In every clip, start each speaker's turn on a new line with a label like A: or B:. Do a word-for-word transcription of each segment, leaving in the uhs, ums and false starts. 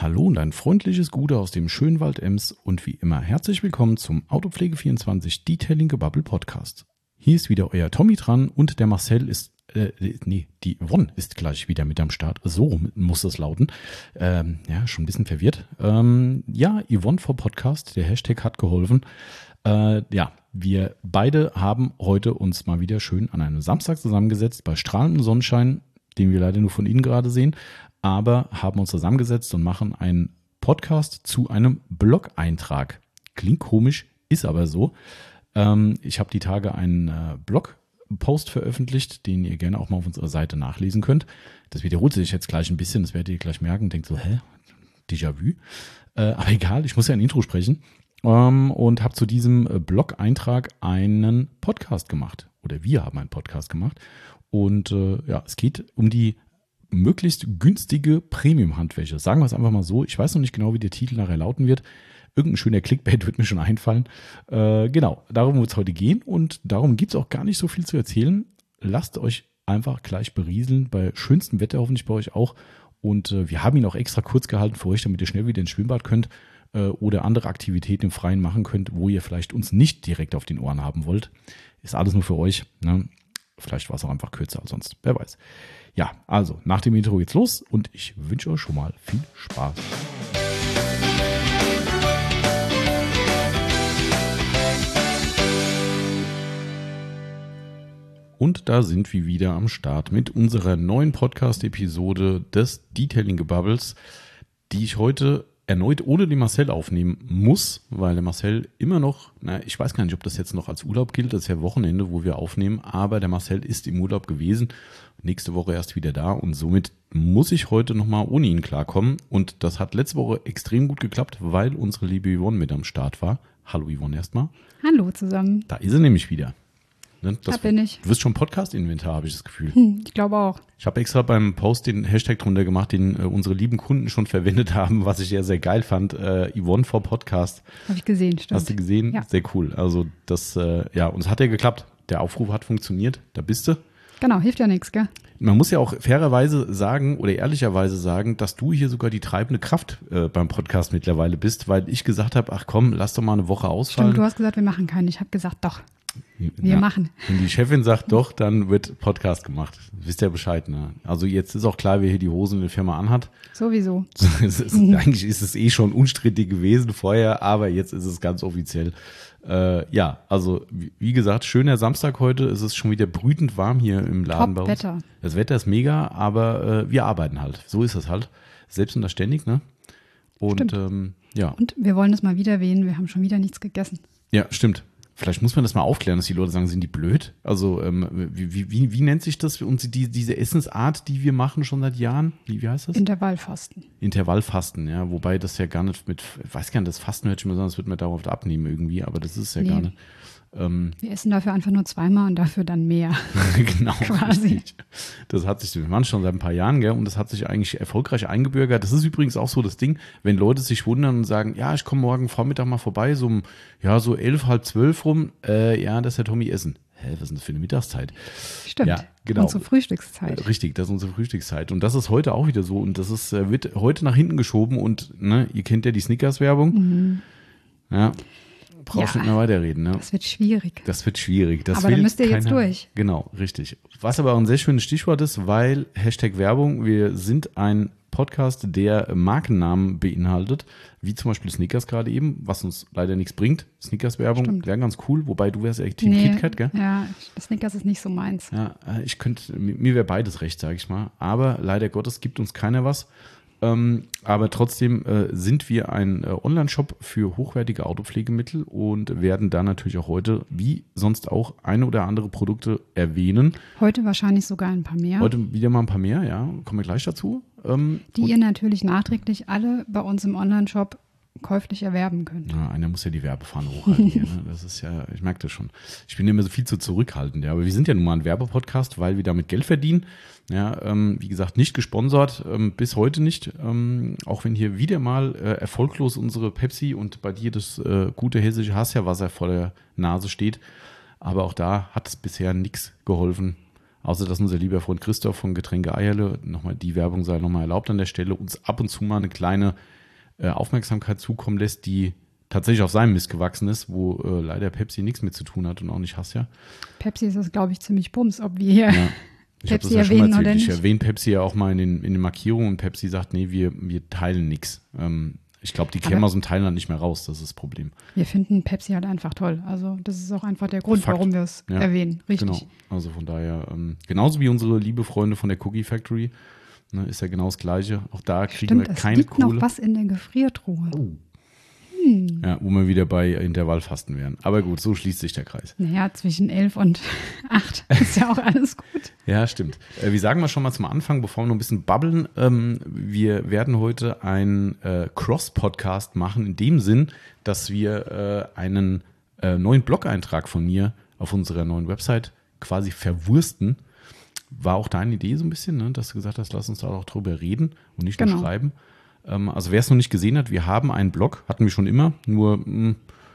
A: Hallo und ein freundliches Gute aus dem schönen Wald-Ems und wie immer herzlich willkommen zum Autopflege vierundzwanzig Detailing Gebubble Podcast. Hier ist wieder euer Tommy dran und der Marcel ist, äh, nee, die Yvonne ist gleich wieder mit am Start. So muss das lauten. Ähm, ja, schon ein bisschen verwirrt. Ähm, ja, Yvonne vor Podcast, der Hashtag hat geholfen. Äh, ja, wir beide haben heute uns mal wieder schön an einem Samstag zusammengesetzt bei strahlendem Sonnenschein, den wir leider nur von Ihnen gerade sehen, aber haben uns zusammengesetzt und machen einen Podcast zu einem Blog-Eintrag. Klingt komisch, ist aber so. Ähm, ich habe die Tage einen äh, Blog-Post veröffentlicht, den ihr gerne auch mal auf unserer Seite nachlesen könnt. Das wiederholt sich jetzt gleich ein bisschen, das werdet ihr gleich merken. Denkt so, hä? Déjà-vu? Äh, aber egal, ich muss ja ein Intro sprechen. Ähm, und habe zu diesem äh, Blog-Eintrag einen Podcast gemacht. Oder wir haben einen Podcast gemacht. Und äh, ja, es geht um die möglichst günstige Premium-Handwäsche. Sagen wir es einfach mal so. Ich weiß noch nicht genau, wie der Titel nachher lauten wird. Irgendein schöner Clickbait wird mir schon einfallen. Äh, genau, darum wird es heute gehen. Und darum gibt es auch gar nicht so viel zu erzählen. Lasst euch einfach gleich berieseln. Bei schönstem Wetter hoffentlich bei euch auch. Und äh, wir haben ihn auch extra kurz gehalten für euch, damit ihr schnell wieder ins Schwimmbad könnt äh, oder andere Aktivitäten im Freien machen könnt, wo ihr vielleicht uns nicht direkt auf den Ohren haben wollt. Ist alles nur für euch, ne? Vielleicht war es auch einfach kürzer als sonst, wer weiß. Ja, also nach dem Intro geht's los und ich wünsche euch schon mal viel Spaß. Und da sind wir wieder am Start mit unserer neuen Podcast-Episode des Detailing Gebubbles, die ich heute erneut ohne den Marcel aufnehmen muss, weil der Marcel immer noch, na, ich weiß gar nicht, ob das jetzt noch als Urlaub gilt, das ist ja Wochenende, wo wir aufnehmen, aber der Marcel ist im Urlaub gewesen, nächste Woche erst wieder da und somit muss ich heute nochmal ohne ihn klarkommen und das hat letzte Woche extrem gut geklappt, weil unsere liebe Yvonne mit am Start war. Hallo Yvonne erstmal.
B: Hallo zusammen.
A: Da ist sie nämlich wieder. Das,
B: da bin ich.
A: Du wirst schon Podcast-Inventar, habe ich das Gefühl.
B: Hm, ich glaube auch.
A: Ich habe extra beim Post den Hashtag drunter gemacht, den äh, unsere lieben Kunden schon verwendet haben, was ich ja sehr geil fand. Äh, Yvonne for Podcast.
B: Habe ich gesehen, stimmt.
A: Hast du gesehen?
B: Ja.
A: Sehr cool. Also das, äh, ja, und es hat ja geklappt. Der Aufruf hat funktioniert. Da bist du.
B: Genau, hilft ja nichts, gell?
A: Man muss ja auch fairerweise sagen oder ehrlicherweise sagen, dass du hier sogar die treibende Kraft äh, beim Podcast mittlerweile bist, weil ich gesagt habe, ach komm, lass doch mal eine Woche ausfallen.
B: Stimmt, du hast gesagt, wir machen keinen. Ich habe gesagt, doch. Wir
A: ja,
B: machen.
A: Wenn die Chefin sagt doch, dann wird Podcast gemacht. Wisst ihr Bescheid, ne? Also jetzt ist auch klar, wer hier die Hosen in der Firma anhat.
B: Sowieso.
A: es ist, eigentlich ist es eh schon unstrittig gewesen vorher, aber jetzt ist es ganz offiziell. Äh, ja, also wie, wie gesagt, schöner Samstag heute. Es ist schon wieder brütend warm hier im Laden
B: Top
A: bei uns.
B: Wetter.
A: Das Wetter ist mega, aber äh, wir arbeiten halt. So ist es halt. Selbst und das ständig, ne? Und ähm, ja.
B: Und wir wollen das mal wieder erwähnen, wir haben schon wieder nichts gegessen.
A: Ja, stimmt. Vielleicht muss man das mal aufklären, dass die Leute sagen, sind die blöd? Also ähm, wie, wie, wie nennt sich das und die, diese Essensart, die wir machen schon seit Jahren? Wie, wie heißt das?
B: Intervallfasten.
A: Intervallfasten, ja. Wobei das ja gar nicht mit, ich weiß gar nicht, das Fasten hört sich mal so an, das wird man dauerhaft abnehmen irgendwie, aber das ist ja
B: Nee.
A: gar nicht. Ähm,
B: Wir essen dafür einfach nur zweimal und dafür dann mehr.
A: genau,
B: Quasi.
A: richtig. Das hat sich, wir machen schon seit ein paar Jahren, gell, und das hat sich eigentlich erfolgreich eingebürgert. Das ist übrigens auch so das Ding, wenn Leute sich wundern und sagen, ja, ich komme morgen Vormittag mal vorbei, so um, ja, so elf, halb zwölf rum, äh, ja, das ist der Tommy Essen. Hä, was ist denn das für eine Mittagszeit?
B: Stimmt.
A: Ja, genau.
B: Unsere Frühstückszeit.
A: Richtig, das ist unsere Frühstückszeit. Und das ist heute auch wieder so. Und das ist, äh, wird heute nach hinten geschoben. Und ne, ihr kennt ja die Snickers-Werbung.
B: Mhm.
A: Ja, brauchst
B: Ja.
A: nicht mehr weiterreden. Ne?
B: Das wird schwierig.
A: Das wird schwierig. Das
B: Aber da
A: will
B: müsst ihr jetzt
A: keiner-
B: durch.
A: Genau, richtig. Was aber auch ein sehr schönes Stichwort ist, weil Hashtag Werbung, wir sind ein Podcast, der Markennamen beinhaltet, wie zum Beispiel Snickers gerade eben, was uns leider nichts bringt. Snickers-Werbung
B: Stimmt.
A: wäre ganz cool, wobei du wärst ja Team
B: Nee,
A: KitKat, gell?
B: ja, Snickers ist nicht so meins.
A: Ja, äh, ich könnte, mir mir wäre beides recht, sage ich mal. Aber leider Gottes gibt uns keiner was. Ähm, aber trotzdem äh, sind wir ein äh, Online-Shop für hochwertige Autopflegemittel und werden da natürlich auch heute, wie sonst auch, eine oder andere Produkte erwähnen.
B: Heute wahrscheinlich sogar ein paar mehr.
A: Heute wieder mal ein paar mehr, ja, kommen wir gleich dazu. Ähm,
B: Die
A: und,
B: ihr natürlich nachträglich alle bei uns im Online-Shop käuflich erwerben könnt.
A: ja, einer muss ja die Werbefahne hochhalten hier, ne? Das ist ja, ich merke das schon. Ich bin immer so viel zu zurückhaltend, ja, aber wir sind ja nun mal ein Werbepodcast, weil wir damit Geld verdienen. Ja, ähm, wie gesagt, nicht gesponsert, ähm, bis heute nicht. Ähm, auch wenn hier wieder mal äh, erfolglos unsere Pepsi und bei dir das äh, gute hessische Hasserwasser vor der Nase steht. Aber auch da hat es bisher nichts geholfen. Außer dass unser lieber Freund Christoph von Getränke Eierle, nochmal die Werbung sei nochmal erlaubt an der Stelle, uns ab und zu mal eine kleine äh, Aufmerksamkeit zukommen lässt, die tatsächlich auf seinem Mist gewachsen ist, wo äh, leider Pepsi nichts mit zu tun hat und auch nicht Hassia.
B: Pepsi ist es, glaube ich, ziemlich bums, ob wir hier
A: Ja. Ich habe das
B: Pepsi
A: ja schon mal
B: erwähnen
A: erzählt.
B: oder
A: Ich
B: nicht.
A: erwähne Pepsi ja auch mal in den, in den Markierungen und Pepsi sagt, nee, wir, wir teilen nichts. Ähm, ich glaube, die kämen
B: Aber-
A: aus dem Thailand nicht mehr raus, das ist das Problem.
B: Wir finden Pepsi halt einfach toll. Also das ist auch einfach der Grund,
A: Fakt.
B: warum wir es
A: Ja,
B: erwähnen. Richtig.
A: Genau, also von daher, ähm, genauso wie unsere liebe Freunde von der Cookie Factory, ne, ist ja genau das Gleiche. Auch da kriegen
B: Stimmt,
A: wir
B: es
A: keine
B: liegt
A: Kohle.
B: noch was in der Gefriertruhe.
A: Oh. Ja, wo wir wieder bei Intervallfasten wären. Aber gut, so schließt sich der Kreis.
B: Naja, zwischen elf und acht ist ja auch alles gut.
A: Ja, stimmt. Äh, wir sagen mal schon mal zum Anfang, bevor wir noch ein bisschen babbeln, ähm, wir werden heute einen äh, Cross-Podcast machen, in dem Sinn, dass wir äh, einen äh, neuen Blog-Eintrag von mir auf unserer neuen Website quasi verwursten. War auch deine Idee so ein bisschen, ne? Dass du gesagt hast, lass uns da auch drüber reden und nicht nur
B: Genau.
A: schreiben. Ähm, also wer es noch nicht gesehen hat, wir haben einen Blog, hatten wir schon immer, nur mh,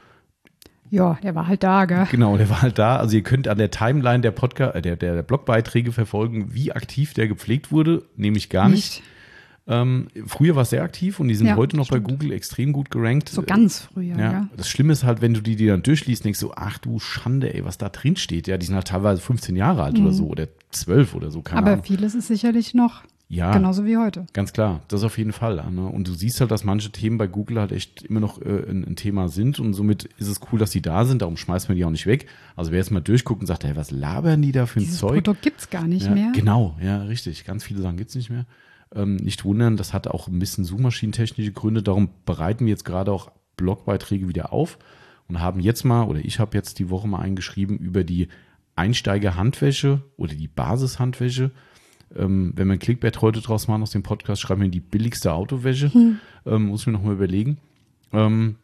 B: Ja, der war halt da, gell?
A: genau, der war halt da. Also ihr könnt an der Timeline der Podcast, äh, der, der Blogbeiträge verfolgen, wie aktiv der gepflegt wurde, nämlich gar nicht. Ähm, früher war es sehr aktiv und die sind
B: Ja,
A: heute noch
B: stimmt.
A: bei Google extrem gut gerankt.
B: So ganz früher,
A: Ja,
B: ja.
A: das Schlimme ist halt, wenn du die, die dann durchliest, denkst du, ach du Schande, ey, was da drin steht. Ja, die sind halt teilweise fünfzehn Jahre alt oder so oder zwölf oder so, keine
B: Mhm. Aber
A: Ahnung.
B: vieles ist sicherlich noch
A: Ja,
B: genauso wie heute.
A: ganz klar, das auf jeden Fall. Ne? Und du siehst halt, dass manche Themen bei Google halt echt immer noch äh, ein, ein Thema sind und somit ist es cool, dass die da sind, darum schmeißt man die auch nicht weg. Also wer jetzt mal durchguckt und sagt, hey, was labern die da für ein
B: Dieses
A: Zeug?
B: Produkt gibt es gar nicht
A: Ja,
B: mehr.
A: genau, ja, richtig. Ganz viele Sachen gibt es nicht mehr. Ähm, nicht wundern, das hat auch ein bisschen suchmaschinentechnische Gründe. Darum bereiten wir jetzt gerade auch Blogbeiträge wieder auf und haben jetzt mal, oder ich habe jetzt die Woche mal eingeschrieben über die Einsteiger-Handwäsche oder die Basis-Handwäsche. Ähm, wenn wir ein Clickbait heute draus machen aus dem Podcast, schreiben wir die billigste Autowäsche.
B: Hm.
A: Ähm, muss ich mir nochmal überlegen. Ähm,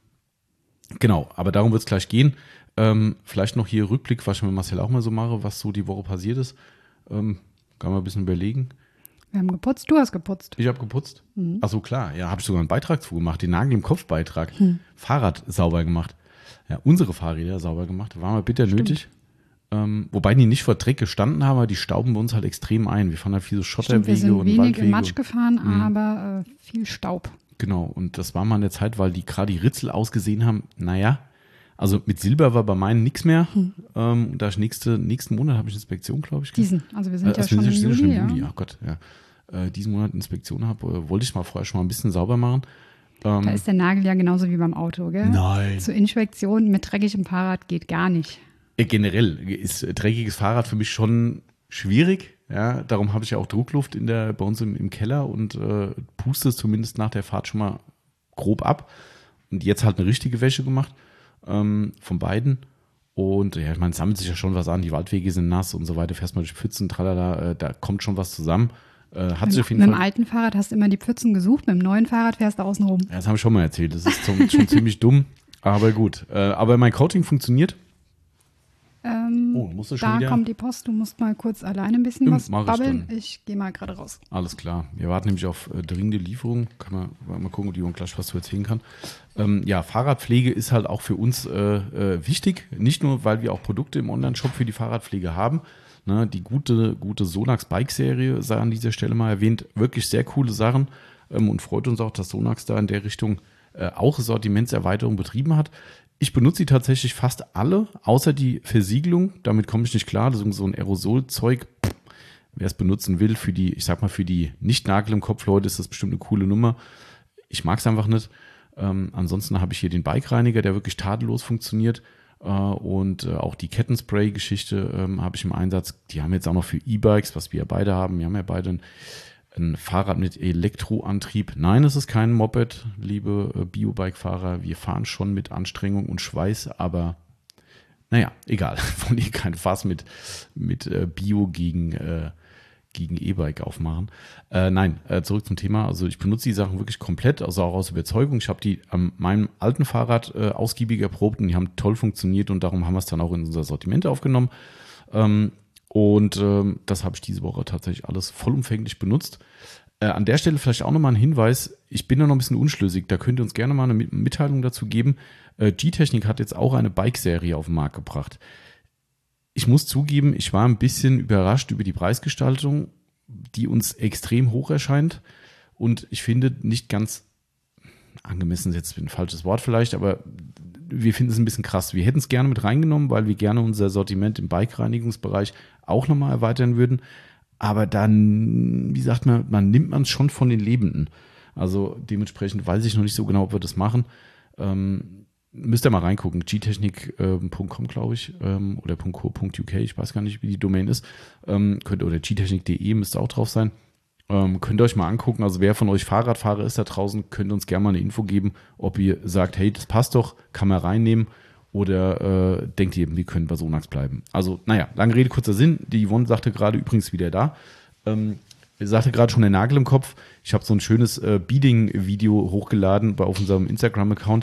A: genau, aber darum wird es gleich gehen. Ähm, vielleicht noch hier Rückblick, was ich mit Marcel auch mal so mache, was so die Woche passiert ist. Ähm, kann man ein bisschen überlegen.
B: Wir haben geputzt, du hast geputzt.
A: Ich habe geputzt.
B: Mhm.
A: Ach so, klar. Ja, habe ich sogar einen Beitrag zu gemacht. Den Nagel im Kopf-Beitrag.
B: Hm.
A: Fahrrad sauber gemacht. Ja, unsere Fahrräder sauber gemacht. War mal bitter nötig. Ähm, wobei die nicht vor Dreck gestanden haben, aber die stauben bei uns halt extrem ein. Wir fahren halt viele
B: Stimmt,
A: Schotterwege
B: wir sind
A: und
B: wenig
A: Waldwege.
B: im Matsch gefahren,
A: Mhm.
B: aber äh, viel Staub.
A: Genau, und das war mal eine Zeit, weil die gerade die Ritzel ausgesehen haben. Naja, also mit Silber war bei meinen nichts mehr.
B: Hm.
A: Ähm, da ich nächste, nächsten Monat habe ich Inspektion, glaube ich.
B: Diesen, also wir sind
A: Äh,
B: ja
A: also
B: schon
A: wir
B: im
A: sind
B: Juli,
A: schon im Juli,
B: ja.
A: ach Gott, ja. Äh, diesen Monat Inspektion habe, äh, wollte ich mal vorher schon mal ein bisschen sauber machen. Ähm,
B: Da ist der Nagel ja genauso wie beim Auto, gell?
A: Nein.
B: Zur Inspektion mit dreckigem Fahrrad geht gar nicht.
A: Äh, Generell ist äh, dreckiges Fahrrad für mich schon schwierig. Ja, darum habe ich ja auch Druckluft in der, bei uns im, im Keller und äh, puste es zumindest nach der Fahrt schon mal grob ab. Und jetzt halt eine richtige Wäsche gemacht ähm, von beiden. Und ja, ich meine, es sammelt sich ja schon was an. Die Waldwege sind nass und so weiter. Fährst mal durch Pfützen, tralala, äh, da kommt schon was zusammen. Äh, hat sich auf jeden
B: Mit dem
A: Fall.
B: alten Fahrrad hast du immer die Pfützen gesucht, mit dem neuen Fahrrad fährst du außen rum.
A: Ja, das habe ich schon mal erzählt. Das ist zum, schon ziemlich dumm. Aber gut. Äh, aber mein Coating funktioniert.
B: Ähm,
A: Oh, musst du schon
B: da
A: wieder.
B: kommt die Post, du musst mal kurz alleine ein bisschen
A: Ja,
B: was
A: mach ich
B: babbeln.
A: dann.
B: Ich gehe mal gerade raus.
A: Alles klar. Wir warten nämlich auf äh, dringende Lieferung. Kann man mal gucken, ob die Jungen gleich was zu erzählen kann. Ähm, ja, Fahrradpflege ist halt auch für uns äh, äh, wichtig. Nicht nur, weil wir auch Produkte im Onlineshop für die Fahrradpflege haben. Ne, die gute, gute Sonax Bike-Serie sei an dieser Stelle mal erwähnt. Wirklich sehr coole Sachen. Ähm, und freut uns auch, dass Sonax da in der Richtung äh, auch Sortimentserweiterung betrieben hat. Ich benutze sie tatsächlich fast alle, außer die Versiegelung. Damit komme ich nicht klar. Das ist so ein Aerosolzeug. Wer es benutzen will, für die, ich sag mal, für die Nicht-Nagel im Kopf-Leute ist das bestimmt eine coole Nummer. Ich mag es einfach nicht. Ähm, ansonsten habe ich hier den Bike-Reiniger, der wirklich tadellos funktioniert. Äh, und äh, auch die Kettenspray-Geschichte ähm, habe ich im Einsatz. Die haben jetzt auch noch für E-Bikes, was wir ja beide haben. Wir haben ja beide ein, ein Fahrrad mit Elektroantrieb. Nein, es ist kein Moped, liebe äh, Biobike-Fahrer. Wir fahren schon mit Anstrengung und Schweiß, aber naja, egal. Wollen hier kein Fass mit, mit äh, Bio gegen, äh, gegen E-Bike aufmachen. Äh, nein, äh, zurück zum Thema. Also ich benutze die Sachen wirklich komplett, also auch aus Überzeugung. Ich habe die an meinem alten Fahrrad äh, ausgiebig erprobt und die haben toll funktioniert und darum haben wir es dann auch in unser Sortiment aufgenommen. Ähm, und ähm, das habe ich diese Woche tatsächlich alles vollumfänglich benutzt. Äh, an der Stelle vielleicht auch nochmal ein Hinweis. Ich bin da noch ein bisschen unschlüssig. Da könnt ihr uns gerne mal eine Mitteilung dazu geben. Äh, G-Technik hat jetzt auch eine Bike-Serie auf den Markt gebracht. Ich muss zugeben, ich war ein bisschen überrascht über die Preisgestaltung, die uns extrem hoch erscheint und ich finde nicht ganz angemessen ist jetzt ein falsches Wort vielleicht, aber wir finden es ein bisschen krass. Wir hätten es gerne mit reingenommen, weil wir gerne unser Sortiment im Bike-Reinigungsbereich auch nochmal erweitern würden. Aber dann, wie sagt man, man nimmt man es schon von den Lebenden. Also dementsprechend weiß ich noch nicht so genau, ob wir das machen. Ähm, müsst ihr mal reingucken. g technik punkt com, glaube ich, ähm, oder .co punkt u k, ich weiß gar nicht, wie die Domain ist. Ähm, könnt, oder g technik punkt de müsste auch drauf sein. Ähm, könnt ihr euch mal angucken. Also wer von euch Fahrradfahrer ist da draußen, könnt uns gerne mal eine Info geben, ob ihr sagt, hey, das passt doch, kann man reinnehmen. Oder äh, denkt ihr, wir können bei Sonax bleiben. Also, naja, lange Rede, kurzer Sinn. Die Yvonne sagte gerade übrigens wieder da. Ähm, sagte gerade schon der Nagel im Kopf. Ich habe so ein schönes äh, Beading-Video hochgeladen bei auf unserem Instagram-Account.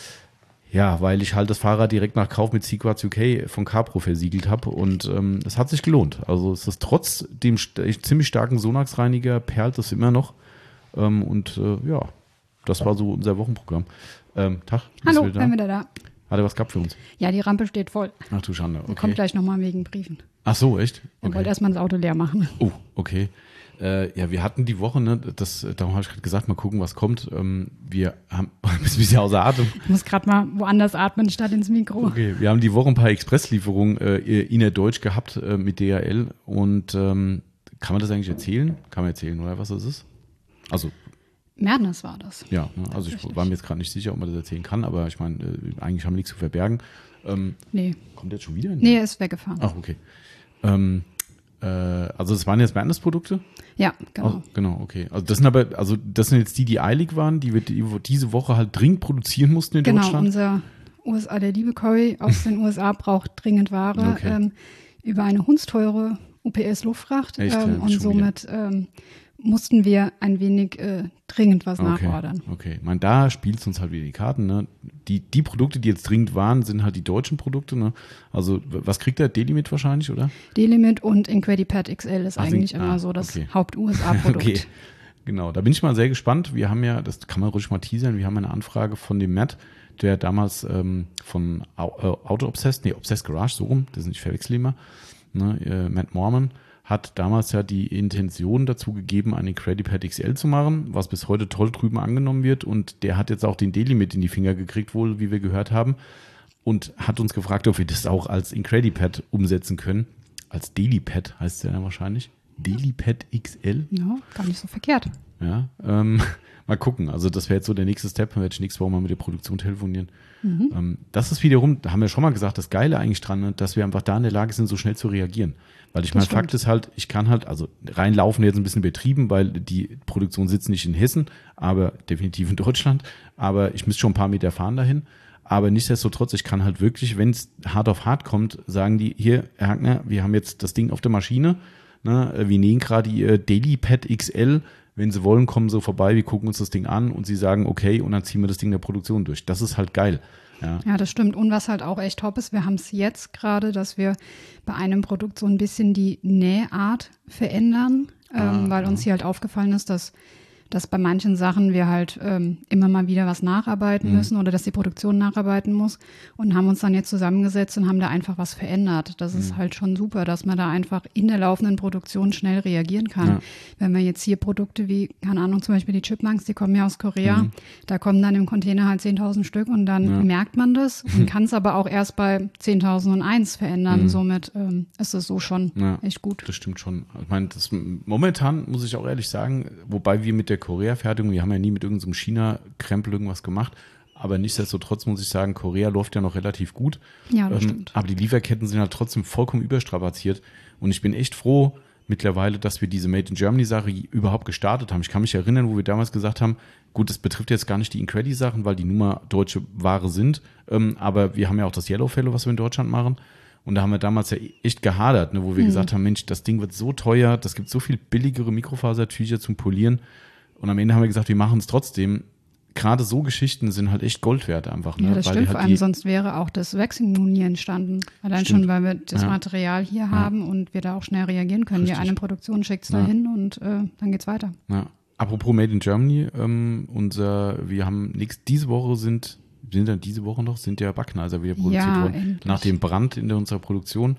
A: Ja, weil ich halt das Fahrrad direkt nach Kauf mit Sequats U K von Capro versiegelt habe und ähm, es hat sich gelohnt. Also es ist trotz dem st- ziemlich starken Sonax-Reiniger perlt es immer noch ähm, und äh, ja, das war so unser Wochenprogramm. Ähm, Tag.
B: Hallo, bin wieder da.
A: Hat er was gehabt für uns?
B: Ja, die Rampe steht voll.
A: Ach du Schande, okay.
B: Kommt gleich nochmal wegen Briefen.
A: Ach so, echt?
B: Er
A: Okay.
B: wollte erstmal das Auto leer machen.
A: Oh, okay. Äh, ja, wir hatten die Woche, ne, das, darum habe ich gerade gesagt, mal gucken, was kommt. Ähm, wir haben ein bisschen außer Atem.
B: Ich muss gerade mal woanders atmen, statt ins Mikro.
A: Okay, wir haben die Woche ein paar Expresslieferungen äh, innerdeutsch gehabt äh, mit D H L und ähm, kann man das eigentlich erzählen? Kann man erzählen, oder was das ist? Also
B: Madness war das.
A: ja, ne, also ich war mir jetzt gerade nicht sicher, ob man das erzählen kann, aber ich meine, äh, eigentlich haben wir nichts zu verbergen. Ähm,
B: Nee.
A: kommt jetzt schon wieder?
B: Nee, er ist weggefahren.
A: Ach, okay. Ähm, äh, also es waren jetzt Madness-Produkte?
B: Ja, genau.
A: Oh, genau, okay. Also das sind aber, also das sind jetzt die, die eilig waren, die wir die wir diese Woche halt dringend produzieren mussten in
B: Genau,
A: Deutschland.
B: unser U S A, der liebe Cory aus den U S A braucht dringend Ware
A: Okay.
B: ähm, über eine hundsteure U P S-Luftfracht
A: Echt, ja,
B: ähm, und
A: schon
B: somit ähm, mussten wir ein wenig äh, dringend was
A: Okay,
B: nachordern.
A: okay. Ich meine, da spielt es uns halt wieder die Karten. Ne? Die, die Produkte, die jetzt dringend waren, sind halt die deutschen Produkte. Ne? Also w- was kriegt der? Delimit wahrscheinlich, oder?
B: D-Limit und Incredipad X L ist
A: Ach,
B: eigentlich
A: ah,
B: immer so das
A: okay.
B: Haupt-U S A-Produkt.
A: Okay, genau. Da bin ich mal sehr gespannt. Wir haben ja, das kann man ruhig mal teasern, wir haben eine Anfrage von dem Matt, der damals ähm, von Au- äh, Auto Obsessed, nee, Obsessed Garage, so rum, das ist nicht verwechseln immer, ne? äh, Matt Mormon hat damals ja die Intention dazu gegeben, einen Incredipad X L zu machen, was bis heute toll drüben angenommen wird und der hat jetzt auch den Delimit in die Finger gekriegt, wohl, wie wir gehört haben und hat uns gefragt, ob wir das auch als Incredipad umsetzen können. Als Delipad heißt es ja dann wahrscheinlich. Delipad X L?
B: Ja, gar nicht so verkehrt.
A: Ja, ähm, mal gucken. Also das wäre jetzt so der nächste Step. Dann werde ich nächste Woche mal mit der Produktion telefonieren.
B: Mhm.
A: Ähm, das ist wiederum, da haben wir schon mal gesagt, das Geile eigentlich dran, ne, dass wir einfach da in der Lage sind, so schnell zu reagieren. Weil ich meine,
B: stimmt.
A: Fakt ist halt, ich kann halt, also reinlaufen jetzt ein bisschen übertrieben, weil die Produktion sitzt nicht in Hessen, aber definitiv in Deutschland. Aber ich müsste schon ein paar Meter fahren dahin. Aber nichtsdestotrotz, ich kann halt wirklich, wenn es hart auf hart kommt, sagen die, hier, Herr Hackner, wir haben jetzt das Ding auf der Maschine. Ne, wir nähen gerade ihr Delipad X L. Wenn Sie wollen, kommen Sie vorbei, wir gucken uns das Ding an und Sie sagen, okay, und dann ziehen wir das Ding der Produktion durch. Das ist halt geil. Ja,
B: Ja, das stimmt. Und was halt auch echt top ist, wir haben es jetzt gerade, dass wir bei einem Produkt so ein bisschen die Nähart verändern,
A: Ah,
B: ähm, weil
A: ja.
B: uns hier halt aufgefallen ist, dass, dass bei manchen Sachen wir halt ähm, immer mal wieder was nacharbeiten
A: Mhm.
B: müssen oder dass die Produktion nacharbeiten muss und haben uns dann jetzt zusammengesetzt und haben da einfach was verändert. Das
A: Mhm.
B: ist halt schon super, dass man da einfach in der laufenden Produktion schnell reagieren kann.
A: Ja.
B: Wenn wir jetzt hier Produkte wie, keine Ahnung, zum Beispiel die Chipmunks, die kommen ja aus Korea,
A: Mhm.
B: da kommen dann im Container halt zehntausend Stück und dann
A: Ja.
B: merkt man das und kann es aber auch erst bei zehntausend verändern.
A: Mhm.
B: Somit ähm, ist es so schon
A: Ja.
B: echt gut.
A: das stimmt schon. Ich meine, das, momentan muss ich auch ehrlich sagen, wobei wir mit der Korea-Fertigung, wir haben ja nie mit irgendeinem China-Krempel irgendwas gemacht, aber nichtsdestotrotz muss ich sagen, Korea läuft ja noch relativ gut.
B: Ja, das
A: Ähm,
B: stimmt.
A: aber die Lieferketten sind halt trotzdem vollkommen überstrapaziert und ich bin echt froh mittlerweile, dass wir diese Made in Germany-Sache überhaupt gestartet haben. Ich kann mich erinnern, wo wir damals gesagt haben, gut, das betrifft jetzt gar nicht die Incredi-Sachen, weil die nun mal deutsche Ware sind, ähm, aber wir haben ja auch das Yellowfellow, was wir in Deutschland machen. Und da haben wir damals ja echt gehadert, ne, wo wir
B: Mhm.
A: gesagt haben, Mensch, das Ding wird so teuer, das gibt so viel billigere Mikrofasertücher zum Polieren. Und am Ende haben wir gesagt, wir machen es trotzdem. Gerade so Geschichten sind halt echt Gold wert einfach. Ne?
B: Ja, das
A: Weil
B: stimmt.
A: die
B: Vor
A: halt
B: allem
A: die,
B: sonst wäre auch das Waxing Moon nie entstanden. Allein
A: Stimmt.
B: schon, weil wir das
A: Ja.
B: Material hier haben und wir da auch schnell reagieren können. Die
A: Richtig.
B: eine Produktion schickt es
A: Ja.
B: dahin und äh, dann geht's weiter.
A: ja. Apropos Made in Germany, ähm, unser, wir haben nächst, diese Woche sind, sind dann diese Woche noch, sind ja Backneiser wieder produziert
B: Ja,
A: worden.
B: endlich.
A: Nach dem Brand in der, unserer Produktion.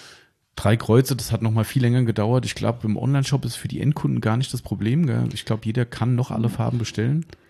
A: Drei Kreuze, das hat noch mal viel länger gedauert. Ich glaube, im Online-Shop ist für die Endkunden gar nicht das Problem. Gell? Ich glaube, jeder kann noch alle Farben bestellen.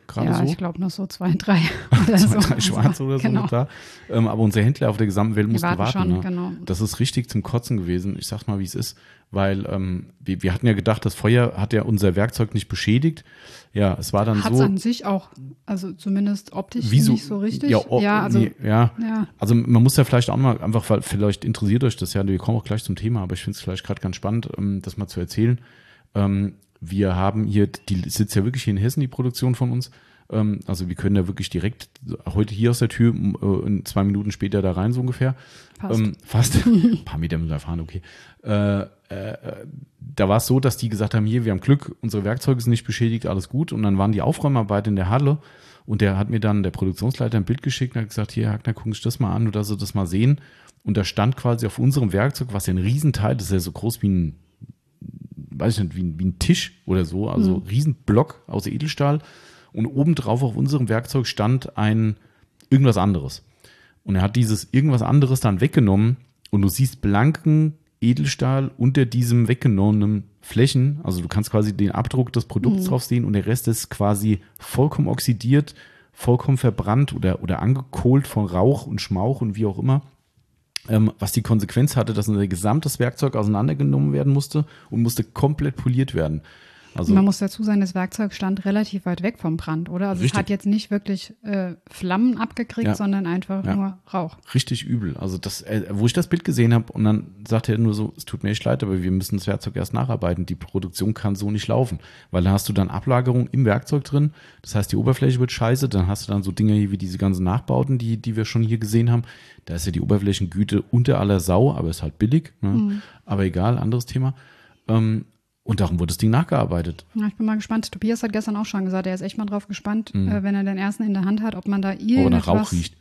A: gerade
B: ja,
A: so.
B: Ja, ich glaube noch so zwei, drei oder
A: zwei,
B: so.
A: drei Schwarze oder so
B: genau.
A: mit da. Ähm, aber unsere Händler auf der gesamten Welt
B: Die
A: mussten
B: warten
A: warten.
B: schon,
A: Ne?
B: genau.
A: Das ist richtig zum Kotzen gewesen. Ich sag's mal, wie es ist. Weil ähm, wir, wir hatten ja gedacht, das Feuer hat ja unser Werkzeug nicht beschädigt. Ja, es war dann
B: Hat's
A: so.
B: an sich auch, also zumindest optisch
A: Wieso,
B: nicht so richtig.
A: Ja, oh,
B: ja, also,
A: nee, ja.
B: ja.
A: Also man muss ja vielleicht auch mal, einfach weil vielleicht interessiert euch das ja, wir kommen auch gleich zum Thema, aber ich finde es vielleicht gerade ganz spannend, ähm, das mal zu erzählen. Ähm, wir haben hier, die sitzt ja wirklich hier in Hessen, die Produktion von uns. Ähm, also wir können ja wirklich direkt heute hier aus der Tür äh, zwei Minuten später da rein, so ungefähr.
B: Fast.
A: Ähm, fast. Ein paar Meter müssen wir fahren, okay. Äh, äh, da war es so, dass die gesagt haben, hier, wir haben Glück, unsere Werkzeuge sind nicht beschädigt, alles gut. Und dann waren die Aufräumarbeiten in der Halle und der hat mir dann, der Produktionsleiter, ein Bild geschickt und hat gesagt, hier, Hackner, guck dich das mal an, nur dass sie das mal sehen. Und da stand quasi auf unserem Werkzeug, was ja ein Riesenteil, das ist ja so groß wie ein, weiß ich nicht, wie ein, wie ein Tisch oder so, also mhm. Riesenblock aus Edelstahl. Und obendrauf auf unserem Werkzeug stand ein irgendwas anderes. Und er hat dieses irgendwas anderes dann weggenommen und du siehst blanken Edelstahl unter diesem weggenommenen Flächen. Also du kannst quasi den Abdruck des Produkts mhm. drauf sehen und der Rest ist quasi vollkommen oxidiert, vollkommen verbrannt oder, oder angekohlt von Rauch und Schmauch und wie auch immer. Ähm, was die Konsequenz hatte, dass unser gesamtes Werkzeug auseinandergenommen werden musste und musste komplett poliert werden. Also,
B: man muss dazu sagen, das Werkzeug stand relativ weit weg vom Brand, oder? Also richtig. Es hat jetzt nicht wirklich äh, Flammen abgekriegt, ja. sondern einfach ja. nur Rauch.
A: Richtig übel. Also das, äh, wo ich das Bild gesehen habe und dann sagte er nur so, es tut mir echt leid, aber wir müssen das Werkzeug erst nacharbeiten. Die Produktion kann so nicht laufen, weil da hast du dann Ablagerung im Werkzeug drin. Das heißt, die Oberfläche wird scheiße. Dann hast du dann so Dinge hier wie diese ganzen Nachbauten, die, die wir schon hier gesehen haben. Da ist ja die Oberflächengüte unter aller Sau, aber ist halt billig. Ne? Mhm. Aber egal, anderes Thema. Ähm, Und darum wurde das Ding nachgearbeitet.
B: Ja, ich bin mal gespannt. Tobias hat gestern auch schon gesagt, er ist echt mal drauf gespannt, mhm. äh, wenn er den ersten in der Hand hat, ob man da irgendwas, ob er nach Rauch riecht.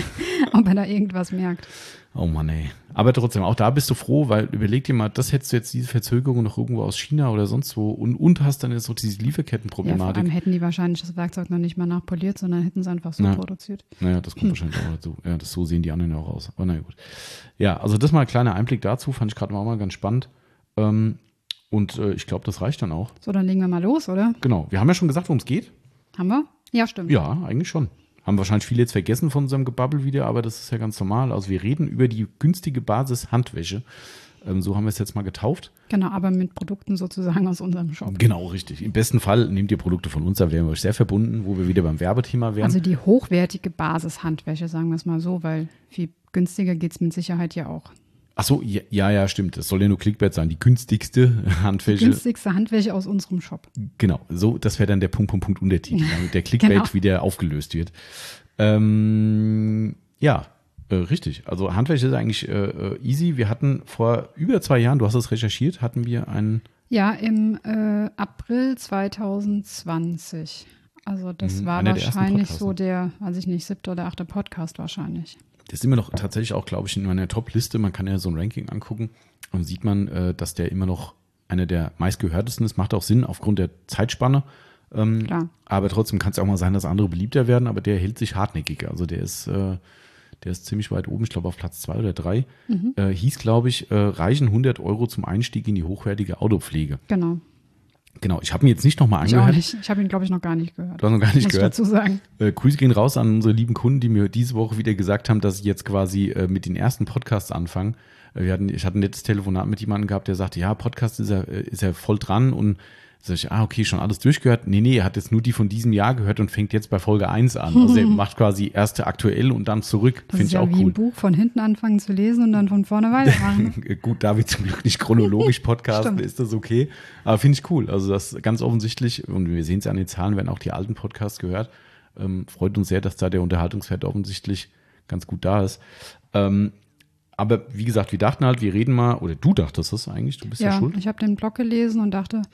B: ob er da irgendwas merkt.
A: Oh Mann, ey. Aber trotzdem, auch da bist du froh, weil überleg dir mal, das hättest du jetzt diese Verzögerung noch irgendwo aus China oder sonst wo und, und hast dann jetzt noch diese Lieferkettenproblematik. Ja, vor
B: allem hätten die wahrscheinlich das Werkzeug noch nicht mal nachpoliert, sondern hätten es einfach so
A: Na,
B: produziert.
A: Naja, das kommt hm. wahrscheinlich auch dazu. Ja, das, so sehen die anderen ja auch aus. Aber naja, gut. Ja, also das mal ein kleiner Einblick dazu, fand ich gerade auch mal ganz spannend. Ähm, Und äh, ich glaube, das reicht dann auch.
B: So, dann legen wir mal los, oder?
A: Genau. Wir haben ja schon gesagt, worum es geht.
B: Haben wir? Ja, stimmt.
A: Ja, eigentlich schon. Haben wahrscheinlich viele jetzt vergessen von unserem Gebabbel wieder, aber das ist ja ganz normal. Also wir reden über die günstige Basis Handwäsche. Ähm, so haben wir es jetzt mal getauft.
B: Genau, aber mit Produkten sozusagen aus unserem Shop.
A: Genau, richtig. Im besten Fall nehmt ihr Produkte von uns, da wären wir euch sehr verbunden, wo wir wieder beim Werbethema wären.
B: Also die hochwertige Basis Handwäsche, sagen wir es mal so, weil viel günstiger geht es mit Sicherheit ja auch.
A: Ach so, ja, ja, ja, stimmt. Das soll ja nur Clickbait sein. Die günstigste Handwäsche.
B: Die günstigste Handwäsche aus unserem Shop.
A: Genau, so, das wäre dann der Punkt, Punkt, Punkt, Untertitel, damit der Clickbait genau. wieder aufgelöst wird. Ähm, ja, äh, richtig. Also Handwäsche ist eigentlich äh, easy. Wir hatten vor über zwei Jahren, du hast es recherchiert, hatten wir einen.
B: Ja, im äh, April zwanzig zwanzig. Also das mhm, war wahrscheinlich so der, weiß ich nicht, siebte oder achte Podcast wahrscheinlich.
A: Das ist immer noch tatsächlich auch, glaube ich, in meiner Top-Liste. Man kann ja so ein Ranking angucken und sieht man, äh, dass der immer noch einer der meistgehörtesten ist. Macht auch Sinn aufgrund der Zeitspanne. Ähm,
B: Klar.
A: Aber trotzdem kann es auch mal sein, dass andere beliebter werden. Aber der hält sich hartnäckig. Also der ist, äh, der ist ziemlich weit oben. Ich glaube auf Platz zwei oder drei. Mhm. Äh, hieß, glaube ich, äh, reichen hundert Euro zum Einstieg in die hochwertige Autopflege.
B: Genau.
A: Genau, ich habe ihn jetzt nicht nochmal
B: ich
A: angehört.
B: Auch nicht. Ich habe ihn, glaube ich, noch gar nicht gehört.
A: Du hast noch gar nicht
B: Muss
A: gehört.
B: Ich dazu sagen.
A: Äh, Grüße gehen raus an unsere lieben Kunden, die mir diese Woche wieder gesagt haben, dass sie jetzt quasi äh, mit den ersten Podcasts anfangen. Äh, wir hatten, ich hatte ein nettes Telefonat mit jemandem gehabt, der sagte, ja, Podcast ist er, ist er voll dran und sag ich, ah, okay, schon alles durchgehört. Nee, nee, er hat jetzt nur die von diesem Jahr gehört und fängt jetzt bei Folge eins an. Also er macht quasi erste aktuell und dann zurück.
B: Finde ich ja auch cool. Wie ein Buch von hinten anfangen zu lesen und dann von vorne weitermachen.
A: Gut, da wir zum Glück nicht chronologisch podcasten, ist das okay. Aber finde ich cool. Also das ganz offensichtlich, und wir sehen es ja an den Zahlen, werden auch die alten Podcasts gehört. Ähm, freut uns sehr, dass da der Unterhaltungswert offensichtlich ganz gut da ist. Ähm, aber wie gesagt, wir dachten halt, wir reden mal, oder du dachtest es eigentlich, du bist ja, ja schuld.
B: Ja, ich habe den Blog gelesen und dachte,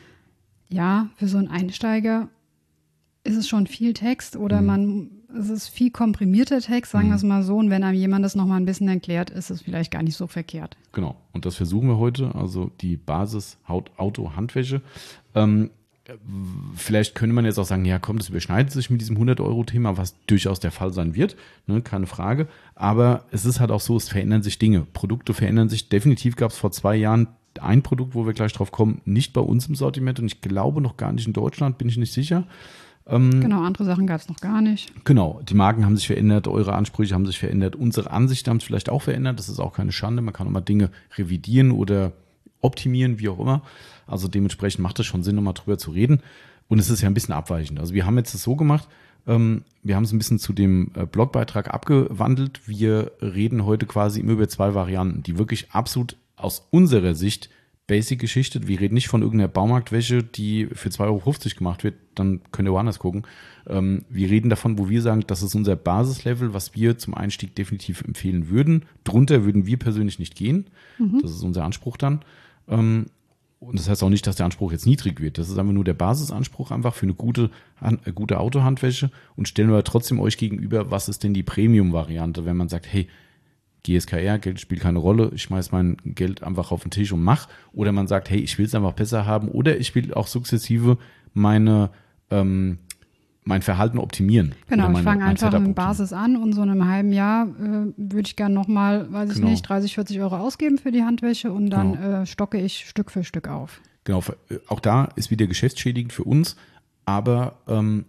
B: ja, für so einen Einsteiger ist es schon viel Text oder mhm. man, es ist viel komprimierter Text, sagen mhm. wir es mal so. Und wenn einem jemand das nochmal ein bisschen erklärt, ist es vielleicht gar nicht so verkehrt.
A: Genau, und das versuchen wir heute, also die Basis Auto-Handwäsche. Ähm, vielleicht könnte man jetzt auch sagen, ja komm, das überschneidet sich mit diesem hundert-Euro-Thema, was durchaus der Fall sein wird, ne, keine Frage. Aber es ist halt auch so, es verändern sich Dinge. Produkte verändern sich. Definitiv gab es vor zwei Jahren ein Produkt, wo wir gleich drauf kommen, nicht bei uns im Sortiment und ich glaube noch gar nicht in Deutschland, bin ich nicht sicher. Ähm,
B: genau, andere Sachen gab es noch gar nicht.
A: Genau, die Marken haben sich verändert, eure Ansprüche haben sich verändert, unsere Ansichten haben sich vielleicht auch verändert. Das ist auch keine Schande. Man kann auch mal Dinge revidieren oder optimieren, wie auch immer. Also dementsprechend macht es schon Sinn, nochmal drüber zu reden. Und es ist ja ein bisschen abweichend. Also wir haben jetzt das so gemacht, ähm, wir haben es ein bisschen zu dem äh, Blogbeitrag abgewandelt. Wir reden heute quasi immer über zwei Varianten, die wirklich absolut aus unserer Sicht Basic-Geschichte. Wir reden nicht von irgendeiner Baumarktwäsche, die für zwei Euro fünfzig gemacht wird, dann könnt ihr woanders gucken. Ähm, wir reden davon, wo wir sagen, das ist unser Basislevel, was wir zum Einstieg definitiv empfehlen würden. Drunter würden wir persönlich nicht gehen. Mhm. Das ist unser Anspruch dann. Ähm, und das heißt auch nicht, dass der Anspruch jetzt niedrig wird. Das ist einfach nur der Basisanspruch einfach für eine gute, eine gute Autohandwäsche und stellen wir trotzdem euch gegenüber, was ist denn die Premium-Variante, wenn man sagt, hey, G S K R, Geld spielt keine Rolle, ich schmeiß mein Geld einfach auf den Tisch und mach. Oder man sagt, hey, ich will es einfach besser haben oder ich will auch sukzessive meine, ähm, mein Verhalten optimieren.
B: Genau,
A: meine,
B: ich fange einfach mit Basis an und so in einem halben Jahr äh, würde ich gerne nochmal, weiß ich
A: genau.
B: nicht, dreißig, vierzig Euro ausgeben für die Handwäsche und dann
A: genau.
B: äh, stocke ich Stück für Stück auf.
A: Genau, auch da ist wieder geschäftsschädigend für uns, aber ähm,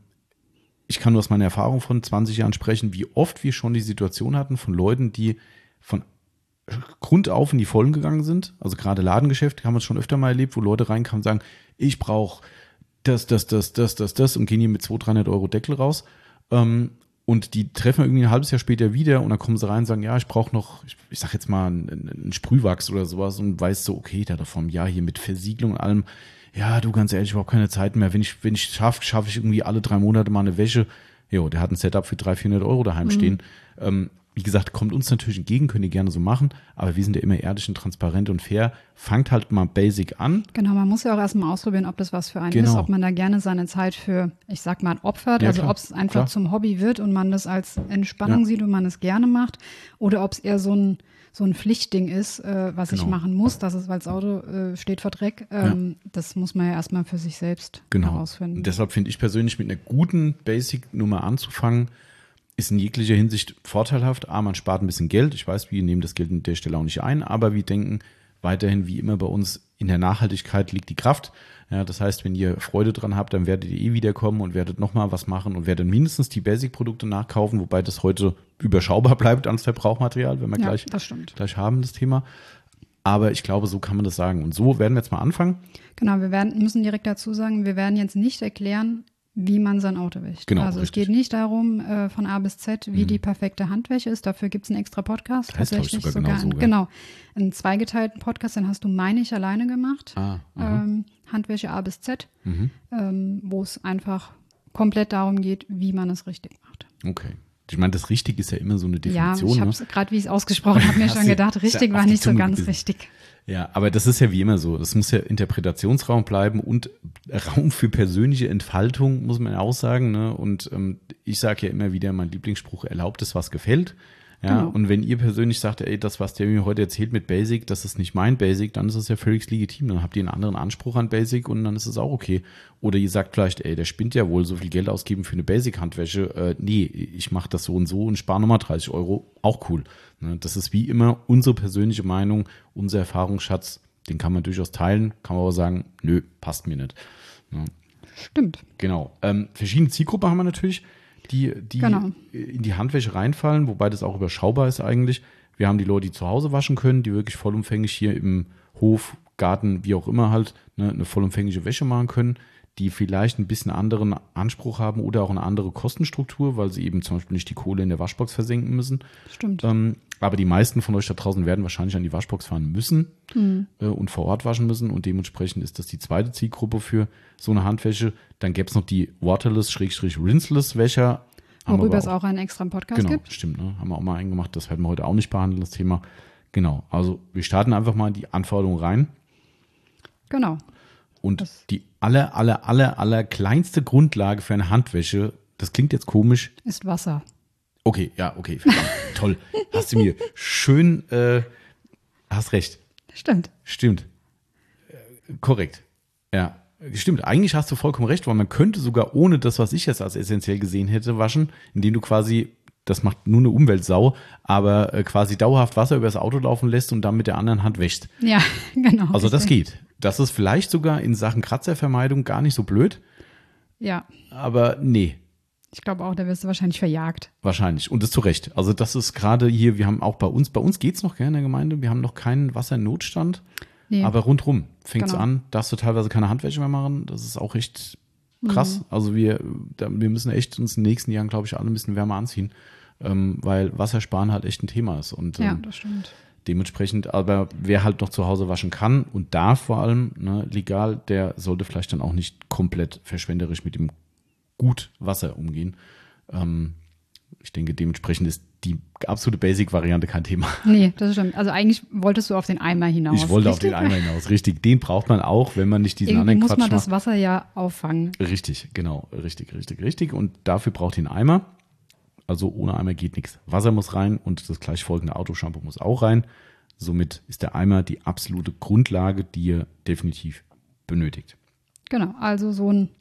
A: ich kann nur aus meiner Erfahrung von zwanzig Jahren sprechen, wie oft wir schon die Situation hatten von Leuten, die von Grund auf in die Vollen gegangen sind. Also gerade Ladengeschäft haben wir schon öfter mal erlebt, wo Leute reinkamen und sagen, ich brauche das, das, das, das, das, das und gehen hier mit zweihundert, dreihundert Euro Deckel raus. Ähm, und die treffen irgendwie ein halbes Jahr später wieder und dann kommen sie rein und sagen, ja, ich brauche noch, ich, ich sag jetzt mal, einen, einen Sprühwachs oder sowas und weißt so, okay, da vom Jahr hier mit Versiegelung und allem, ja, du, ganz ehrlich, ich habe keine Zeit mehr. Wenn ich, wenn ich schaffe, schaffe ich irgendwie alle drei Monate mal eine Wäsche. Jo, der hat ein Setup für dreihundert, vierhundert Euro daheim mhm. stehen. Ähm, wie gesagt, kommt uns natürlich entgegen, könnt ihr gerne so machen, aber wir sind ja immer ehrlich und transparent und fair. Fangt halt mal basic an.
B: Genau, man muss ja auch erstmal ausprobieren, ob das was für einen
A: genau.
B: ist, ob man da gerne seine Zeit für, ich sag mal, opfert,
A: ja,
B: also ob es einfach
A: klar.
B: zum Hobby wird und man das als Entspannung ja. sieht und man es gerne macht oder ob es eher so ein so ein Pflichtding ist, äh, was genau. ich machen muss, dass es, weil das Auto äh, steht vor Dreck, ähm, ja. das muss man ja erstmal für sich selbst
A: genau.
B: herausfinden.
A: Und deshalb finde ich persönlich mit einer guten Basic-Nummer anzufangen, ist in jeglicher Hinsicht vorteilhaft. A, man spart ein bisschen Geld. Ich weiß, wir nehmen das Geld an der Stelle auch nicht ein, aber wir denken weiterhin, wie immer bei uns, in der Nachhaltigkeit liegt die Kraft. Ja, das heißt, wenn ihr Freude dran habt, dann werdet ihr eh wiederkommen und werdet nochmal was machen und werdet mindestens die Basic-Produkte nachkaufen, wobei das heute überschaubar bleibt ans Verbrauchmaterial, wenn wir
B: ja,
A: gleich,
B: das stimmt.
A: gleich haben, das Thema. Aber ich glaube, so kann man das sagen. Und so werden wir jetzt mal anfangen.
B: Genau, wir werden, müssen direkt dazu sagen, wir werden jetzt nicht erklären, wie man sein Auto wäscht.
A: Genau,
B: also
A: richtig.
B: Es geht nicht darum, äh, von A bis Z, wie mhm. die perfekte Handwäsche ist. Dafür gibt es einen extra Podcast.
A: Das heißt,
B: tatsächlich
A: sogar,
B: sogar,
A: genau, so,
B: genau, einen zweigeteilten Podcast, den hast du, meine ich, alleine gemacht.
A: Ah,
B: ähm, Handwäsche A bis Z,
A: mhm.
B: ähm, wo es einfach komplett darum geht, wie man es richtig macht.
A: Okay. Ich meine, das richtig ist ja immer so eine Definition.
B: Ja, ich habe es
A: ne?
B: gerade, wie ich es ausgesprochen habe, mir schon gedacht, richtig war nicht so ganz gebissen. richtig.
A: Ja, aber das ist ja wie immer so. Es muss ja Interpretationsraum bleiben und Raum für persönliche Entfaltung, muss man ja auch sagen. Ne? Und ähm, ich sage ja immer wieder, mein Lieblingsspruch, erlaubt es, was gefällt. Ja, genau. Und wenn ihr persönlich sagt, ey, das, was der mir heute erzählt mit Basic, das ist nicht mein Basic, dann ist es ja völlig legitim. Dann habt ihr einen anderen Anspruch an Basic und dann ist es auch okay. Oder ihr sagt vielleicht, ey, der spinnt ja wohl, so viel Geld ausgeben für eine Basic-Handwäsche. Äh, nee, ich mache das so und so und spare nochmal dreißig Euro. Auch cool. Ne? Das ist wie immer unsere persönliche Meinung, unser Erfahrungsschatz. Den kann man durchaus teilen, kann man aber sagen, nö, passt mir nicht. Ne?
B: Stimmt.
A: Genau. Ähm, verschiedene Zielgruppen haben wir natürlich, die, die
B: genau.
A: in die Handwäsche reinfallen, wobei das auch überschaubar ist eigentlich. Wir haben die Leute, die zu Hause waschen können, die wirklich vollumfänglich hier im Hof, Garten, wie auch immer halt, ne, eine vollumfängliche Wäsche machen können, die vielleicht ein bisschen anderen Anspruch haben oder auch eine andere Kostenstruktur, weil sie eben zum Beispiel nicht die Kohle in der Waschbox versenken müssen.
B: Stimmt.
A: Ähm, aber die meisten von euch da draußen werden wahrscheinlich an die Waschbox fahren müssen mhm. äh, und vor Ort waschen müssen und dementsprechend ist das die zweite Zielgruppe für so eine Handwäsche. Dann gäbe es noch die Waterless-Rinseless-Wäscher.
B: Worüber es auch einen extra Podcast
A: genau,
B: gibt.
A: Genau, stimmt. Ne? Haben wir auch mal eingemacht. Das werden wir heute auch nicht behandeln, das Thema. Genau, also wir starten einfach mal in die Anforderungen rein.
B: Genau.
A: Und das die aller, aller, aller, aller kleinste Grundlage für eine Handwäsche, das klingt jetzt komisch.
B: Ist Wasser.
A: Okay, ja, okay, verdammt. Toll. Hast du mir schön, äh, hast recht.
B: Stimmt.
A: Stimmt. Äh, korrekt. Ja, stimmt. Eigentlich hast du vollkommen recht, weil man könnte sogar ohne das, was ich jetzt als essentiell gesehen hätte, waschen, indem du quasi, das macht nur eine Umweltsau, aber äh, quasi dauerhaft Wasser über das Auto laufen lässt und dann mit der anderen Hand wäschst.
B: Ja, genau.
A: Also das geht. Das ist vielleicht sogar in Sachen Kratzervermeidung gar nicht so blöd.
B: Ja.
A: Aber nee.
B: Ich glaube auch, da wirst du wahrscheinlich verjagt.
A: Wahrscheinlich. Und das zu Recht. Also das ist gerade hier, wir haben auch bei uns, bei uns geht es noch gerne in der Gemeinde, wir haben noch keinen Wassernotstand. Nee. Aber rundrum fängt es genau. an, darfst du teilweise keine Handwäsche mehr machen. Das ist auch echt krass. Mhm. Also wir, da, wir müssen echt uns in den nächsten Jahren, glaube ich, alle ein bisschen wärmer anziehen, ähm, weil Wassersparen halt echt ein Thema ist. Und, ähm,
B: ja, das stimmt.
A: Dementsprechend, aber wer halt noch zu Hause waschen kann und darf vor allem, ne, legal, der sollte vielleicht dann auch nicht komplett verschwenderisch mit dem gut Wasser umgehen. Ähm, ich denke, dementsprechend ist die absolute Basic-Variante kein Thema.
B: Nee, das stimmt. Also eigentlich wolltest du auf den Eimer hinaus.
A: Ich wollte
B: richtig?
A: auf den Eimer hinaus, richtig. Den braucht man auch, wenn man nicht diesen
B: Irgendwie
A: anderen
B: muss
A: Quatsch
B: man
A: macht.
B: das Wasser ja auffangen.
A: Richtig, genau. Richtig, richtig, richtig. Und dafür braucht ihr einen Eimer. Also ohne Eimer geht nichts. Wasser muss rein und das gleich folgende Autoshampoo muss auch rein. Somit ist der Eimer die absolute Grundlage, die ihr definitiv benötigt.
B: Genau, also so ein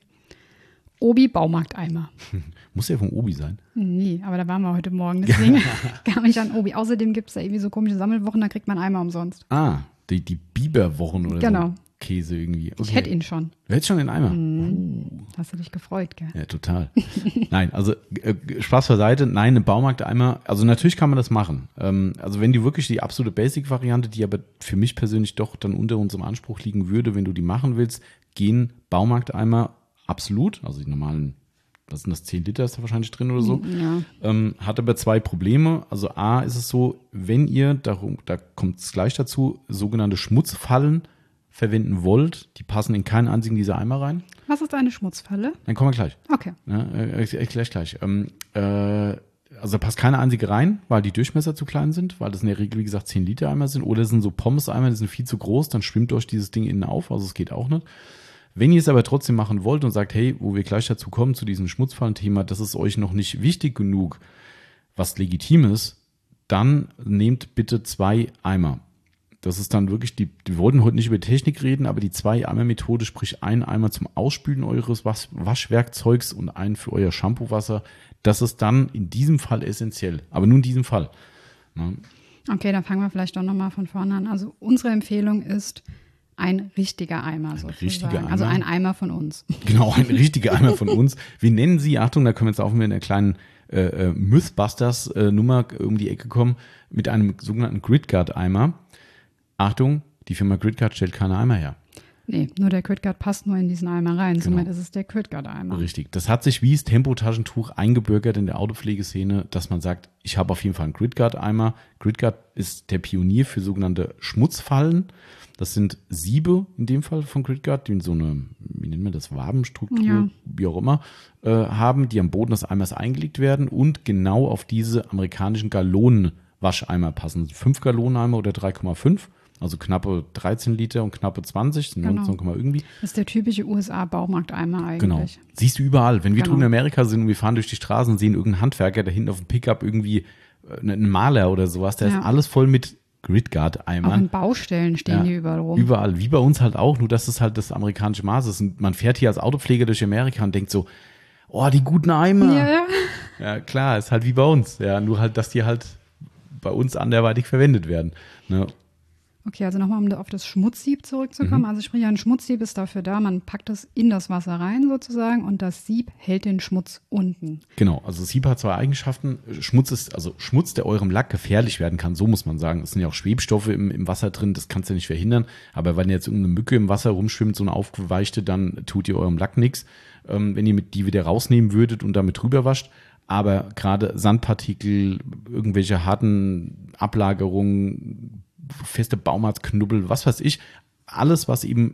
B: Obi-Baumarkteimer.
A: Muss ja vom Obi sein?
B: Nee, aber da waren wir heute Morgen, deswegen kam ich an Obi. Außerdem gibt es da irgendwie so komische Sammelwochen, da kriegt man Eimer umsonst.
A: Ah, die, die Biberwochen oder
B: genau.
A: so. Käse irgendwie. Okay.
B: Ich hätte ihn schon.
A: Du hättest schon den Eimer?
B: Mm, uh. Hast du dich gefreut, gell?
A: Ja, total. Nein, also äh, Spaß beiseite. Nein, ein Baumarkteimer, also natürlich kann man das machen. Ähm, also wenn du wirklich die absolute Basic-Variante, die aber für mich persönlich doch dann unter unserem Anspruch liegen würde, wenn du die machen willst, gehen Baumarkteimer absolut, also die normalen, was sind das, zehn Liter ist da wahrscheinlich drin oder so,
B: ja.
A: ähm, hat aber zwei Probleme. Also A ist es so, wenn ihr, darum, da kommt es gleich dazu, sogenannte Schmutzfallen verwenden wollt, die passen in keinen einzigen dieser Eimer rein.
B: Was ist eine Schmutzfalle?
A: Dann kommen wir gleich.
B: Okay.
A: Ja, äh, gleich, gleich. Ähm, äh, also da passt keine einzige rein, weil die Durchmesser zu klein sind, weil das in der Regel, wie gesagt, zehn Liter Eimer sind. Oder es sind so Pommes-Eimer, die sind viel zu groß, dann schwimmt euch dieses Ding innen auf, also es geht auch nicht. Wenn ihr es aber trotzdem machen wollt und sagt, hey, wo wir gleich dazu kommen, zu diesem Schmutzfallen-Thema, das ist euch noch nicht wichtig genug, was legitim ist, dann nehmt bitte zwei Eimer. Das ist dann wirklich, die, wir wollten heute nicht über Technik reden, aber die Zwei-Eimer-Methode, sprich ein Eimer zum Ausspülen eures Wasch- Waschwerkzeugs und einen für euer Shampoo-Wasser, das ist dann in diesem Fall essentiell. Aber nur in diesem Fall. Ne?
B: Okay, dann fangen wir vielleicht doch nochmal von vorne an. Also unsere Empfehlung ist ein richtiger Eimer
A: ein
B: sozusagen.
A: Richtiger Eimer.
B: Also ein Eimer von uns.
A: Genau, ein richtiger Eimer von uns. Wir nennen sie, Achtung, da können wir jetzt auch mit einer kleinen äh, Mythbusters-Nummer äh, um die Ecke kommen, mit einem sogenannten Gridguard-Eimer. Achtung, die Firma Gridguard stellt keine Eimer her.
B: Nee, nur der Gridguard passt nur in diesen Eimer rein.
A: Genau.
B: Somit ist es der Gridguard-Eimer.
A: Richtig. Das hat sich wie das Tempotaschentuch eingebürgert in der Autopflegeszene, dass man sagt, ich habe auf jeden Fall einen Gridguard-Eimer. Gridguard ist der Pionier für sogenannte Schmutzfallen. Das sind Siebe in dem Fall von Gridguard, die in so eine, wie nennen wir das, Wabenstruktur,
B: ja.
A: wie auch immer, äh, haben, die am Boden des Eimers eingelegt werden und genau auf diese amerikanischen Gallonen-Wascheimer passen. fünf Galloneneimer oder drei Komma fünf. Also knappe dreizehn Liter und knappe zwanzig,
B: genau.
A: neunzehn, irgendwie.
B: Das ist der typische U S A-Baumarkteimer eigentlich.
A: Genau. Siehst du überall. Wenn wir
B: Genau.
A: drüben in Amerika sind und wir fahren durch die Straßen und sehen irgendeinen Handwerker, der hinten auf dem Pickup irgendwie äh, einen Maler oder sowas, der
B: Ja.
A: ist alles voll mit
B: Auch
A: Gridguard-Eimern.
B: in Baustellen stehen
A: Ja,
B: die überall rum.
A: Überall. Wie bei uns halt auch, nur dass es halt das amerikanische Maß ist. Und man fährt hier als Autopfleger durch Amerika und denkt so, oh, die guten Eimer.
B: Ja, ja.
A: Ja, klar, ist halt wie bei uns. Ja, nur halt, dass die halt bei uns anderweitig verwendet werden. Ne?
B: Okay, also nochmal, um auf das Schmutzsieb zurückzukommen.
A: Mhm.
B: Also sprich, ein Schmutzsieb ist dafür da, man packt es in das Wasser rein sozusagen und das Sieb hält den Schmutz unten.
A: Genau, also Sieb hat zwei Eigenschaften. Schmutz ist, also Schmutz, der eurem Lack gefährlich werden kann, so muss man sagen. Es sind ja auch Schwebstoffe im, im Wasser drin, das kannst du nicht verhindern. Aber wenn jetzt irgendeine Mücke im Wasser rumschwimmt, so eine aufgeweichte, dann tut ihr eurem Lack nichts. Ähm, wenn ihr mit die wieder rausnehmen würdet und damit drüber wascht. Aber gerade Sandpartikel, irgendwelche harten Ablagerungen, feste Baumarktknubbel, was weiß ich, alles, was eben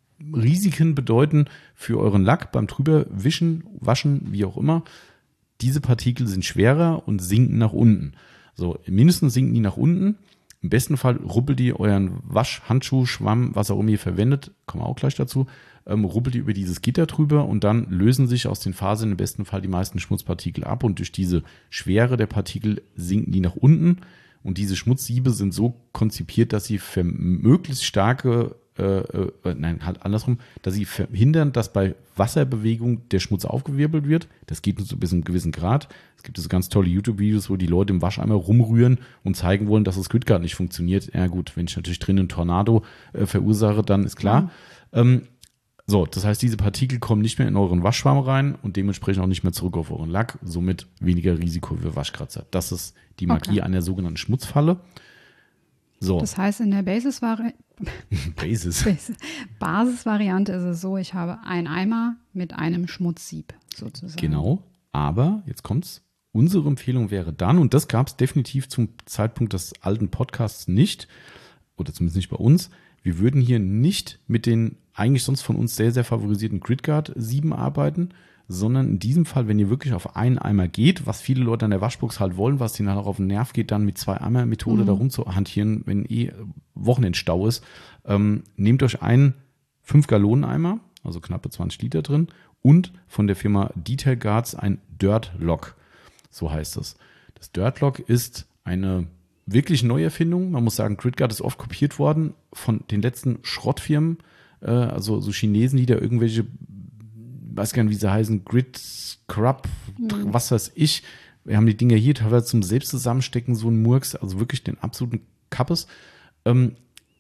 A: Risiken bedeuten für euren Lack beim drüberwischen, waschen, wie auch immer, diese Partikel sind schwerer und sinken nach unten. So, mindestens sinken die nach unten. Im besten Fall ruppelt ihr euren Waschhandschuh, Schwamm, was auch immer ihr verwendet, kommen wir auch gleich dazu, ähm, ruppelt ihr über dieses Gitter drüber und dann lösen sich aus den Fasern im besten Fall die meisten Schmutzpartikel ab und durch diese Schwere der Partikel sinken die nach unten. Und diese Schmutzsiebe sind so konzipiert, dass sie für möglichst starke, äh, äh, nein, halt andersrum, dass sie verhindern, dass bei Wasserbewegung der Schmutz aufgewirbelt wird. Das geht nur so bis zu einem gewissen Grad. Es gibt so ganz tolle YouTube-Videos, wo die Leute im Wascheimer rumrühren und zeigen wollen, dass das Gridguard nicht funktioniert. Ja gut, wenn ich natürlich drinnen einen Tornado äh, verursache, dann ist klar.
B: Ja.
A: Ähm, So, das heißt, diese Partikel kommen nicht mehr in euren Waschschwamm rein und dementsprechend auch nicht mehr zurück auf euren Lack, somit weniger Risiko für Waschkratzer. Das ist die Magie
B: Okay.
A: einer sogenannten Schmutzfalle. So,
B: Das heißt, in der Basis-Vari-
A: Basis.
B: Basis- Basisvariante ist es so, ich habe einen Eimer mit einem Schmutzsieb sozusagen.
A: Genau, aber jetzt kommt's. Unsere Empfehlung wäre dann, und das gab es definitiv zum Zeitpunkt des alten Podcasts nicht, oder zumindest nicht bei uns, wir würden hier nicht mit den eigentlich sonst von uns sehr, sehr favorisierten Gridguard sieben arbeiten, sondern in diesem Fall, wenn ihr wirklich auf einen Eimer geht, was viele Leute an der Waschbox halt wollen, was ihnen halt auch auf den Nerv geht, dann mit zwei Eimer-Methode
B: Mhm.
A: da rumzuhantieren, wenn eh Wochenendstau ist, ähm, nehmt euch einen fünf Gallonen Eimer, also knappe zwanzig Liter drin, und von der Firma Detail Guards ein Dirt Lock, so heißt es. Das Dirt Lock ist eine wirklich Neuerfindung. Man muss sagen, Gridguard ist oft kopiert worden von den letzten Schrottfirmen, äh, also so Chinesen, die da irgendwelche, weiß gar nicht, wie sie heißen, Grid Scrub,
B: Mhm.
A: was weiß ich. Wir haben die Dinger hier teilweise zum Selbstzusammenstecken, so ein Murks, also wirklich den absoluten Kappes. Ähm,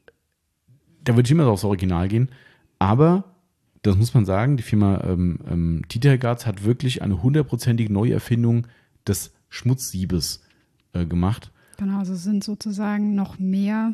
A: da würde ich immer aufs Original gehen. Aber, das muss man sagen, die Firma ähm, ähm, Detail Guards hat wirklich eine hundertprozentige Neuerfindung des Schmutzsiebes äh, gemacht.
B: Genau, also sind sozusagen noch mehr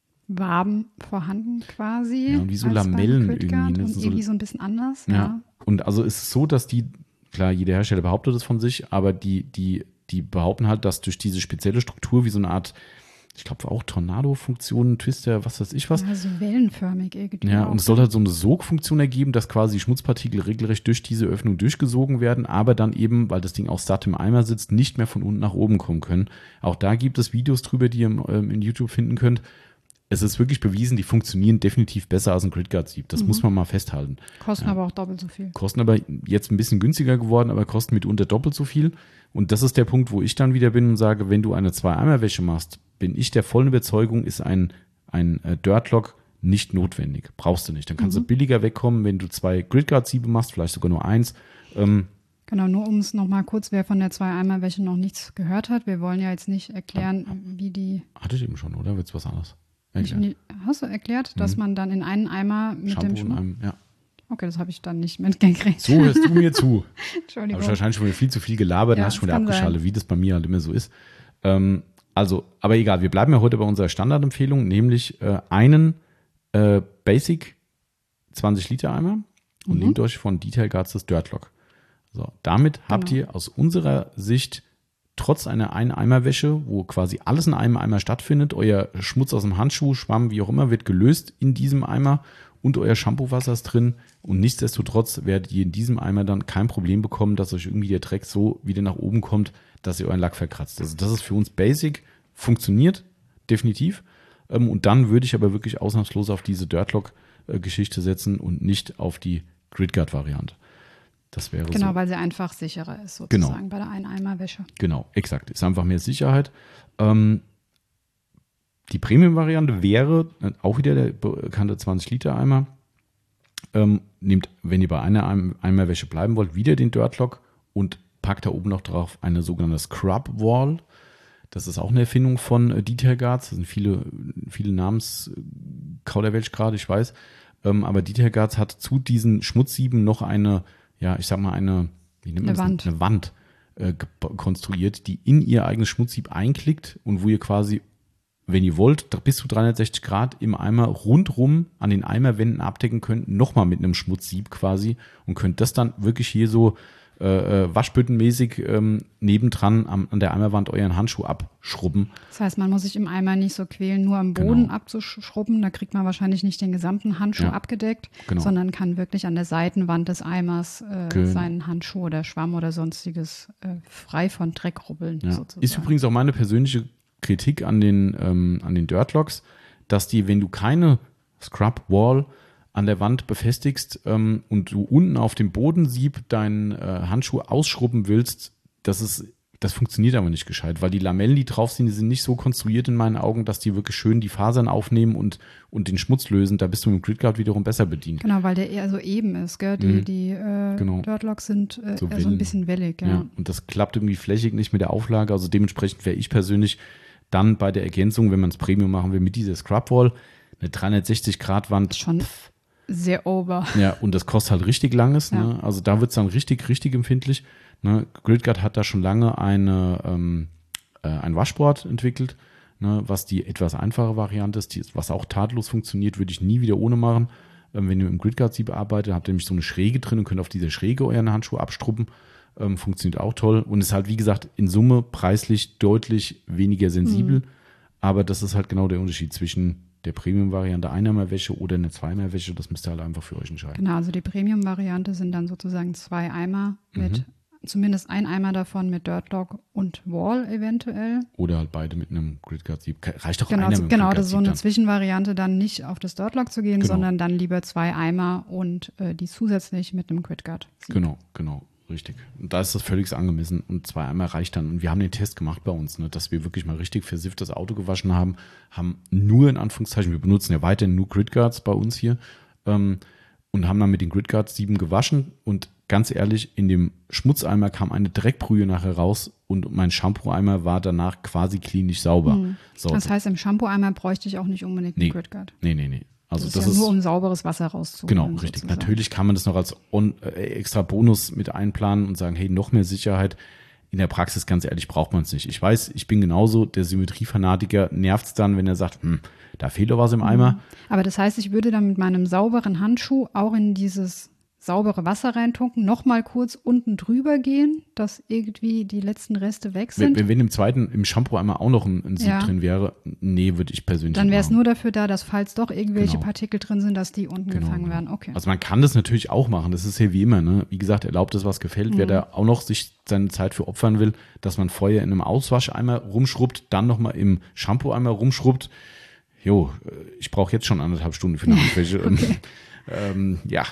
B: Waben vorhanden quasi.
A: Ja, und wie so
B: als beim
A: Lamellen
B: Gridguard
A: irgendwie, ne?
B: Und
A: Das sind so-
B: irgendwie so ein bisschen anders.
A: Ja.
B: Ja.
A: Und also ist es so, dass die, klar, jeder Hersteller behauptet es von sich, aber die, die, die behaupten halt, dass durch diese spezielle Struktur wie so eine Art, ich glaube auch Tornado-Funktion, Twister, was weiß ich was.
B: Also wellenförmig irgendwie.
A: Ja,
B: auch.
A: und es soll halt so eine Sogfunktion ergeben, dass quasi Schmutzpartikel regelrecht durch diese Öffnung durchgesogen werden, aber dann eben, weil das Ding auch satt im Eimer sitzt, nicht mehr von unten nach oben kommen können. Auch da gibt es Videos drüber, die ihr im, ähm, in YouTube finden könnt. Es ist wirklich bewiesen, die funktionieren definitiv besser als ein Gridguard-Sieb. Das
B: Mhm.
A: muss man mal festhalten.
B: Kosten
A: Ja.
B: aber auch doppelt so viel.
A: Kosten aber jetzt ein bisschen günstiger geworden, aber kosten mitunter doppelt so viel. Und das ist der Punkt, wo ich dann wieder bin und sage, wenn du eine Zwei-Eimer-Wäsche machst, bin ich der vollen Überzeugung, ist ein, ein äh, Dirt-Lock nicht notwendig. Brauchst du nicht. Dann kannst
B: Mhm.
A: du billiger wegkommen, wenn du zwei Gridguard-Siebe machst, vielleicht sogar nur eins. Ähm,
B: Genau, nur um es nochmal kurz, wer von der Zwei-Eimer-Wäsche noch nichts gehört hat. Wir wollen ja jetzt nicht erklären, wie die.
A: hatte ich eben schon, oder? Wird's was anderes?
B: Nicht,
A: Erklären.
B: hast du erklärt, dass
A: Mhm.
B: man dann in einen Eimer mit
A: Shampoo
B: dem
A: in
B: Schmuck.
A: einem, ja.
B: Okay, das habe ich dann nicht mitgekriegt.
A: So hörst du mir zu.
B: Entschuldigung.
A: Habe ich wahrscheinlich schon wieder viel zu viel gelabert, dann
B: Ja,
A: hast du schon
B: das
A: wieder
B: kann
A: abgeschaltet,
B: sein.
A: wie das bei mir halt immer so ist. Ähm, also, aber egal, wir bleiben ja heute bei unserer Standardempfehlung, nämlich äh, einen äh, Basic zwanzig Liter Eimer und
B: Mhm.
A: nehmt euch von Detail Guards das Dirt Lock. So, damit habt
B: Genau.
A: ihr aus unserer Sicht trotz einer Ein-Eimer-Wäsche, wo quasi alles in einem Eimer stattfindet, euer Schmutz aus dem Handschuh, Schwamm, wie auch immer, wird gelöst in diesem Eimer und euer Shampoo-Wasser ist drin und nichtsdestotrotz werdet ihr in diesem Eimer dann kein Problem bekommen, dass euch irgendwie der Dreck so wieder nach oben kommt, dass ihr euren Lack verkratzt. Also das ist für uns basic, funktioniert definitiv ähm, und dann würde ich aber wirklich ausnahmslos auf diese Dirtlock-Geschichte setzen und nicht auf die Gridguard-Variante. Das wäre
B: Genau,
A: so.
B: weil sie einfach sicherer ist,
A: Genau.
B: sozusagen, bei der Ein-Eimer-Wäsche.
A: Genau, exakt. Ist einfach mehr Sicherheit. Ähm, die Premium-Variante wäre äh, auch wieder der bekannte zwanzig Liter Eimer. Ähm, nehmt, wenn ihr bei einer Eim- Eimerwäsche bleiben wollt, wieder den Dirt Lock und packt da oben noch drauf eine sogenannte Scrub Wall. Das ist auch eine Erfindung von äh, Detail Guards. Das sind viele, viele Namenskauderwelsch gerade, ich weiß. Ähm, aber Detail Guards hat zu diesen Schmutzsieben noch eine, ja, ich sag mal eine, wie nennt man
B: Eine
A: das?
B: Wand.
A: Eine Wand äh, ge- konstruiert, die in ihr eigenes Schmutzsieb einklickt und wo ihr quasi, wenn ihr wollt, bis zu dreihundertsechzig Grad im Eimer rundrum an den Eimerwänden abdecken könnt, nochmal mit einem Schmutzsieb quasi und könnt das dann wirklich hier so äh, äh, waschbüttenmäßig ähm, nebendran am, an der Eimerwand euren Handschuh abschrubben.
B: Das heißt, man muss sich im Eimer nicht so quälen, nur am Boden
A: Genau.
B: abzuschrubben. Da kriegt man wahrscheinlich nicht den gesamten Handschuh
A: Ja.
B: abgedeckt,
A: Genau.
B: sondern kann wirklich an der Seitenwand des Eimers äh,
A: Genau.
B: seinen Handschuh oder Schwamm oder sonstiges äh, frei von Dreck rubbeln.
A: Ja.
B: Sozusagen.
A: Ist übrigens auch meine persönliche Kritik an den, ähm, an den Dirtlocks, dass die, wenn du keine Scrub Wall an der Wand befestigst ähm, und du unten auf dem Bodensieb deinen äh, Handschuh ausschrubben willst, das ist, das funktioniert aber nicht gescheit, weil die Lamellen, die drauf sind, die sind nicht so konstruiert in meinen Augen, dass die wirklich schön die Fasern aufnehmen und, und den Schmutz lösen. Da bist du mit dem Gridguard wiederum besser bedient.
B: Genau, weil der eher so eben ist. Gell? Die,
A: Mhm.
B: die äh,
A: Genau.
B: Dirtlocks sind äh,
A: So
B: eher so
A: Wellen.
B: ein bisschen wellig. Ja.
A: Ja, und das klappt irgendwie flächig nicht mit der Auflage. Also dementsprechend wäre ich persönlich dann bei der Ergänzung, wenn man es Premium machen will, mit dieser Scrub Wall, eine dreihundertsechzig Grad Wand.
B: Schon, sehr over.
A: Ja, und das kostet halt richtig langes.
B: Ja.
A: Ne? Also da wird es dann richtig, richtig empfindlich. Ne? Gridguard hat da schon lange eine, ähm, äh, ein Washboard entwickelt, ne? Was die etwas einfache Variante ist, die, was auch tadellos funktioniert, würde ich nie wieder ohne machen. Ähm, wenn ihr im Gridguard-Sieb arbeitet, habt ihr nämlich so eine Schräge drin und könnt auf dieser Schräge euren Handschuh abstruppen. Ähm, funktioniert auch toll und ist halt, wie gesagt, in Summe preislich deutlich weniger sensibel. Mhm. Aber das ist halt genau der Unterschied zwischen der Premium-Variante Eineimerwäsche oder eine Zweieimerwäsche. Das müsst ihr halt einfach für euch entscheiden.
B: Genau, also die Premium-Variante sind dann sozusagen zwei Eimer mit, mhm. zumindest ein Eimer davon mit Dirtlock und Wall eventuell.
A: Oder halt beide mit einem Gridguard-Sieb. Reicht doch
B: genau,
A: einer
B: so,
A: mit einem
B: Genau, das ist so eine
A: dann.
B: Zwischenvariante, dann nicht auf das Dirtlock zu gehen,
A: genau.
B: sondern dann lieber zwei Eimer und äh, die zusätzlich mit einem Gridguard-Sieb.
A: Genau, genau. Richtig. Und da ist das völlig angemessen und zwei Eimer reicht dann. Und wir haben den Test gemacht bei uns, ne, dass wir wirklich mal richtig versifft das Auto gewaschen haben, haben nur in Anführungszeichen, wir benutzen ja weiterhin nur Gridguards bei uns hier ähm, und haben dann mit den Gridguards sieben gewaschen und ganz ehrlich, in dem Schmutzeimer kam eine Dreckbrühe nachher raus und mein Shampoo-Eimer war danach quasi klinisch sauber. Hm.
B: So. Das heißt, im Shampoo-Eimer bräuchte ich auch nicht unbedingt einen
A: nee.
B: Gridguard.
A: Nee, nee, nee. Also
B: das,
A: das
B: ist ja
A: ist
B: nur, um sauberes Wasser rauszuholen.
A: Genau, richtig. Sozusagen. Natürlich kann man das noch als on, äh, extra Bonus mit einplanen und sagen, hey, noch mehr Sicherheit. In der Praxis, ganz ehrlich, braucht man es nicht. Ich weiß, ich bin genauso, der Symmetriefanatiker nervt es dann, wenn er sagt, hm, da fehlt doch was im Eimer.
B: Aber das heißt, ich würde dann mit meinem sauberen Handschuh auch in dieses saubere Wasser reintunken, nochmal kurz unten drüber gehen, dass irgendwie die letzten Reste weg sind.
A: Wenn, wenn im zweiten, im Shampoo einmal auch noch ein, ein Sieb ja. drin wäre, nee, würde ich persönlich
B: Dann wäre es nur dafür da, dass falls doch irgendwelche
A: genau.
B: Partikel drin sind, dass die unten genau, gefangen genau. werden. Okay.
A: Also man kann das natürlich auch machen, das ist ja wie immer, ne? Wie gesagt, erlaubt es, was gefällt. Mhm. Wer da auch noch sich seine Zeit für opfern will, dass man vorher in einem Auswascheimer rumschrubbt, dann nochmal im Shampoo-Eimer rumschrubbt. Jo, ich brauche jetzt schon anderthalb Stunden für eine Handwäsche. okay. ähm, ja.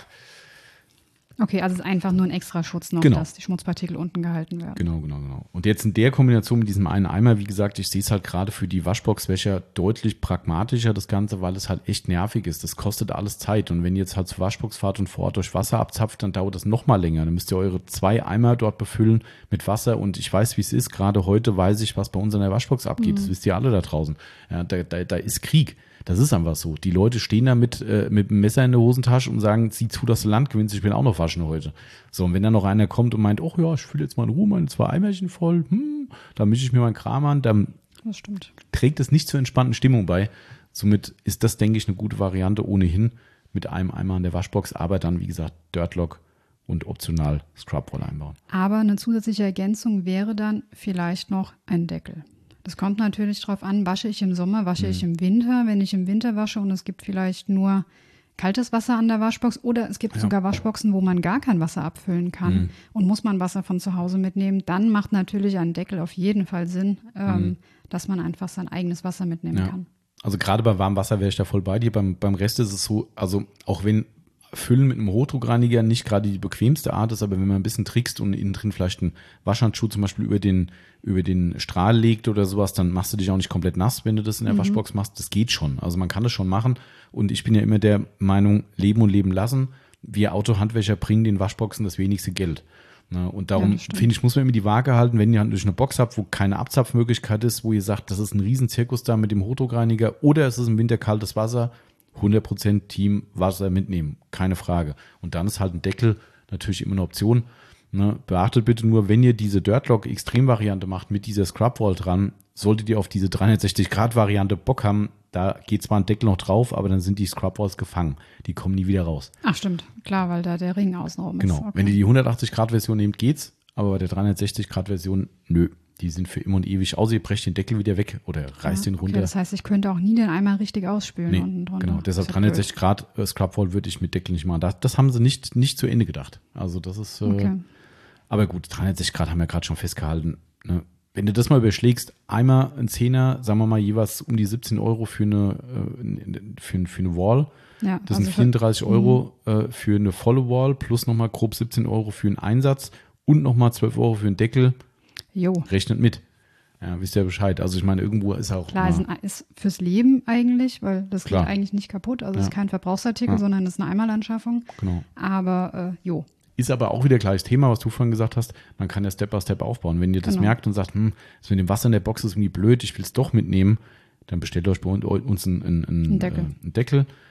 B: Okay, also es ist einfach nur ein extra Schutz noch,
A: genau.
B: dass die Schmutzpartikel unten gehalten werden.
A: Genau, genau, genau. Und jetzt in der Kombination mit diesem einen Eimer, wie gesagt, ich sehe es halt gerade für die Waschboxwäscher deutlich pragmatischer, das Ganze, weil es halt echt nervig ist. Das kostet alles Zeit. Und wenn ihr jetzt halt zur Waschbox fahrt und vor Ort durch Wasser abzapft, dann dauert das noch mal länger. Dann müsst ihr eure zwei Eimer dort befüllen mit Wasser. Und ich weiß, wie es ist. Gerade heute weiß ich, was bei uns in der Waschbox abgeht. Mhm. Das wisst ihr alle da draußen. Ja, da, da, da ist Krieg. Das ist einfach so. Die Leute stehen da mit, äh, mit dem Messer in der Hosentasche und sagen, sieh zu, dass du Land gewinnst, ich will auch noch waschen heute. So, und wenn dann noch einer kommt und meint, oh ja, ich fülle jetzt mal in Ruhe meine zwei Eimerchen voll, hm, da mische ich mir meinen Kram an, dann
B: das stimmt.
A: trägt es nicht zur entspannten Stimmung bei. Somit ist das, denke ich, eine gute Variante ohnehin mit einem Eimer in der Waschbox, aber dann, wie gesagt, Dirtlock und optional Scrub-Roll einbauen.
B: Aber eine zusätzliche Ergänzung wäre dann vielleicht noch ein Deckel. Das kommt natürlich drauf an, wasche ich im Sommer, wasche mhm. ich im Winter. Wenn ich im Winter wasche und es gibt vielleicht nur kaltes Wasser an der Waschbox oder es gibt ja. sogar Waschboxen, wo man gar kein Wasser abfüllen kann mhm. und muss man Wasser von zu Hause mitnehmen, dann macht natürlich ein Deckel auf jeden Fall Sinn, ähm, mhm. dass man einfach sein eigenes Wasser mitnehmen
A: ja.
B: kann.
A: Also gerade bei warmem Wasser wäre ich da voll bei dir. Beim, beim Rest ist es so, also auch wenn Füllen mit einem Hochdruckreiniger nicht gerade die bequemste Art ist, aber wenn man ein bisschen trickst und innen drin vielleicht einen Waschhandschuh zum Beispiel über den, über den Strahl legt oder sowas, dann machst du dich auch nicht komplett nass, wenn du das in der mhm. Waschbox machst. Das geht schon. Also man kann das schon machen. Und ich bin ja immer der Meinung, leben und leben lassen. Wir Autohandwerker bringen den Waschboxen das wenigste Geld. Und darum, ja, finde ich, muss man immer die Waage halten, wenn ihr durch eine Box habt, wo keine Abzapfmöglichkeit ist, wo ihr sagt, das ist ein Riesenzirkus da mit dem Hochdruckreiniger oder es ist im Winter kaltes Wasser, hundert Prozent Team Wasser mitnehmen, keine Frage. Und dann ist halt ein Deckel natürlich immer eine Option. Ne? Beachtet bitte nur, wenn ihr diese Dirtlock Extrem-Variante macht mit dieser Scrub-Wall dran, solltet ihr auf diese dreihundertsechzig Grad Variante Bock haben, da geht zwar ein Deckel noch drauf, aber dann sind die Scrub-Walls gefangen. Die kommen nie wieder raus.
B: Ach stimmt, klar, weil da der Ring außenrum ist.
A: Genau,
B: okay.
A: Wenn ihr die hundertachtzig Grad Version nehmt, geht's, aber bei der dreihundertsechzig Grad Version, nö. Die sind für immer und ewig aus. Ihr brecht den Deckel wieder weg oder reißt
B: ja,
A: den runter.
B: Okay, das heißt, ich könnte auch nie den Eimer richtig ausspülen.
A: Nee,
B: unten drunter.
A: Genau, deshalb dreihundertsechzig Grad äh, Scrub-Wall würde ich mit Deckel nicht machen. Das, das haben sie nicht, nicht zu Ende gedacht. Also das ist, äh, okay. Aber gut, dreihundertsechzig Grad haben wir gerade schon festgehalten. Ne? Wenn du das mal überschlägst, einmal ein Zehner, sagen wir mal jeweils um die siebzehn Euro für eine, äh, für, für eine Wall.
B: Ja,
A: das
B: also
A: sind vierunddreißig Euro äh, für eine volle Wall plus nochmal grob siebzehn Euro für einen Einsatz und nochmal zwölf Euro für einen Deckel.
B: Jo.
A: Rechnet mit. Ja, wisst ihr Bescheid. Also ich meine, irgendwo ist auch
B: klar, ist, ein, ist fürs Leben eigentlich, weil das
A: klar.
B: geht eigentlich nicht kaputt. Also es
A: ja.
B: ist kein Verbrauchsartikel, ja. sondern es ist eine Einmalanschaffung.
A: Genau.
B: Aber äh, jo.
A: Ist aber auch wieder gleiches Thema, was du vorhin gesagt hast. Man kann ja Step by Step aufbauen. Wenn ihr das genau. merkt und sagt, hm, das mit dem Wasser in der Box ist irgendwie blöd, ich will es doch mitnehmen, dann bestellt euch bei uns einen, einen,
B: ein Deckel.
A: Äh, einen Deckel.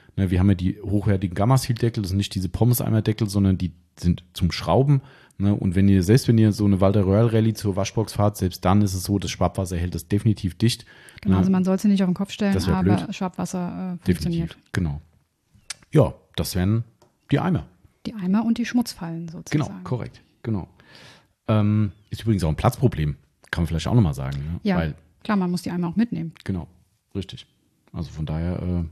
A: Ne, wir haben ja die hochwertigen Gamma-Seal-Deckel, das sind nicht diese Pommes-Eimer-Deckel, sondern die sind zum Schrauben. Ne, und wenn ihr, selbst wenn ihr so eine Walter Royal Rallye zur Waschbox fahrt, selbst dann ist es so, das Schwappwasser hält das definitiv dicht.
B: Genau,
A: ne,
B: also man soll es nicht auf den Kopf stellen, aber
A: blöd.
B: Schwappwasser äh, funktioniert.
A: Definitiv, genau. Ja, das wären die Eimer.
B: Die Eimer und die Schmutzfallen sozusagen.
A: Genau, korrekt, genau. Ähm, ist übrigens auch ein Platzproblem, kann man vielleicht auch nochmal sagen. Ne?
B: Ja,
A: Weil,
B: klar, man muss die Eimer auch mitnehmen.
A: genau, richtig. Also von daher, äh,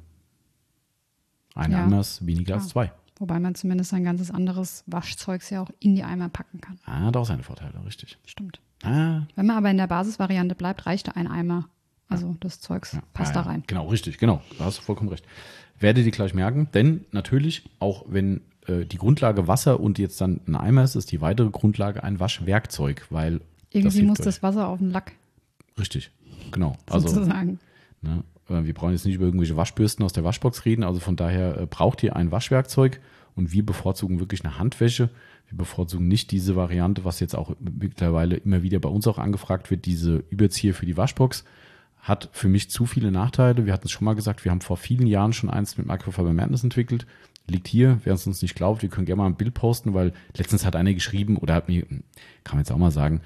A: ein
B: Ja,
A: Eimer ist weniger
B: klar.
A: als zwei.
B: Wobei man zumindest ein ganzes anderes Waschzeugs ja auch in die Eimer packen kann.
A: Ah, hat auch seine Vorteile, richtig.
B: Stimmt.
A: Ah,
B: Wenn man aber in der Basisvariante bleibt, reicht da ein Eimer. Also das Zeugs
A: ja,
B: passt
A: ja,
B: da rein.
A: Genau, richtig, genau. Da hast du vollkommen recht. Werdet ihr gleich merken, denn natürlich, auch wenn äh, die Grundlage Wasser und jetzt dann ein Eimer ist, ist die weitere Grundlage ein Waschwerkzeug, weil
B: Irgendwie
A: hilft
B: muss
A: euch.
B: das Wasser auf den Lack
A: Richtig, genau. Also
B: sozusagen.
A: ne, äh, wir brauchen jetzt nicht über irgendwelche Waschbürsten aus der Waschbox reden, also von daher äh, braucht ihr ein Waschwerkzeug und wir bevorzugen wirklich eine Handwäsche. Wir bevorzugen nicht diese Variante, was jetzt auch mittlerweile immer wieder bei uns auch angefragt wird, diese Überzieher für die Waschbox. Hat für mich zu viele Nachteile. Wir hatten es schon mal gesagt, wir haben vor vielen Jahren schon eins mit Microfiber Madness entwickelt. Liegt hier, wer es uns nicht glaubt, wir können gerne mal ein Bild posten, weil letztens hat einer geschrieben oder hat mir, kann man jetzt auch mal sagen,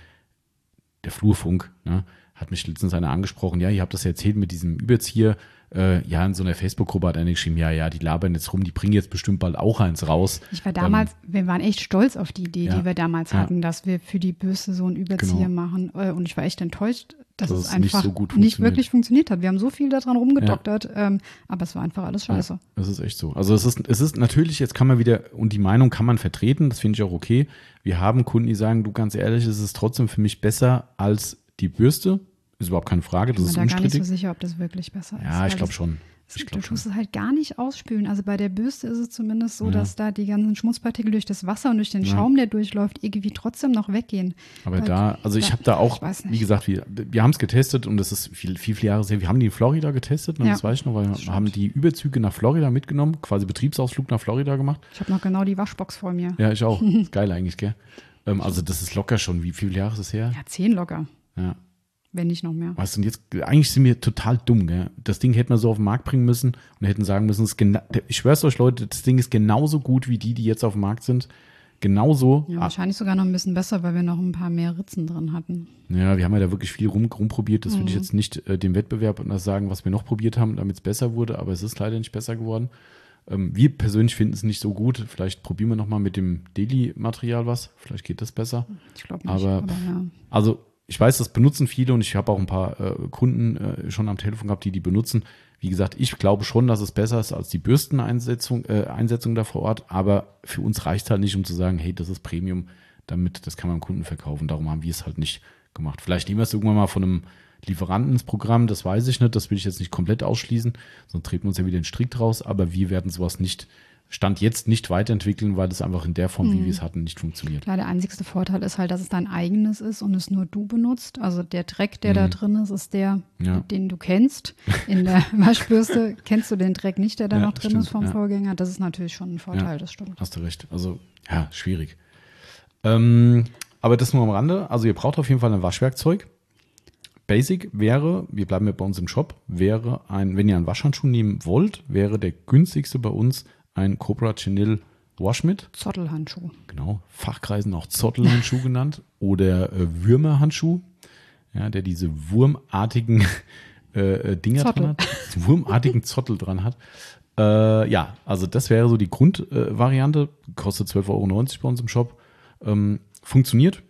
A: der Flurfunk, ne, hat mich letztens einer angesprochen, ja, ihr habt das ja erzählt mit diesem Überzieher, äh, ja, in so einer Facebook-Gruppe hat einer geschrieben, ja, ja, die labern jetzt rum, die bringen jetzt bestimmt bald auch eins raus.
B: Ich war damals, ähm, wir waren echt stolz auf die Idee,
A: ja,
B: die wir damals
A: ja.
B: hatten, dass wir für die Bürste so einen Überzieher
A: Genau.
B: machen. Äh, Und ich war echt enttäuscht, dass
A: Das
B: es
A: ist nicht
B: einfach
A: so gut
B: nicht
A: funktioniert.
B: wirklich funktioniert hat. Wir haben so viel daran rumgedoktert, ähm, aber es war einfach alles scheiße.
A: Ja, das ist echt so. Also es ist, es ist natürlich, jetzt kann man wieder, und die Meinung kann man vertreten, das finde ich auch okay. Wir haben Kunden, die sagen, du ganz ehrlich, es ist trotzdem für mich besser als die Bürste. Ist überhaupt keine Frage, das
B: Ich
A: ist
B: bin da gar nicht
A: unstrittig.
B: so sicher, ob das wirklich besser ist.
A: Ja,
B: weil
A: ich glaube
B: das-
A: schon.
B: das-
A: Ich
B: Du
A: glaube schon.
B: tust es halt gar nicht ausspülen. Also bei der Bürste ist es zumindest so,
A: Ja.
B: dass da die ganzen Schmutzpartikel durch das Wasser und durch den
A: Ja.
B: Schaum, der durchläuft, irgendwie trotzdem noch weggehen.
A: Aber
B: Weil-
A: da, also ich
B: da-
A: habe da auch,
B: ich weiß nicht.
A: wie gesagt, wir, wir haben es getestet und das ist viel, viel, viele Jahre her. Wir haben die in Florida getestet, ne,
B: Ja,
A: das weiß ich noch, weil wir
B: stimmt.
A: haben die Überzüge nach Florida mitgenommen, quasi Betriebsausflug nach Florida gemacht.
B: Ich habe noch genau die Waschbox vor mir.
A: Ja, ich auch. Ist geil eigentlich, gell? Ähm, also das ist locker schon. Wie viele Jahre ist es her?
B: Ja, zehn locker,
A: Ja.
B: wenn nicht noch mehr.
A: Weißt du, und jetzt, eigentlich sind wir total dumm, gell? Das Ding hätten wir so auf den Markt bringen müssen und hätten sagen müssen, es ist gena- ich schwör's euch, Leute, das Ding ist genauso gut wie die, die jetzt auf dem Markt sind. Genauso.
B: Ja,
A: Ah,
B: wahrscheinlich sogar noch ein bisschen besser, weil wir noch ein paar mehr Ritzen drin hatten.
A: ja, wir haben ja da wirklich viel rum, rumprobiert. Das will
B: Mhm.
A: ich jetzt nicht äh, dem Wettbewerb sagen, was wir noch probiert haben, damit es besser wurde, aber es ist leider nicht besser geworden. Ähm, wir persönlich finden es nicht so gut. Vielleicht probieren wir nochmal mit dem Daily-Material was. Vielleicht geht das besser.
B: Ich glaube nicht.
A: Aber-
B: Aber, ja.
A: Also ich weiß, das benutzen viele und ich habe auch ein paar äh, Kunden äh, schon am Telefon gehabt, die die benutzen. Wie gesagt, ich glaube schon, dass es besser ist als die Bürsteneinsetzung äh, Einsetzung da vor Ort, aber für uns reicht halt nicht, um zu sagen, hey, das ist Premium, damit, das kann man dem Kunden verkaufen. Darum haben wir es halt nicht gemacht. Vielleicht nehmen wir es irgendwann mal von einem Lieferanten ins Programm, das weiß ich nicht, das will ich jetzt nicht komplett ausschließen, sonst treten wir uns ja wieder den Strick draus, aber wir werden sowas nicht, Stand jetzt nicht weiterentwickeln, weil das einfach in der Form, wie
B: Mhm.
A: wir es hatten, nicht funktioniert.
B: Klar, der einzigste Vorteil ist halt, dass es dein eigenes ist und es nur du benutzt. Also der Dreck, der da drin ist, ist der,
A: Mhm. Ja.
B: den du kennst. In der Waschbürste kennst du den Dreck nicht, der da
A: Ja,
B: noch drin
A: stimmt,
B: ist vom
A: ja.
B: Vorgänger. Das ist natürlich schon ein Vorteil,
A: Ja.
B: das stimmt.
A: Hast du recht. Also, ja, schwierig. Ähm, aber das nur am Rande. Also, ihr braucht auf jeden Fall ein Waschwerkzeug. Basic wäre, wir bleiben ja bei uns im Shop, wäre ein, wenn ihr einen Waschhandschuh nehmen wollt, wäre der günstigste bei uns ein Cobra Chenille Washmit.
B: Zottelhandschuh.
A: Genau, Fachkreisen auch Zottelhandschuh genannt oder äh, Würmerhandschuh, ja, der diese wurmartigen äh, Dinger
B: Zottel.
A: dran hat, wurmartigen Zottel dran hat. Äh, ja, also das wäre so die Grundvariante, äh, kostet zwölf Euro neunzig bei uns im Shop, ähm, funktioniert,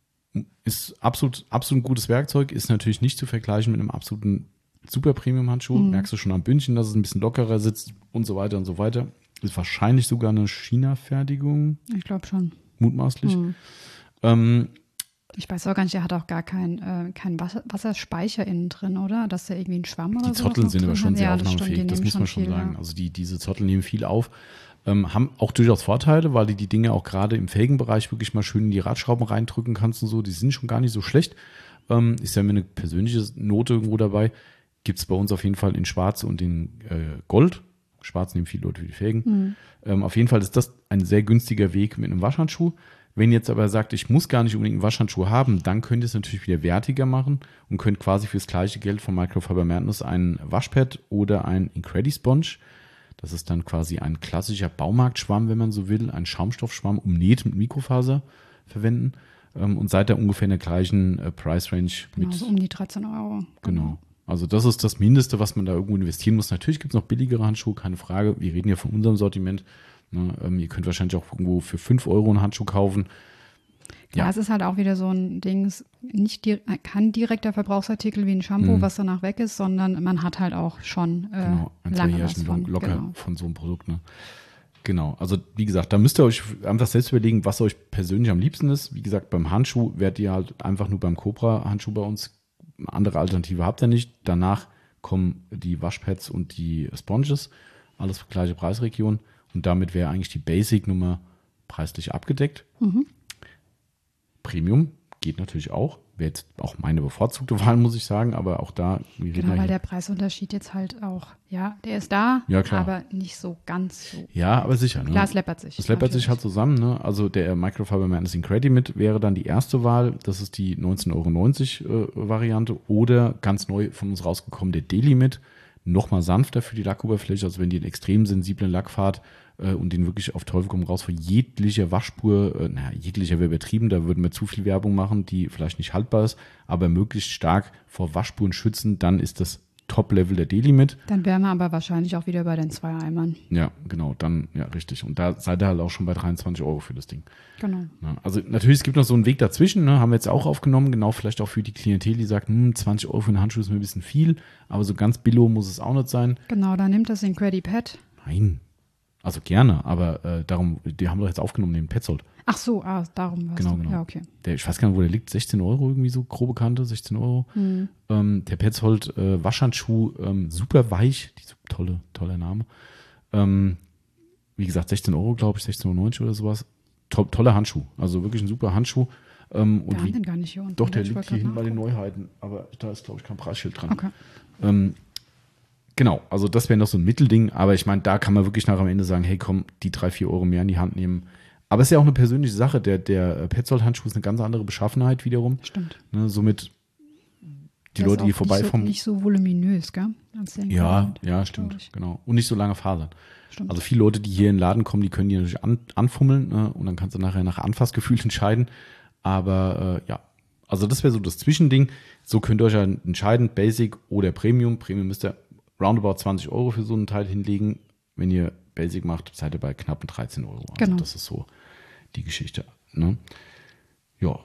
A: ist absolut, absolut ein gutes Werkzeug, ist natürlich nicht zu vergleichen mit einem absoluten Super Premium Handschuh,
B: Mhm.
A: merkst du schon am Bündchen, dass es ein bisschen lockerer sitzt und so weiter und so weiter. Ist wahrscheinlich sogar eine China-Fertigung,
B: Ich glaube schon.
A: mutmaßlich.
B: Mhm.
A: Ähm,
B: Ich weiß auch gar nicht, der hat auch gar keinen äh, kein Wasser, Wasserspeicher innen drin, oder? Dass da irgendwie ein Schwamm oder
A: die
B: so.
A: Zotteln sind aber schon sehr
B: ja, das
A: aufnahmefähig,
B: stimmt, die
A: das
B: nehmen
A: muss man schon
B: viel,
A: sagen.
B: ja.
A: Also die, diese Zotteln nehmen viel auf, ähm, haben auch durchaus Vorteile, weil du die Dinge auch gerade im Felgenbereich wirklich mal schön in die Radschrauben reindrücken kannst und so. Die sind schon gar nicht so schlecht. Ähm, ist ja mir eine persönliche Note irgendwo dabei. Gibt es bei uns auf jeden Fall in Schwarz und in äh, Gold. Schwarz nehmen viele Leute für die Felgen.
B: Mhm.
A: Ähm, auf jeden Fall ist das ein sehr günstiger Weg mit einem Waschhandschuh. Wenn jetzt aber sagt, ich muss gar nicht unbedingt einen Waschhandschuh haben, dann könnt ihr es natürlich wieder wertiger machen und könnt quasi fürs gleiche Geld von Microfiber Madness ein Waschpad oder ein Incredi Sponge. Das ist dann quasi ein klassischer Baumarktschwamm, wenn man so will, ein Schaumstoffschwamm, umnäht mit Mikrofaser verwenden ähm, und seid da ungefähr in der gleichen äh, Price Range
B: Genau,
A: mit.
B: so um die dreizehn Euro.
A: Genau. Also das ist das Mindeste, was man da irgendwo investieren muss. Natürlich gibt es noch billigere Handschuhe, keine Frage. Wir reden ja von unserem Sortiment. Ne? Ähm, ihr könnt wahrscheinlich auch irgendwo für fünf Euro einen Handschuh kaufen.
B: Ja,
A: Ja.
B: es ist halt auch wieder so ein Ding, es nicht di- kein direkter Verbrauchsartikel wie ein Shampoo,
A: Mhm.
B: was danach weg ist, sondern man hat halt auch schon äh,
A: Genau, ein, zwei
B: lange was
A: Jährchen
B: von.
A: locker
B: Genau.
A: von so einem Produkt. Ne? Genau, also wie gesagt, da müsst ihr euch einfach selbst überlegen, was euch persönlich am liebsten ist. Wie gesagt, beim Handschuh werdet ihr halt einfach nur beim Cobra-Handschuh bei uns. Eine andere Alternative habt ihr nicht. Danach kommen die Waschpads und die Sponges, alles gleiche Preisregion. Und damit wäre eigentlich die Basic-Nummer preislich abgedeckt.
B: Mhm.
A: Premium geht natürlich auch. Wäre jetzt auch meine bevorzugte Wahl, muss ich sagen. Aber auch da, wir reden
B: Genau,
A: ja
B: weil
A: hier-
B: der Preisunterschied jetzt halt auch, ja, der ist da,
A: Ja, klar.
B: aber nicht so ganz so.
A: Ja, aber sicher. Ne?
B: Klar, es läppert sich.
A: Das läppert sich halt
B: natürlich.
A: zusammen. Ne? Also der Microfiber Madness Incredimate wäre dann die erste Wahl. Das ist die neunzehn Euro neunzig äh, Variante. Oder ganz neu von uns rausgekommen der Delimit. Nochmal sanfter für die Lackoberfläche. Also wenn ihr einen extrem sensiblen Lack fahrt äh, und den wirklich auf Teufel komm raus vor jeglicher Waschspur, äh, naja, jeglicher wäre übertrieben, da würden wir zu viel Werbung machen, die vielleicht nicht haltbar ist, aber möglichst stark vor Waschspuren schützen, dann ist das Top-Level der Delimit.
B: Dann wären wir aber wahrscheinlich auch wieder bei den zwei Eimern.
A: Ja, genau, dann, ja, richtig. Und da seid ihr halt auch schon bei dreiundzwanzig Euro für das Ding.
B: Genau.
A: Ja, also natürlich, es gibt noch so einen Weg dazwischen, ne, haben wir jetzt auch aufgenommen, genau vielleicht auch für die Klientel, die sagt, hm, zwanzig Euro für einen Handschuh ist mir ein bisschen viel, aber so ganz billo muss es auch nicht sein.
B: Genau, da nimmt das Incredipad.
A: Nein, also gerne, aber äh, darum, die haben wir doch jetzt aufgenommen, den Petzold.
B: Ach so, ah, darum was.
A: Genau, genau.
B: Ja, okay.
A: Der, ich weiß gar nicht, wo der liegt, sechzehn Euro irgendwie so, grobe Kante, sechzehn Euro.
B: Hm.
A: Ähm, der Petzold äh, Waschhandschuh, ähm, super weich, die, tolle, toller Name. Ähm, wie gesagt, sechzehn Euro, glaube ich, sechzehn Euro neunzig oder sowas. To toller Handschuh, also wirklich ein super Handschuh. Ähm,
B: Wir
A: und
B: haben
A: wie,
B: den gar nicht hier unten.
A: doch, der
B: Ich
A: liegt
B: wollte
A: hier
B: grad
A: hinten bei den
B: nachgucken.
A: Neuheiten, aber da ist, glaube ich, kein Preisschild dran.
B: Okay.
A: Ähm, genau, also das wäre noch so ein Mittelding, aber ich meine, da kann man wirklich nach am Ende sagen, hey komm, die drei, vier Euro mehr in die Hand nehmen. Aber es ist ja auch eine persönliche Sache, der, der Petzold-Handschuh ist eine ganz andere Beschaffenheit wiederum.
B: Stimmt.
A: Ne, somit die
B: Der
A: Leute,
B: ist
A: die
B: auch
A: vorbei
B: nicht so,
A: vom
B: nicht so voluminös, gell? Als der
A: Ja,
B: Incredipad,
A: ja,
B: glaub
A: stimmt,
B: ich.
A: genau. Und nicht so lange Fasern.
B: Stimmt.
A: Also viele Leute, die hier in den Laden kommen, die können die natürlich an, anfummeln ne? Und dann kannst du nachher nach Anfassgefühl entscheiden. Aber äh, ja, also das wäre so das Zwischending. So könnt ihr euch halt entscheiden, Basic oder Premium. Premium müsst ihr roundabout zwanzig Euro für so einen Teil hinlegen. Wenn ihr Basic macht, seid ihr bei knappen dreizehn Euro. Also
B: Genau.
A: das ist so die Geschichte. Ne? Ja,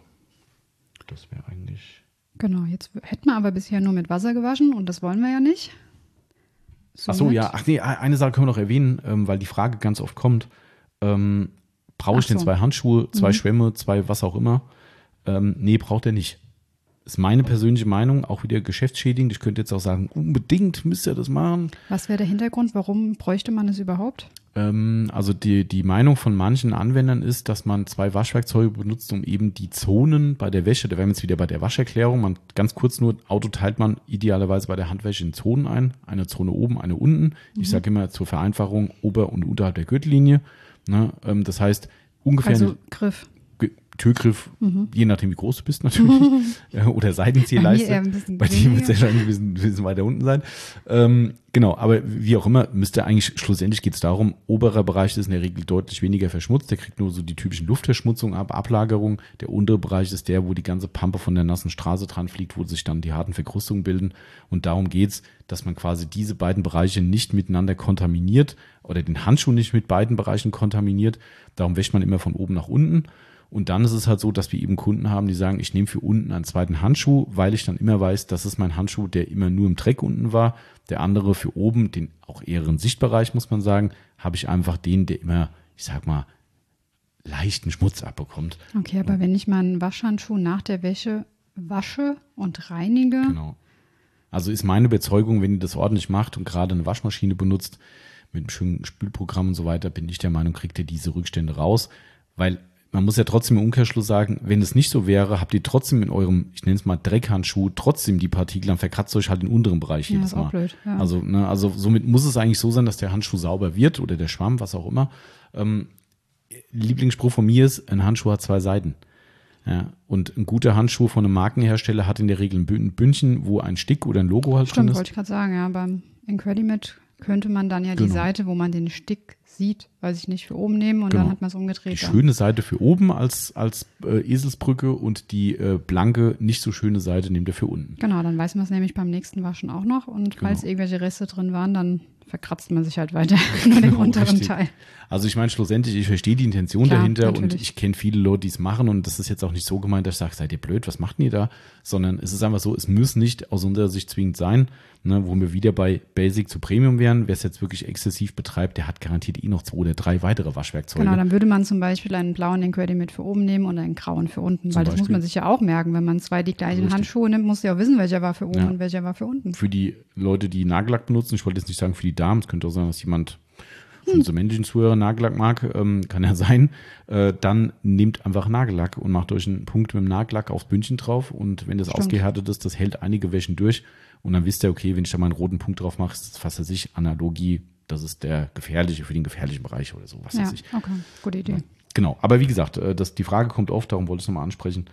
A: das wäre eigentlich...
B: Genau, jetzt hätten wir aber bisher nur mit Wasser gewaschen und das wollen wir ja nicht.
A: Ach so,
B: Somit-
A: ja. Ach nee, eine Sache können wir noch erwähnen, ähm, weil die Frage ganz oft kommt. Ähm, brauche ich
B: Ach
A: denn
B: so.
A: zwei Handschuhe, zwei
B: Mhm.
A: Schwämme, zwei was auch immer? Ähm, nee, braucht er nicht. Ist meine persönliche Meinung, auch wieder geschäftsschädigend. Ich könnte jetzt auch sagen, unbedingt müsst ihr das machen.
B: Was wäre der Hintergrund? Warum bräuchte man es überhaupt?
A: Ähm, also die, die Meinung von manchen Anwendern ist, dass man zwei Waschwerkzeuge benutzt, um eben die Zonen bei der Wäsche, da wären wir jetzt wieder bei der Wascherklärung, man, ganz kurz nur, Auto teilt man idealerweise bei der Handwäsche in Zonen ein, eine Zone oben, eine unten. Ich sage immer zur Vereinfachung ober- und unterhalb der Gürtellinie. Ne? Ähm, das heißt ungefähr
B: Also
A: eine
B: Griff.
A: Ge- Türgriff,
B: Mhm.
A: je nachdem wie groß du bist natürlich, Ja, oder Seitenziehleiste.
B: Bei mir eher ein bisschen
A: Bei dir wird es
B: weniger.
A: wahrscheinlich ein bisschen, ein bisschen weiter unten sein. Ähm, genau, aber wie auch immer, müsste eigentlich, schlussendlich geht es darum, oberer Bereich ist in der Regel deutlich weniger verschmutzt, der kriegt nur so die typischen Luftverschmutzungen ab, Ablagerung. Der untere Bereich ist der, wo die ganze Pampe von der nassen Straße dran fliegt, wo sich dann die harten Verkrustungen bilden. Und darum geht's, dass man quasi diese beiden Bereiche nicht miteinander kontaminiert oder den Handschuh nicht mit beiden Bereichen kontaminiert. Darum wäscht man immer von oben nach unten. Und dann ist es halt so, dass wir eben Kunden haben, die sagen, ich nehme für unten einen zweiten Handschuh, weil ich dann immer weiß, das ist mein Handschuh, der immer nur im Dreck unten war. Der andere für oben, den auch eheren Sichtbereich, muss man sagen, habe ich einfach den, der immer, ich sag mal, leichten Schmutz abbekommt.
B: Okay, aber wenn ich meinen Waschhandschuh nach der Wäsche wasche und reinige,
A: Genau. Also ist meine Überzeugung, wenn ihr das ordentlich macht und gerade eine Waschmaschine benutzt, mit einem schönen Spülprogramm und so weiter, bin ich der Meinung, kriegt ihr diese Rückstände raus, weil man muss ja trotzdem im Umkehrschluss sagen, wenn es nicht so wäre, habt ihr trotzdem in eurem, ich nenne es mal Dreckhandschuh, trotzdem die Partikel, dann verkratzt euch halt den unteren Bereich
B: Ja,
A: jedes
B: ist auch
A: Mal.
B: blöd, ja.
A: Also, ne, also somit muss es eigentlich so sein, dass der Handschuh sauber wird oder der Schwamm, was auch immer. Ähm, Lieblingsspruch von mir ist, ein Handschuh hat zwei Seiten. Ja, und ein guter Handschuh von einem Markenhersteller hat in der Regel ein Bü- ein Bündchen, wo ein Stick oder ein Logo halt drin
B: stimmt,
A: ist.
B: wollte ich gerade sagen, ja, beim Incredimate könnte man dann ja
A: Genau.
B: die Seite, wo man den Stick sieht, weiß ich nicht, für oben nehmen und
A: Genau.
B: dann hat man es umgedreht.
A: Die
B: dann.
A: schöne Seite für oben als, als äh, Eselsbrücke und die äh, blanke, nicht so schöne Seite nehmt ihr für unten.
B: Genau, dann weiß man es nämlich beim nächsten Waschen auch noch. Und falls
A: Genau.
B: irgendwelche Reste drin waren, dann verkratzt man sich halt weiter nur den
A: Genau,
B: unteren
A: richtig.
B: Teil.
A: Also ich meine, schlussendlich, ich verstehe die Intention
B: Klar,
A: dahinter und
B: natürlich.
A: ich kenne viele Leute, die es machen und das ist jetzt auch nicht so gemeint, dass ich sage, seid ihr blöd, was macht ihr da? Sondern es ist einfach so, es muss nicht aus unserer Sicht zwingend sein, ne, wo wir wieder bei Basic zu Premium wären. Wer es jetzt wirklich exzessiv betreibt, der hat garantiert eh noch zwei oder drei weitere Waschwerkzeuge.
B: Genau, dann würde man zum Beispiel einen blauen Inquery mit für oben nehmen und einen grauen für unten,
A: Zum
B: weil das muss
A: Beispiel.
B: man sich ja auch merken. Wenn man zwei die gleichen
A: Richtig.
B: Handschuhe nimmt, muss ja auch wissen, welcher war für oben
A: Ja.
B: und welcher war für unten.
A: Für die Leute, die Nagellack benutzen, ich wollte jetzt nicht sagen für die Damen, es könnte auch sein, dass jemand von so männlichen Zuhörern Nagellack mag, ähm, kann ja sein, äh, dann nehmt einfach Nagellack und macht euch einen Punkt mit dem Nagellack aufs Bündchen drauf und wenn das
B: Stimmt.
A: ausgehärtet ist, das hält einige Wäschen durch und dann wisst ihr, okay, wenn ich da mal einen roten Punkt drauf mache, ist das fast für sich Analogie, das ist der gefährliche für den gefährlichen Bereich oder so, was
B: Ja,
A: weiß ich.
B: okay, gute Idee.
A: Genau, aber wie gesagt, äh, das, die Frage kommt oft, darum wollte ich es nochmal ansprechen.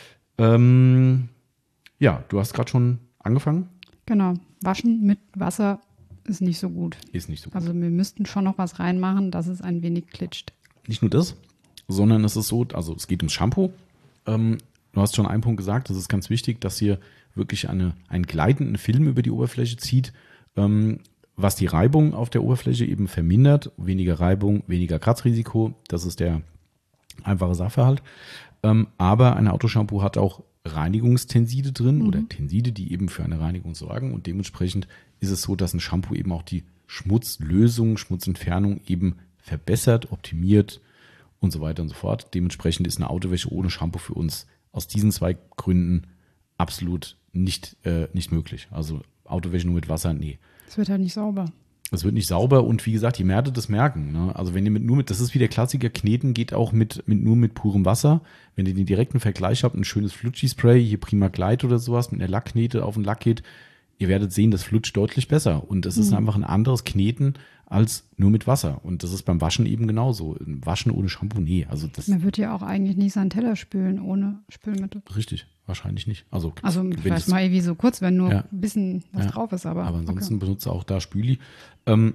A: Ähm, ja, du hast gerade schon angefangen,
B: Genau, waschen mit Wasser ist nicht so gut.
A: ist nicht so gut.
B: Also wir müssten schon noch was reinmachen, dass es ein wenig klitscht.
A: Nicht nur das, sondern es ist so, also es geht ums Shampoo. Ähm, du hast schon einen Punkt gesagt, das ist ganz wichtig, dass ihr wirklich eine, einen gleitenden Film über die Oberfläche zieht, ähm, was die Reibung auf der Oberfläche eben vermindert. Weniger Reibung, weniger Kratzrisiko, das ist der einfache Sachverhalt. Ähm, aber ein Autoshampoo hat auch Reinigungstenside drin oder Tenside, die eben für eine Reinigung sorgen und dementsprechend ist es so, dass ein Shampoo eben auch die Schmutzlösung, Schmutzentfernung eben verbessert, optimiert und so weiter und so fort. Dementsprechend ist eine Autowäsche ohne Shampoo für uns aus diesen zwei Gründen absolut nicht, äh, nicht möglich. Also Autowäsche nur mit Wasser, nee.
B: Es wird halt nicht sauber.
A: Es wird nicht sauber und wie gesagt, ihr werdet das merken. Ne? Also wenn ihr mit nur mit, das ist wie der Klassiker, Kneten geht auch mit, mit nur mit purem Wasser. Wenn ihr den direkten Vergleich habt, ein schönes Flutschi-Spray, hier Prima Glide oder sowas, mit einer Lackknete auf den Lack geht, ihr werdet sehen, das flutscht deutlich besser. Und es ist einfach ein anderes Kneten als nur mit Wasser. Und das ist beim Waschen eben genauso. Waschen ohne Shampoo, nee. Also das
B: Man wird ja auch eigentlich nicht seinen Teller spülen ohne Spülmittel.
A: richtig, wahrscheinlich nicht. Also,
B: Also
A: wenn
B: vielleicht
A: das-
B: mal irgendwie so kurz, wenn nur
A: Ja.
B: ein bisschen was
A: Ja.
B: drauf ist. Aber,
A: Aber ansonsten
B: okay.
A: benutze auch da Spüli. Ähm,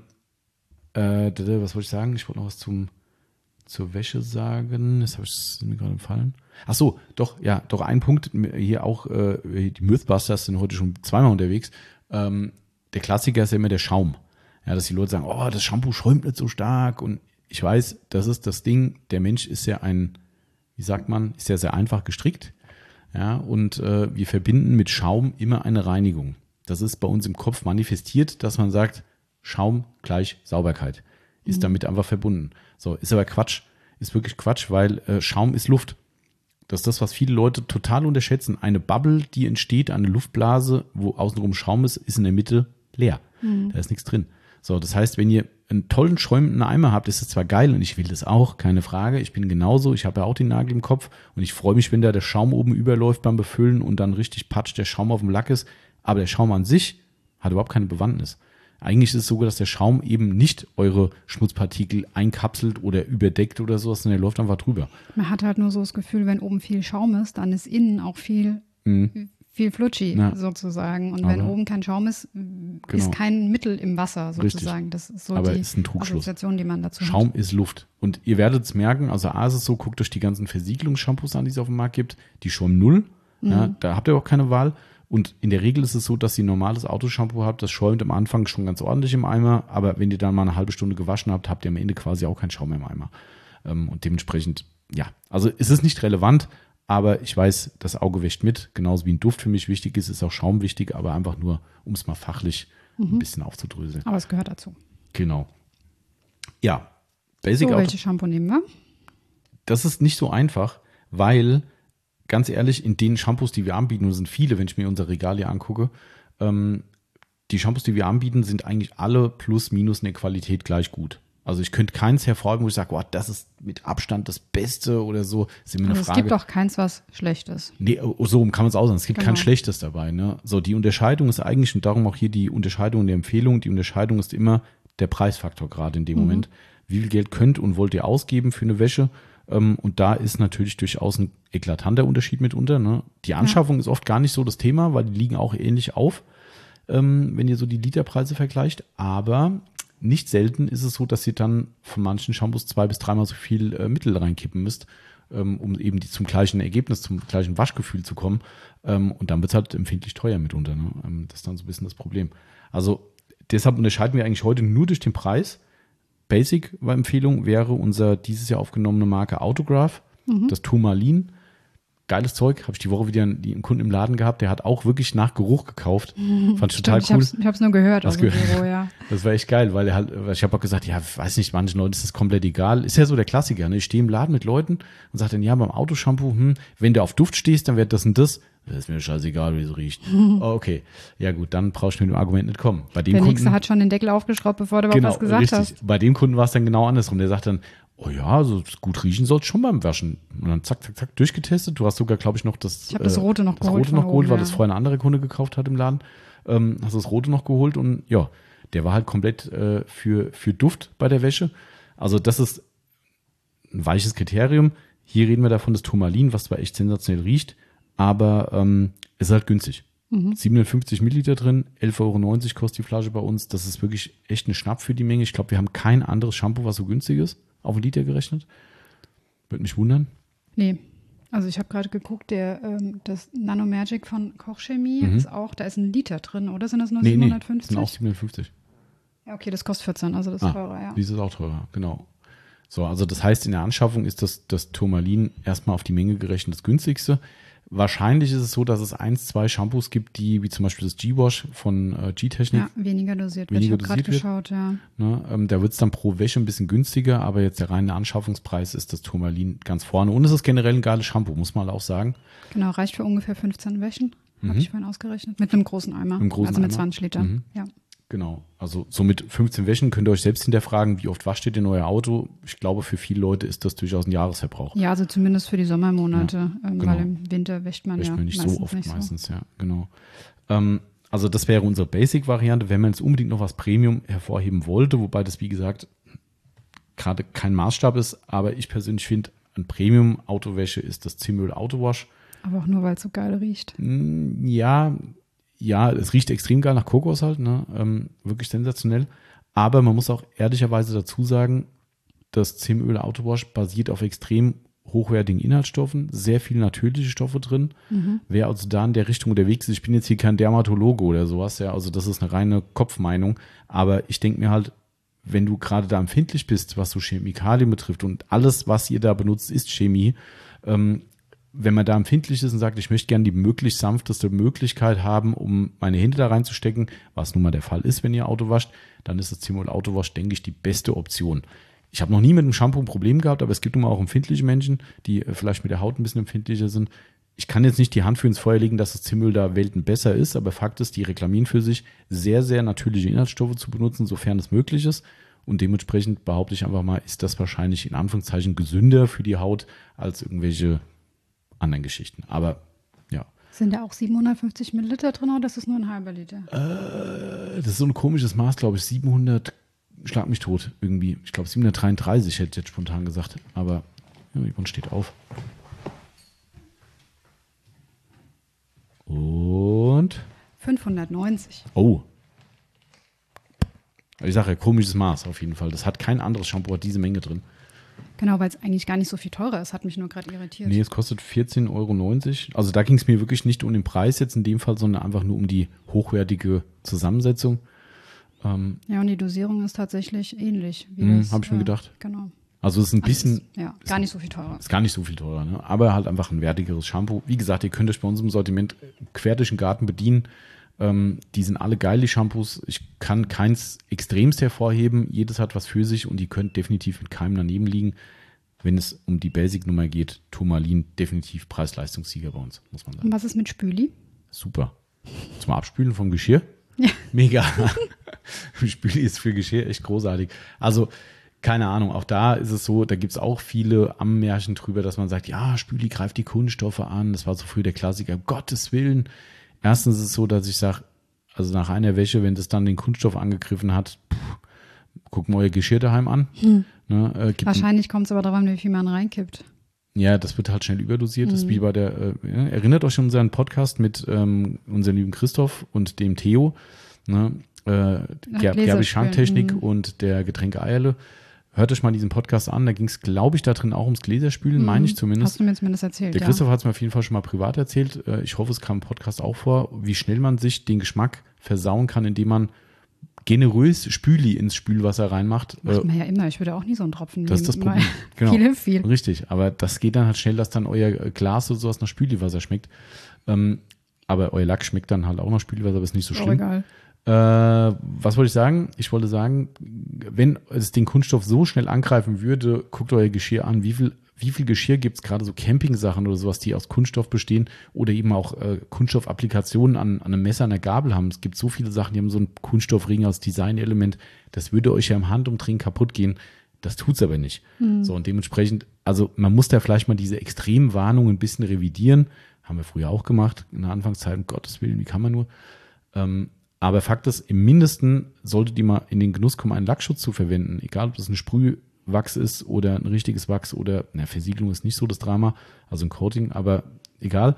A: äh, d- d- was wollte ich sagen? Ich wollte noch was zum, zur Wäsche sagen. Das habe ich das ist mir gerade entfallen. Ach so, doch, ja, doch ein Punkt. Hier auch, äh, die Mythbusters sind heute schon zweimal unterwegs. Ähm, der Klassiker ist ja immer der Schaum. Ja, dass die Leute sagen, oh, das Shampoo schäumt nicht so stark. Und ich weiß, das ist das Ding. Der Mensch ist ja ein, wie sagt man, ist ja sehr einfach gestrickt. Ja, und äh, wir verbinden mit Schaum immer eine Reinigung. Das ist bei uns im Kopf manifestiert, dass man sagt, Schaum gleich Sauberkeit. Ist damit einfach verbunden. So, ist aber Quatsch. Ist wirklich Quatsch, weil äh, Schaum ist Luft. Das ist das, was viele Leute total unterschätzen. Eine Bubble, die entsteht, eine Luftblase, wo außenrum Schaum ist, ist in der Mitte leer. Da ist nichts drin. So, das heißt, wenn ihr einen tollen schäumenden Eimer habt, ist es zwar geil und ich will das auch, keine Frage. Ich bin genauso, ich habe ja auch den Nagel im Kopf und ich freue mich, wenn da der Schaum oben überläuft beim Befüllen und dann richtig patsch der Schaum auf dem Lack ist. Aber der Schaum an sich hat überhaupt keine Bewandtnis. Eigentlich ist es so, dass der Schaum eben nicht eure Schmutzpartikel einkapselt oder überdeckt oder sowas, sondern er läuft einfach drüber.
B: Man hat halt nur so das Gefühl, wenn oben viel Schaum ist, dann ist innen auch viel, viel Flutschi
A: Ja.
B: sozusagen. Und wenn
A: Aber-
B: oben kein Schaum ist,
A: Genau.
B: ist kein Mittel im Wasser sozusagen. Das ist so
A: Aber
B: die
A: ist ein Trugschluss.
B: Assoziation, die man dazu
A: Schaum
B: hat.
A: ist Luft. Und ihr werdet es merken, also A ist es so, guckt euch die ganzen Versiegelungsshampoos an, die es auf dem Markt gibt, die schäumen null. Ja, da habt ihr auch keine Wahl. Und in der Regel ist es so, dass ihr ein normales Autoshampoo habt, das schäumt am Anfang schon ganz ordentlich im Eimer, aber wenn ihr dann mal eine halbe Stunde gewaschen habt, habt ihr am Ende quasi auch keinen Schaum mehr im Eimer. Ähm, Und dementsprechend, ja, also es ist nicht relevant, aber ich weiß, das Auge wäscht mit, genauso wie ein Duft für mich wichtig ist, ist auch Schaum wichtig, aber einfach nur, um es mal fachlich ein bisschen aufzudröseln.
B: Aber es gehört dazu.
A: Genau. Ja, Basic
B: So,
A: Auto.
B: welche Shampoo nehmen wir?
A: Das ist nicht so einfach, weil, ganz ehrlich, in den Shampoos, die wir anbieten, und es sind viele, wenn ich mir unser Regal hier angucke, ähm, die Shampoos, die wir anbieten, sind eigentlich alle plus minus in der Qualität gleich gut. Also ich könnte keins hervorheben, wo ich sage, wow, das ist mit Abstand das Beste oder so. Das ist immer eine
B: Also es
A: Frage.
B: gibt auch keins, was schlecht ist.
A: Nee, so rum kann man es auch sagen. Es gibt
B: Genau.
A: kein Schlechtes dabei. Ne? So, die Unterscheidung ist eigentlich, und darum auch hier die Unterscheidung der Empfehlung, die Unterscheidung ist immer der Preisfaktor gerade in dem Moment. Wie viel Geld könnt und wollt ihr ausgeben für eine Wäsche? Ähm, und da ist natürlich durchaus ein eklatanter Unterschied mitunter. Ne? Die Anschaffung ist oft gar nicht so das Thema, weil die liegen auch ähnlich auf. ähm, wenn ihr so die Literpreise vergleicht. Aber nicht selten ist es so, dass ihr dann von manchen Shampoos zwei bis dreimal so viel äh, Mittel reinkippen müsst, ähm, um eben die, zum gleichen Ergebnis, zum gleichen Waschgefühl zu kommen. Ähm, und dann wird es halt empfindlich teuer mitunter. Ne? Ähm, das ist dann so ein bisschen das Problem. Also deshalb unterscheiden wir eigentlich heute nur durch den Preis. Basic-Empfehlung wäre unser dieses Jahr aufgenommene Marke Autograph, mhm. das Turmalin. Geiles Zeug, habe ich die Woche wieder einen, einen Kunden im Laden gehabt, der hat auch wirklich nach Geruch gekauft. Mhm. Fand ich total
B: Stimmt,
A: cool.
B: Ich habe es nur gehört aus dem
A: gehört.
B: Büro, ja.
A: Das war echt geil, weil er halt, ich habe auch gesagt, ja, weiß nicht, manchen Leuten ist das komplett egal. Ist ja so der Klassiker, ne? Ich stehe im Laden mit Leuten und sage dann, ja, beim Autoshampoo, hm, wenn du auf Duft stehst, dann wird das und das. Das ist mir scheißegal, wie es riecht. Mhm. Oh, okay, ja gut, dann brauchst du mit dem Argument nicht kommen. Bei dem
B: der
A: Kunden,
B: Nächste hat schon den Deckel aufgeschraubt, bevor du überhaupt
A: genau,
B: was gesagt
A: richtig.
B: hast.
A: Bei dem Kunden war es dann genau andersrum. Der sagt dann, oh ja, so gut riechen soll es schon beim Waschen. Und dann zack, zack, zack, durchgetestet. Du hast sogar, glaube ich, noch das,
B: ich habe das Rote noch
A: das
B: geholt.
A: Rote noch geholt,
B: oben,
A: weil
B: ja.
A: das vorher ein anderer Kunde gekauft hat im Laden. Ähm, hast das Rote noch geholt und ja, der war halt komplett äh, für, für Duft bei der Wäsche. Also das ist ein weiches Kriterium. Hier reden wir davon, das Turmalin, was zwar echt sensationell riecht, aber ähm, ist halt günstig. Mhm. siebenhundertfünfzig Milliliter drin, elf Euro neunzig kostet die Flasche bei uns. Das ist wirklich echt ein Schnapp für die Menge. Ich glaube, wir haben kein anderes Shampoo, was so günstig ist, auf einen Liter gerechnet. Würde mich wundern.
B: Nee, also ich habe gerade geguckt, der, ähm, das Nanomagic von Kochchemie
A: mhm.
B: ist auch, da ist ein Liter drin, oder sind das nur
A: nee,
B: siebenhundertfünfzig?
A: Nee, sind auch siebenhundertfünfzig.
B: Ja, okay, das kostet vierzehn, also das ist
A: ah,
B: teurer, ja.
A: Dieses ist auch teurer, genau. So, also das heißt, in der Anschaffung ist das, das Turmalin erstmal auf die Menge gerechnet das günstigste. Wahrscheinlich ist es so, dass es eins, zwei Shampoos gibt, die, wie zum Beispiel das G-Wash von äh, G-Technik.
B: Ja, weniger dosiert
A: weniger
B: wird. Ich habe gerade geschaut, ja.
A: Ne, ähm, da wird es dann pro Wäsche ein bisschen günstiger, aber jetzt der reine Anschaffungspreis ist das Turmalin ganz vorne. Und es ist generell ein geiles Shampoo, muss man auch sagen.
B: Genau, reicht für ungefähr fünfzehn Wäschen,
A: mhm.
B: habe ich vorhin ausgerechnet. Mit einem großen Eimer,
A: Einem großen
B: also mit
A: Eimer.
B: zwanzig Liter,
A: mhm.
B: ja.
A: Genau, also so mit fünfzehn Wäschen könnt ihr euch selbst hinterfragen, wie oft wascht ihr denn euer Auto? Ich glaube, für viele Leute ist das durchaus ein Jahresverbrauch.
B: Ja, also zumindest für die Sommermonate,
A: ja,
B: ähm,
A: genau.
B: weil im Winter wäscht man
A: wäscht
B: ja
A: man nicht
B: meistens
A: so oft
B: nicht
A: meistens,
B: so.
A: ja, genau. Ähm, also das wäre unsere Basic-Variante, wenn man jetzt unbedingt noch was Premium hervorheben wollte, wobei das, wie gesagt, gerade kein Maßstab ist, aber ich persönlich finde, ein Premium-Autowäsche ist das Zimmöl Autowash.
B: Aber auch nur, weil es so geil riecht.
A: Ja, Ja, es riecht extrem geil nach Kokos halt, ne? Ähm, wirklich sensationell. Aber man muss auch ehrlicherweise dazu sagen, das Zimmöl Autowash basiert auf extrem hochwertigen Inhaltsstoffen, sehr viele natürliche Stoffe drin. Mhm. Wer also da in der Richtung unterwegs ist, ich bin jetzt hier kein Dermatologe oder sowas, ja, also das ist eine reine Kopfmeinung, aber ich denke mir halt, wenn du gerade da empfindlich bist, was so Chemikalien betrifft und alles, was ihr da benutzt, ist Chemie, ähm, wenn man da empfindlich ist und sagt, ich möchte gerne die möglichst sanfteste Möglichkeit haben, um meine Hände da reinzustecken, was nun mal der Fall ist, wenn ihr Auto wascht, dann ist das Zimmöl Autowash, denke ich, die beste Option. Ich habe noch nie mit dem Shampoo ein Problem gehabt, aber es gibt nun mal auch empfindliche Menschen, die vielleicht mit der Haut ein bisschen empfindlicher sind. Ich kann jetzt nicht die Hand für ins Feuer legen, dass das Zimmöl da Welten besser ist, aber Fakt ist, die reklamieren für sich, sehr, sehr natürliche Inhaltsstoffe zu benutzen, sofern es möglich ist. Und dementsprechend behaupte ich einfach mal, ist das wahrscheinlich in Anführungszeichen gesünder für die Haut als irgendwelche anderen Geschichten. Aber ja.
B: Sind da auch siebenhundertfünfzig Milliliter drin oder ist das nur ein halber Liter?
A: Äh, das ist so ein komisches Maß, glaube ich. siebenhundert, schlag mich tot irgendwie. Ich glaube siebenhundertdreiunddreißig hätte ich jetzt spontan gesagt. Aber ja, jemand steht auf. Und?
B: fünfhundertneunzig.
A: Oh. Ich sage ja, komisches Maß auf jeden Fall. Das hat kein anderes Shampoo, hat diese Menge drin.
B: Genau, weil es eigentlich gar nicht so viel teurer ist, hat mich nur gerade irritiert.
A: Nee, es kostet vierzehn Euro neunzig. Also da ging es mir wirklich nicht um den Preis jetzt in dem Fall, sondern einfach nur um die hochwertige Zusammensetzung. Ähm,
B: ja, und die Dosierung ist tatsächlich ähnlich.
A: Habe ich mir
B: äh,
A: gedacht.
B: Genau.
A: Also es ist ein
B: Also
A: bisschen...
B: Ist, ja, gar nicht so viel teurer.
A: Ist gar nicht so viel teurer, ne? Aber halt einfach ein wertigeres Shampoo. Wie gesagt, ihr könnt euch bei uns im Sortiment quer durch den Garten bedienen. Ähm, die sind alle geil, die Shampoos. Ich kann keins extremst hervorheben. Jedes hat was für sich und die könnt definitiv mit keinem daneben liegen. Wenn es um die Basic-Nummer geht, Turmalin definitiv Preis-Leistungssieger bei uns, muss man sagen.
B: Und was ist mit Spüli?
A: Super. Zum Abspülen vom Geschirr?
B: Ja.
A: Mega. Spüli ist für Geschirr echt großartig. Also, keine Ahnung, auch da ist es so, da gibt es auch viele Ammärchen drüber, dass man sagt, ja, Spüli greift die Kunststoffe an. Das war so früh der Klassiker. Um Gottes Willen. Erstens ist es so, dass ich sage, also nach einer Wäsche, wenn das dann den Kunststoff angegriffen hat, pff, guckt mal euer Geschirr daheim an. Hm. Ne, äh,
B: Wahrscheinlich kommt es aber darauf an, wie viel man reinkippt.
A: Ja, das wird halt schnell überdosiert. Das ist wie bei der, äh, ja, erinnert euch an unseren Podcast mit ähm, unserem lieben Christoph und dem Theo, ne? äh, Ger Gerbisch-Schanktechnik
B: mhm.
A: und der Getränke Eierle. Hört euch mal diesen Podcast an, da ging es, glaube ich, da drin auch ums Gläserspülen,
B: mhm.
A: meine ich zumindest.
B: Hast du mir zumindest erzählt,
A: Der
B: ja.
A: Christoph hat es mir auf jeden Fall schon mal privat erzählt. Äh, ich hoffe, es kam im Podcast auch vor, wie schnell man sich den Geschmack versauen kann, indem man generös Spüli ins Spülwasser reinmacht.
B: Macht man ja immer. Ich würde auch nie so einen Tropfen
A: Das ist das
B: nehmen.
A: Problem. Genau.
B: Viel hilft viel.
A: Richtig, aber das geht dann halt schnell, dass dann euer Glas oder sowas nach Spüliwasser schmeckt. Ähm, aber euer Lack schmeckt dann halt auch nach Spüliwasser, aber ist nicht so schlimm.
B: Oh, egal.
A: Äh, was wollte ich sagen? Ich wollte sagen, wenn es den Kunststoff so schnell angreifen würde, guckt euer Geschirr an, wie viel Wie viel Geschirr gibt es, gerade so Campingsachen oder sowas, die aus Kunststoff bestehen oder eben auch äh, Kunststoffapplikationen an, an einem Messer, einer Gabel haben. Es gibt so viele Sachen, die haben so einen Kunststoffring als Designelement. Das würde euch ja im Handumdrehen kaputt gehen. Das tut's aber nicht. Mhm. So, und dementsprechend, also man muss da vielleicht mal diese Extremwarnungen ein bisschen revidieren. Haben wir früher auch gemacht, in der Anfangszeit, um Gottes Willen, wie kann man nur. Ähm, aber Fakt ist, im Mindesten solltet ihr mal in den Genuss kommen, einen Lackschutz zu verwenden. Egal, ob das eine Sprüh Wachs ist oder ein richtiges Wachs oder, na, Versiegelung ist nicht so das Drama, also ein Coating, aber egal,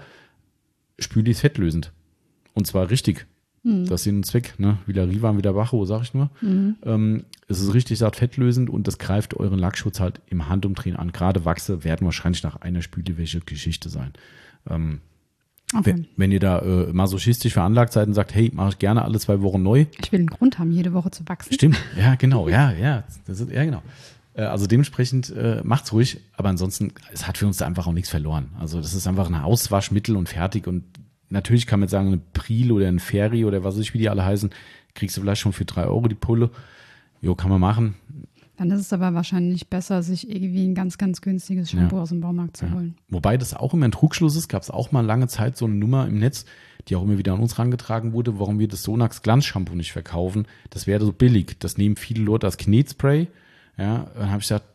A: Spüli ist fettlösend. Und zwar richtig. Mhm. Das ist Sinn und Zweck, ne? Wieder Riva, wieder Bacho, sag ich nur. Mhm. Ähm, es ist richtig satt fettlösend und das greift euren Lackschutz halt im Handumdrehen an. Gerade Wachse werden wahrscheinlich nach einer Spüliwäsche Geschichte sein. Ähm, okay. wenn, wenn ihr da äh, masochistisch veranlagt seid und sagt, hey, mache ich gerne alle zwei Wochen neu.
B: Ich will einen Grund haben, jede Woche zu wachsen.
A: Stimmt, ja, genau, ja, ja, das ist, ja, genau. Also dementsprechend äh, macht's ruhig, aber ansonsten, es hat für uns da einfach auch nichts verloren. Also das ist einfach ein Auswaschmittel und fertig. Und natürlich kann man sagen, eine Pril oder ein Ferry oder was weiß ich, wie die alle heißen, kriegst du vielleicht schon für drei Euro die Pulle. Jo, kann man machen.
B: Dann ist es aber wahrscheinlich besser, sich irgendwie ein ganz, ganz günstiges Shampoo
A: ja.
B: aus dem Baumarkt zu
A: ja.
B: holen.
A: Wobei das auch immer ein Trugschluss ist, gab es auch mal lange Zeit so eine Nummer im Netz, die auch immer wieder an uns herangetragen wurde, warum wir das Sonax Glanz-Shampoo nicht verkaufen. Das wäre so billig. Das nehmen viele Leute als Knetspray. Ja, dann habe ich gesagt,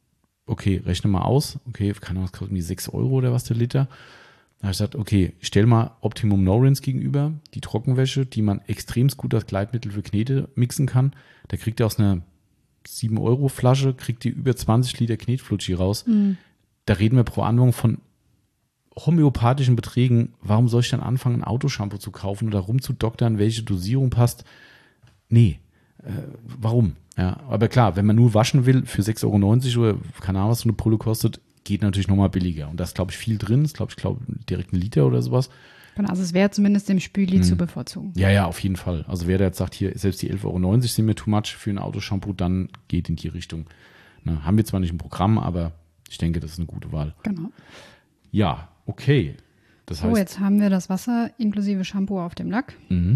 A: okay, rechne mal aus. Okay, keine Ahnung, das kostet irgendwie sechs Euro oder was der Liter. Dann habe ich gesagt, okay, stell mal Optimum No-Rinse gegenüber, die Trockenwäsche, die man extremst gut als Gleitmittel für Knete mixen kann. Da kriegt ihr aus einer sieben Euro Flasche, kriegt ihr über zwanzig Liter Knetflutschi raus. Mhm. Da reden wir pro Anwendung von homöopathischen Beträgen. Warum soll ich dann anfangen, ein Autoshampoo zu kaufen oder rumzudoktern, welche Dosierung passt? Nee. Äh, warum? Ja, aber klar, wenn man nur waschen will für sechs Euro neunzig oder keine Ahnung, was so eine Pulle kostet, geht natürlich nochmal billiger. Und da ist, glaube ich, viel drin. Das ist, glaube ich, glaub, direkt ein Liter oder sowas.
B: Genau, also es wäre zumindest dem Spüli hm. zu bevorzugen.
A: Ja, ja, auf jeden Fall. Also wer da jetzt sagt, hier, selbst die elf Euro neunzig sind mir too much für ein Autoshampoo, dann geht in die Richtung. Na, haben wir zwar nicht im Programm, aber ich denke, das ist eine gute Wahl.
B: Genau.
A: Ja, okay. Das
B: so,
A: heißt,
B: jetzt haben wir das Wasser inklusive Shampoo auf dem Lack.
A: Mhm.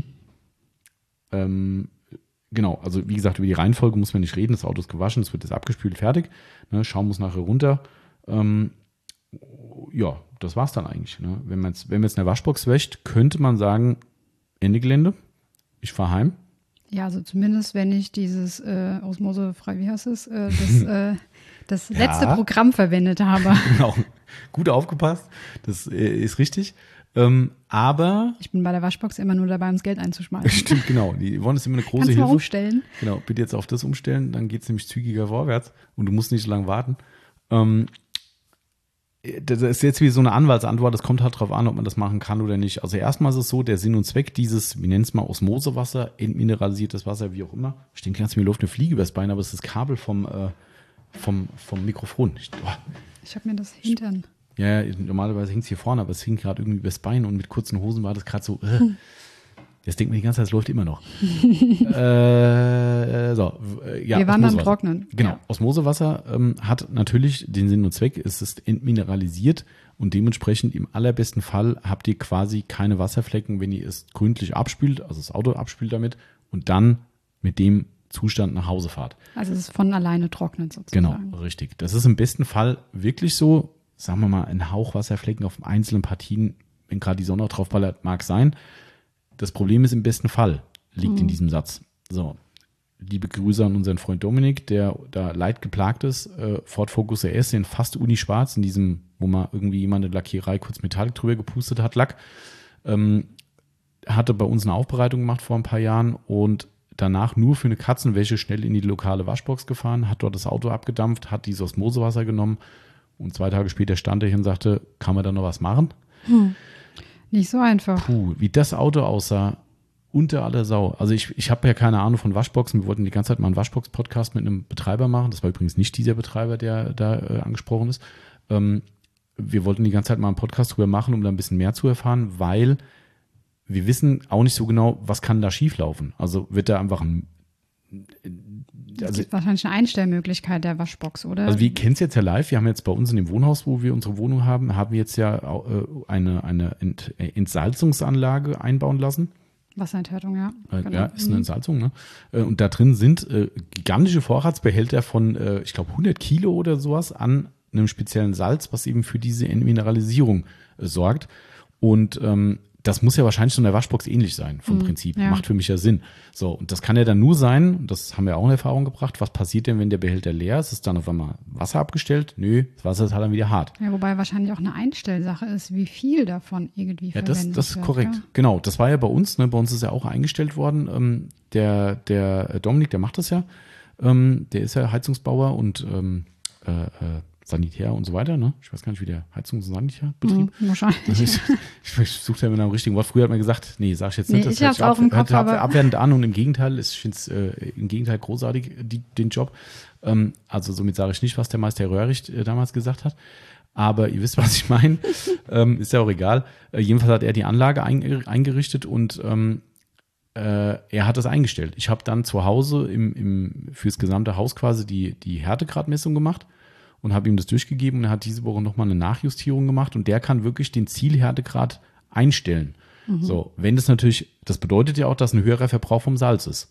A: Ähm, Genau, also wie gesagt, über die Reihenfolge muss man nicht reden. Das Auto ist gewaschen, es wird jetzt abgespült, fertig. Ne, Schaum muss nachher runter. Ähm, ja, das war's dann eigentlich. Ne? Wenn man jetzt, wenn man jetzt eine Waschbox wäscht, könnte man sagen, Ende Gelände, ich fahre heim.
B: Ja, also zumindest, wenn ich dieses äh, osmosefrei, wie heißt es, äh, das, äh, das letzte ja. Programm verwendet habe.
A: Genau, gut aufgepasst, das äh, ist richtig. Ähm, aber
B: ich bin bei der Waschbox immer nur dabei, uns Geld einzuschmeißen.
A: Stimmt, genau. Die wollen es immer eine große
B: Kannst
A: Hilfe.
B: Kannst du umstellen.
A: Genau, bitte jetzt auf das umstellen, dann geht es nämlich zügiger vorwärts und du musst nicht so lange warten. Ähm, das ist jetzt wie so eine Anwaltsantwort, das kommt halt drauf an, ob man das machen kann oder nicht. Also erstmal ist es so, der Sinn und Zweck dieses, wir nennen es mal Osmosewasser, entmineralisiertes Wasser, wie auch immer. Stimmt, ganz mir läuft eine Fliege übers Bein, aber es ist das Kabel vom, äh, vom, vom Mikrofon. Ich, oh.
B: ich habe mir das Hintern...
A: Ja, normalerweise hängt es hier vorne, aber es hing gerade irgendwie übers Bein und mit kurzen Hosen war das gerade so, äh. Jetzt denkt man die ganze Zeit, es läuft immer noch. äh, so, äh, ja,
B: Wir waren beim Trocknen.
A: Genau,
B: ja.
A: Osmosewasser ähm, hat natürlich den Sinn und Zweck, es ist entmineralisiert und dementsprechend im allerbesten Fall habt ihr quasi keine Wasserflecken, wenn ihr es gründlich abspült, also das Auto abspült damit und dann mit dem Zustand nach Hause fahrt.
B: Also es ist von alleine trocknet sozusagen.
A: Genau, richtig. Das ist im besten Fall wirklich so, sagen wir mal, ein Hauch Wasserflecken auf einzelnen Partien, wenn gerade die Sonne drauf ballert, mag sein. Das Problem ist im besten Fall, liegt mhm. in diesem Satz. So, liebe Grüße an unseren Freund Dominik, der da leidgeplagt ist. Äh, Ford Focus R S in fast unischwarz, in diesem, wo mal irgendwie jemand eine Lackierei kurz Metallic drüber gepustet hat, Lack. Ähm, hatte bei uns eine Aufbereitung gemacht vor ein paar Jahren und danach nur für eine Katzenwäsche schnell in die lokale Waschbox gefahren, hat dort das Auto abgedampft, hat dieses Osmosewasser genommen Und zwei Tage später stand er hier und sagte, kann man da noch was machen?
B: Hm. Nicht so einfach.
A: Puh, wie das Auto aussah, unter aller Sau. Also ich, ich habe ja keine Ahnung von Waschboxen. Wir wollten die ganze Zeit mal einen Waschbox-Podcast mit einem Betreiber machen. Das war übrigens nicht dieser Betreiber, der da äh, angesprochen ist. Ähm, wir wollten die ganze Zeit mal einen Podcast drüber machen, um da ein bisschen mehr zu erfahren, weil wir wissen auch nicht so genau, was kann da schieflaufen. Also wird da einfach ein
B: Es
A: Also,
B: gibt wahrscheinlich eine Einstellmöglichkeit der Waschbox, oder?
A: also wir kennen es jetzt ja live. Wir haben jetzt bei uns in dem Wohnhaus, wo wir unsere Wohnung haben, haben wir jetzt ja äh, eine, eine Ent, äh, Entsalzungsanlage einbauen lassen.
B: Wasserenthärtung, ja.
A: Äh,
B: Genau.
A: Ja, ist eine Entsalzung, ne? Äh, und da drin sind äh, gigantische Vorratsbehälter von, äh, ich glaube, hundert Kilo oder sowas an einem speziellen Salz, was eben für diese Entmineralisierung äh, sorgt. Und ähm, das muss ja wahrscheinlich so in der Waschbox ähnlich sein, vom
B: Mhm,
A: Prinzip.
B: ja.
A: Macht für mich ja Sinn. So, und das kann ja dann nur sein, und das haben wir auch in Erfahrung gebracht, was passiert denn, wenn der Behälter leer ist? Ist dann auf einmal Wasser abgestellt? Nö, das Wasser ist halt dann wieder hart.
B: Ja, wobei wahrscheinlich auch eine Einstellsache ist, wie viel davon irgendwie
A: Ja, das,
B: verwendet
A: das ist
B: wird.
A: korrekt.
B: Ja?
A: Genau, das war ja bei uns. Ne? Bei uns ist ja auch eingestellt worden. Ähm, der, der Dominik, der macht das ja. Ähm, der ist ja Heizungsbauer und ähm, äh, äh, Sanitär und so weiter. Ne? Ich weiß gar nicht, wie der Heizungs- und Sanitärbetrieb.
B: Mhm, wahrscheinlich.
A: Also ich, ich, ich suche ja mit einem richtigen Wort. Früher hat man gesagt, nee, sag ich jetzt nicht.
B: Nee,
A: das
B: ich
A: hört
B: hab's
A: sich
B: auch im
A: hört
B: Kopf, aber-
A: abwertend an und im Gegenteil, ich finde es äh, im Gegenteil großartig, die, den Job. Ähm, also somit sage ich nicht, was der Meister Röhricht äh, damals gesagt hat. Aber ihr wisst, was ich meine. ähm, ist ja auch egal. Äh, jedenfalls hat er die Anlage ein, eingerichtet und ähm, äh, er hat das eingestellt. Ich habe dann zu Hause im, im, fürs gesamte Haus quasi die, die Härtegradmessung gemacht und habe ihm das durchgegeben und er hat diese Woche nochmal eine Nachjustierung gemacht und der kann wirklich den Zielhärtegrad einstellen.
B: Mhm.
A: So, wenn das natürlich, das bedeutet ja auch, dass ein höherer Verbrauch vom Salz ist.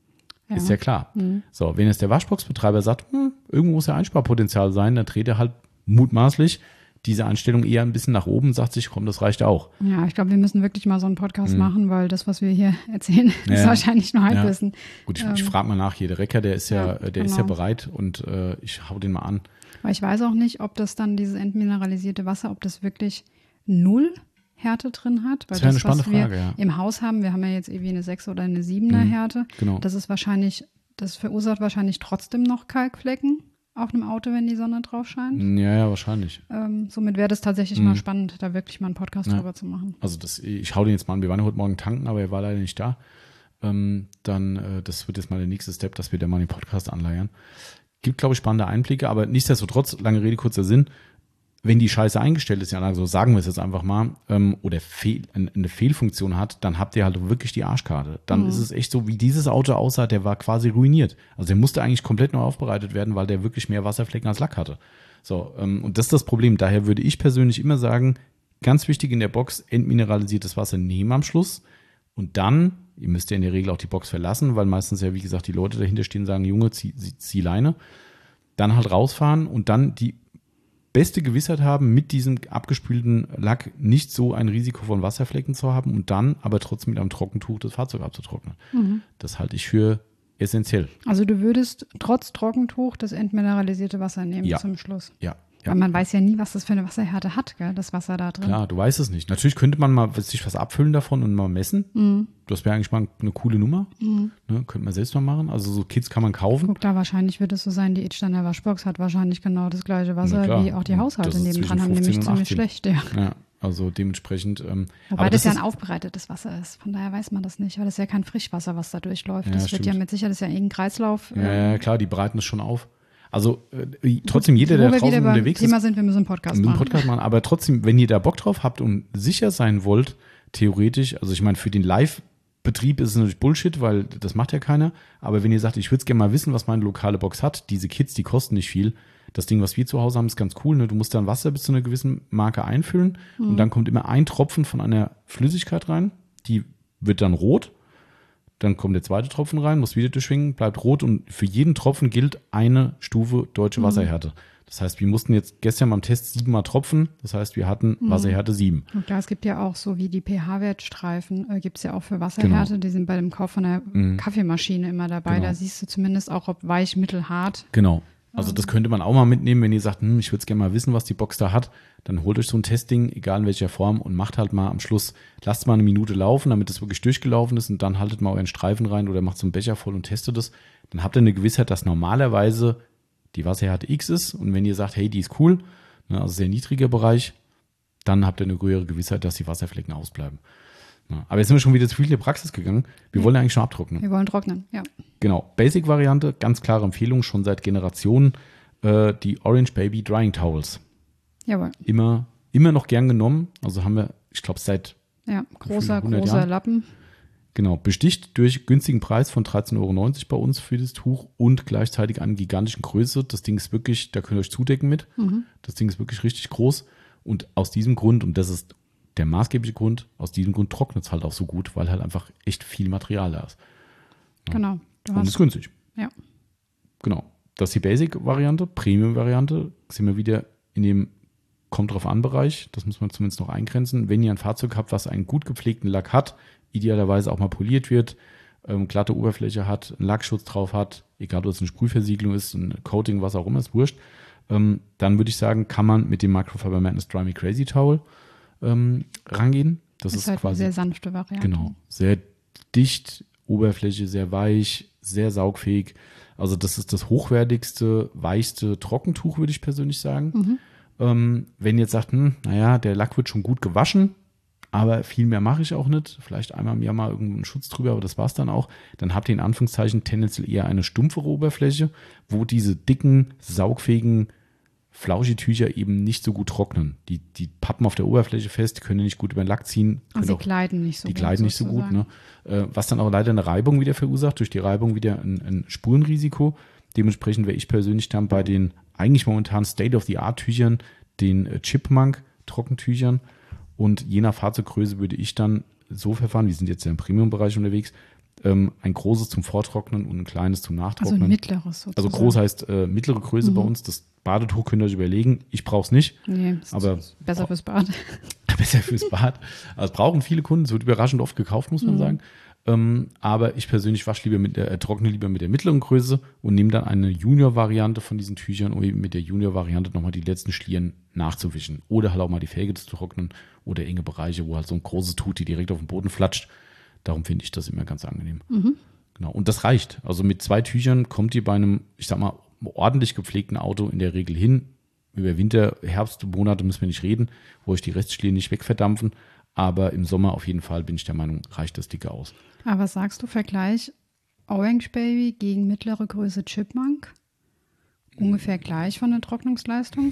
B: Ja.
A: Ist ja klar.
B: Mhm.
A: So, wenn jetzt der Waschboxbetreiber sagt, hm, irgendwo muss ja Einsparpotenzial sein, dann dreht er halt mutmaßlich diese Einstellung eher ein bisschen nach oben und sagt sich, komm, das reicht auch.
B: Ja, ich glaube, wir müssen wirklich mal so einen Podcast
A: Mhm.
B: machen, weil das, was wir hier erzählen,
A: Ja,
B: ist
A: ja.
B: wahrscheinlich nur
A: Ja.
B: Halbwissen.
A: Gut, ich,
B: Ähm,
A: ich frage mal nach hier. Der Recker, der ist ja,
B: ja,
A: der ist ja
B: genau.
A: bereit und äh, ich hau den mal an.
B: Weil ich weiß auch nicht, ob das dann dieses entmineralisierte Wasser, ob das wirklich null Härte drin hat. Weil
A: Das wäre eine
B: was
A: spannende
B: wir
A: Frage, ja.
B: im Haus haben, wir haben ja jetzt irgendwie eine sechs oder eine siebener
A: Mhm,
B: Härte.
A: genau.
B: Das ist wahrscheinlich, das verursacht wahrscheinlich trotzdem noch Kalkflecken auf einem Auto, wenn die Sonne drauf scheint.
A: Ja, ja, wahrscheinlich.
B: Ähm, somit wäre das tatsächlich
A: Mhm.
B: mal spannend, da wirklich mal einen Podcast
A: Ja.
B: drüber zu machen.
A: Also das, ich hau den jetzt mal an. Wir waren ja heute Morgen tanken, aber er war leider nicht da. Ähm, dann, äh, das wird jetzt mal der nächste Step, dass wir da mal den Podcast anleiern. Gibt, glaube ich, spannende Einblicke, aber nichtsdestotrotz, lange Rede, kurzer Sinn, wenn die Scheiße eingestellt ist, ja, also sagen wir es jetzt einfach mal, ähm, oder fehl, eine Fehlfunktion hat, dann habt ihr halt wirklich die Arschkarte. Dann
B: Mhm.
A: ist es echt so, wie dieses Auto aussah, der war quasi ruiniert. Also der musste eigentlich komplett neu aufbereitet werden, weil der wirklich mehr Wasserflecken als Lack hatte. So, ähm, und das ist das Problem. Daher würde ich persönlich immer sagen, ganz wichtig in der Box, entmineralisiertes Wasser nehmen am Schluss und dann, ihr müsst ja in der Regel auch die Box verlassen, weil meistens ja, wie gesagt, die Leute dahinter stehen und sagen, Junge, zieh, zieh, zieh Leine, dann halt rausfahren und dann die beste Gewissheit haben, mit diesem abgespülten Lack nicht so ein Risiko von Wasserflecken zu haben und dann aber trotzdem mit einem Trockentuch das Fahrzeug abzutrocknen.
B: Mhm.
A: Das halte ich für essentiell.
B: Also du würdest trotz Trockentuch das entmineralisierte Wasser nehmen
A: Ja.
B: zum Schluss.
A: Ja, ja.
B: Weil man weiß ja nie, was das für eine Wasserhärte hat, gell, das Wasser da drin.
A: Klar, du weißt es nicht. Natürlich könnte man mal sich was abfüllen davon und mal messen.
B: Mhm.
A: Das wäre eigentlich mal eine coole Nummer.
B: Mhm.
A: Ne, könnte man selbst mal machen. Also so Kits kann man kaufen.
B: Guck da, wahrscheinlich wird es so sein, die Itsteiner Waschbox hat wahrscheinlich genau das gleiche
A: Na
B: Wasser
A: klar.
B: wie auch die
A: Und
B: Haushalte
A: das ist
B: nebendran
A: zwischen
B: haben, nämlich
A: fünfzehn und
B: ziemlich
A: achtzehn.
B: schlecht, ja.
A: Ja, also dementsprechend. Ähm,
B: Wobei
A: aber
B: das, ja
A: ist-
B: ein aufbereitetes Wasser ist. Von daher weiß man das nicht, weil das ist ja kein Frischwasser, was da durchläuft.
A: Ja,
B: das wird
A: stimmt.
B: ja mit Sicherheit, das ist ja irgendein Kreislauf.
A: Ja,
B: äh,
A: ja, klar, die bereiten es schon auf. Also äh, trotzdem jeder,
B: Wo
A: der
B: wir wieder
A: draußen
B: beim
A: unterwegs
B: Thema
A: ist,
B: sind, wir müssen einen Podcast
A: müssen einen
B: machen.
A: Podcast machen. Aber trotzdem, wenn ihr da Bock drauf habt und sicher sein wollt, theoretisch, also ich meine, für den Live-Betrieb ist es natürlich Bullshit, weil das macht ja keiner. Aber wenn ihr sagt, ich würde es gerne mal wissen, was meine lokale Box hat, diese Kits, die kosten nicht viel. Das Ding, was wir zu Hause haben, ist ganz cool. Ne? Du musst dann Wasser bis zu einer gewissen Marke einfüllen
B: Mhm.
A: und dann kommt immer ein Tropfen von einer Flüssigkeit rein. Die wird dann rot. Dann kommt der zweite Tropfen rein, muss wieder durchschwingen, bleibt rot und für jeden Tropfen gilt eine Stufe deutsche Wasserhärte. Das heißt, wir mussten jetzt gestern beim Test siebenmal tropfen. Das heißt, wir hatten Wasserhärte sieben.
B: Und klar, es gibt ja auch so wie die pH-Wertstreifen, äh, gibt es ja auch für Wasserhärte,
A: Genau.
B: die sind bei dem Kauf von der
A: Mhm.
B: Kaffeemaschine immer dabei.
A: Genau.
B: Da siehst du zumindest auch, ob weich, mittel, hart.
A: Genau. Also das könnte man auch mal mitnehmen, wenn ihr sagt, hm, ich würde gerne mal wissen, was die Box da hat. Dann holt euch so ein Testding, egal in welcher Form, und macht halt mal am Schluss, lasst mal eine Minute laufen, damit es wirklich durchgelaufen ist und dann haltet mal euren Streifen rein oder macht so einen Becher voll und testet es. Dann habt ihr eine Gewissheit, dass normalerweise die Wasserhärte X ist und wenn ihr sagt, hey, die ist cool, ne, also sehr niedriger Bereich, dann habt ihr eine höhere Gewissheit, dass die Wasserflecken ausbleiben. Ja, aber jetzt sind wir schon wieder zu viel in die Praxis gegangen. Wir ja. wollen ja eigentlich schon abtrocknen.
B: Wir wollen trocknen, ja.
A: Genau, Basic-Variante, ganz klare Empfehlung, schon seit Generationen, äh, die Orange Baby Drying Towels.
B: Jawohl.
A: Immer, immer noch gern genommen, also haben wir, ich glaube, seit
B: ja, großer, großer Jahren. Lappen.
A: Genau, besticht durch günstigen Preis von dreizehn Euro neunzig bei uns für das Tuch und gleichzeitig eine gigantischen Größe. Das Ding ist wirklich, da könnt ihr euch zudecken mit. Mhm. Das Ding ist wirklich richtig groß und aus diesem Grund, und das ist der maßgebliche Grund, aus diesem Grund trocknet es halt auch so gut, weil halt einfach echt viel Material da ist. Ja.
B: Genau.
A: Du und ist günstig.
B: Ja.
A: Genau. Das ist die Basic-Variante. Premium-Variante sind wir wieder in dem kommt drauf an Bereich. Das muss man zumindest noch eingrenzen. Wenn ihr ein Fahrzeug habt, was einen gut gepflegten Lack hat, idealerweise auch mal poliert wird, ähm, glatte Oberfläche hat, einen Lackschutz drauf hat, egal ob es eine Sprühversiegelung ist, ein Coating, was auch immer, ist wurscht, ähm, dann würde ich sagen, kann man mit dem Microfiber Madness Dry Me Crazy Towel ähm, rangehen. Das ist,
B: ist halt
A: quasi
B: eine sehr sanfte Variante.
A: Genau, sehr dicht, Oberfläche sehr weich, sehr saugfähig. Also das ist das hochwertigste, weichste Trockentuch, würde ich persönlich sagen. Mhm. Ähm, wenn ihr jetzt sagt, hm, naja, der Lack wird schon gut gewaschen, aber viel mehr mache ich auch nicht, vielleicht einmal im Jahr mal irgendeinen Schutz drüber, aber das war's dann auch, dann habt ihr in Anführungszeichen tendenziell eher eine stumpfere Oberfläche, wo diese dicken, saugfähigen Flauschitücher eben nicht so gut trocknen. Die, die pappen auf der Oberfläche fest, die können nicht gut über den Lack ziehen.
B: Also die
A: auch,
B: gleiten nicht so
A: die
B: gut.
A: Die gleiten nicht so gut, ne? äh, was dann auch leider eine Reibung wieder verursacht, durch die Reibung wieder ein, ein Spurenrisiko. Dementsprechend wäre ich persönlich dann bei den eigentlich momentan State-of-the-Art-Tüchern, den äh, Chipmunk-Trockentüchern, und je nach Fahrzeuggröße würde ich dann so verfahren, wir sind jetzt ja im Premium-Bereich unterwegs, ähm, ein großes zum Vortrocknen und ein kleines zum Nachtrocknen.
B: Also ein mittleres sozusagen.
A: Also groß heißt äh, mittlere Größe mhm. bei uns. Das Badetuch könnt ihr euch überlegen. Ich brauche es nicht.
B: Nee,
A: aber
B: besser fürs Bad.
A: Besser fürs Bad. Also es brauchen viele Kunden. Es wird überraschend oft gekauft, muss man mhm. sagen. Ähm, aber ich persönlich wasche lieber mit der, äh, trockne lieber mit der mittleren Größe und nehme dann eine Junior-Variante von diesen Tüchern, um eben mit der Junior-Variante nochmal die letzten Schlieren nachzuwischen. Oder halt auch mal die Felge zu trocknen oder enge Bereiche, wo halt so ein großes Tuch, die direkt auf den Boden flatscht. Darum finde ich das immer ganz angenehm. Mhm. Genau. Und das reicht. Also mit zwei Tüchern kommt ihr bei einem, ich sag mal, ordentlich gepflegten Auto in der Regel hin. Über Winter, Herbstmonate müssen wir nicht reden, wo euch die Restschlieren nicht wegverdampfen. Aber im Sommer auf jeden Fall bin ich der Meinung, reicht das dicke aus.
B: Aber was sagst du, Vergleich Orange Baby gegen mittlere Größe Chipmunk? Ungefähr gleich von der Trocknungsleistung?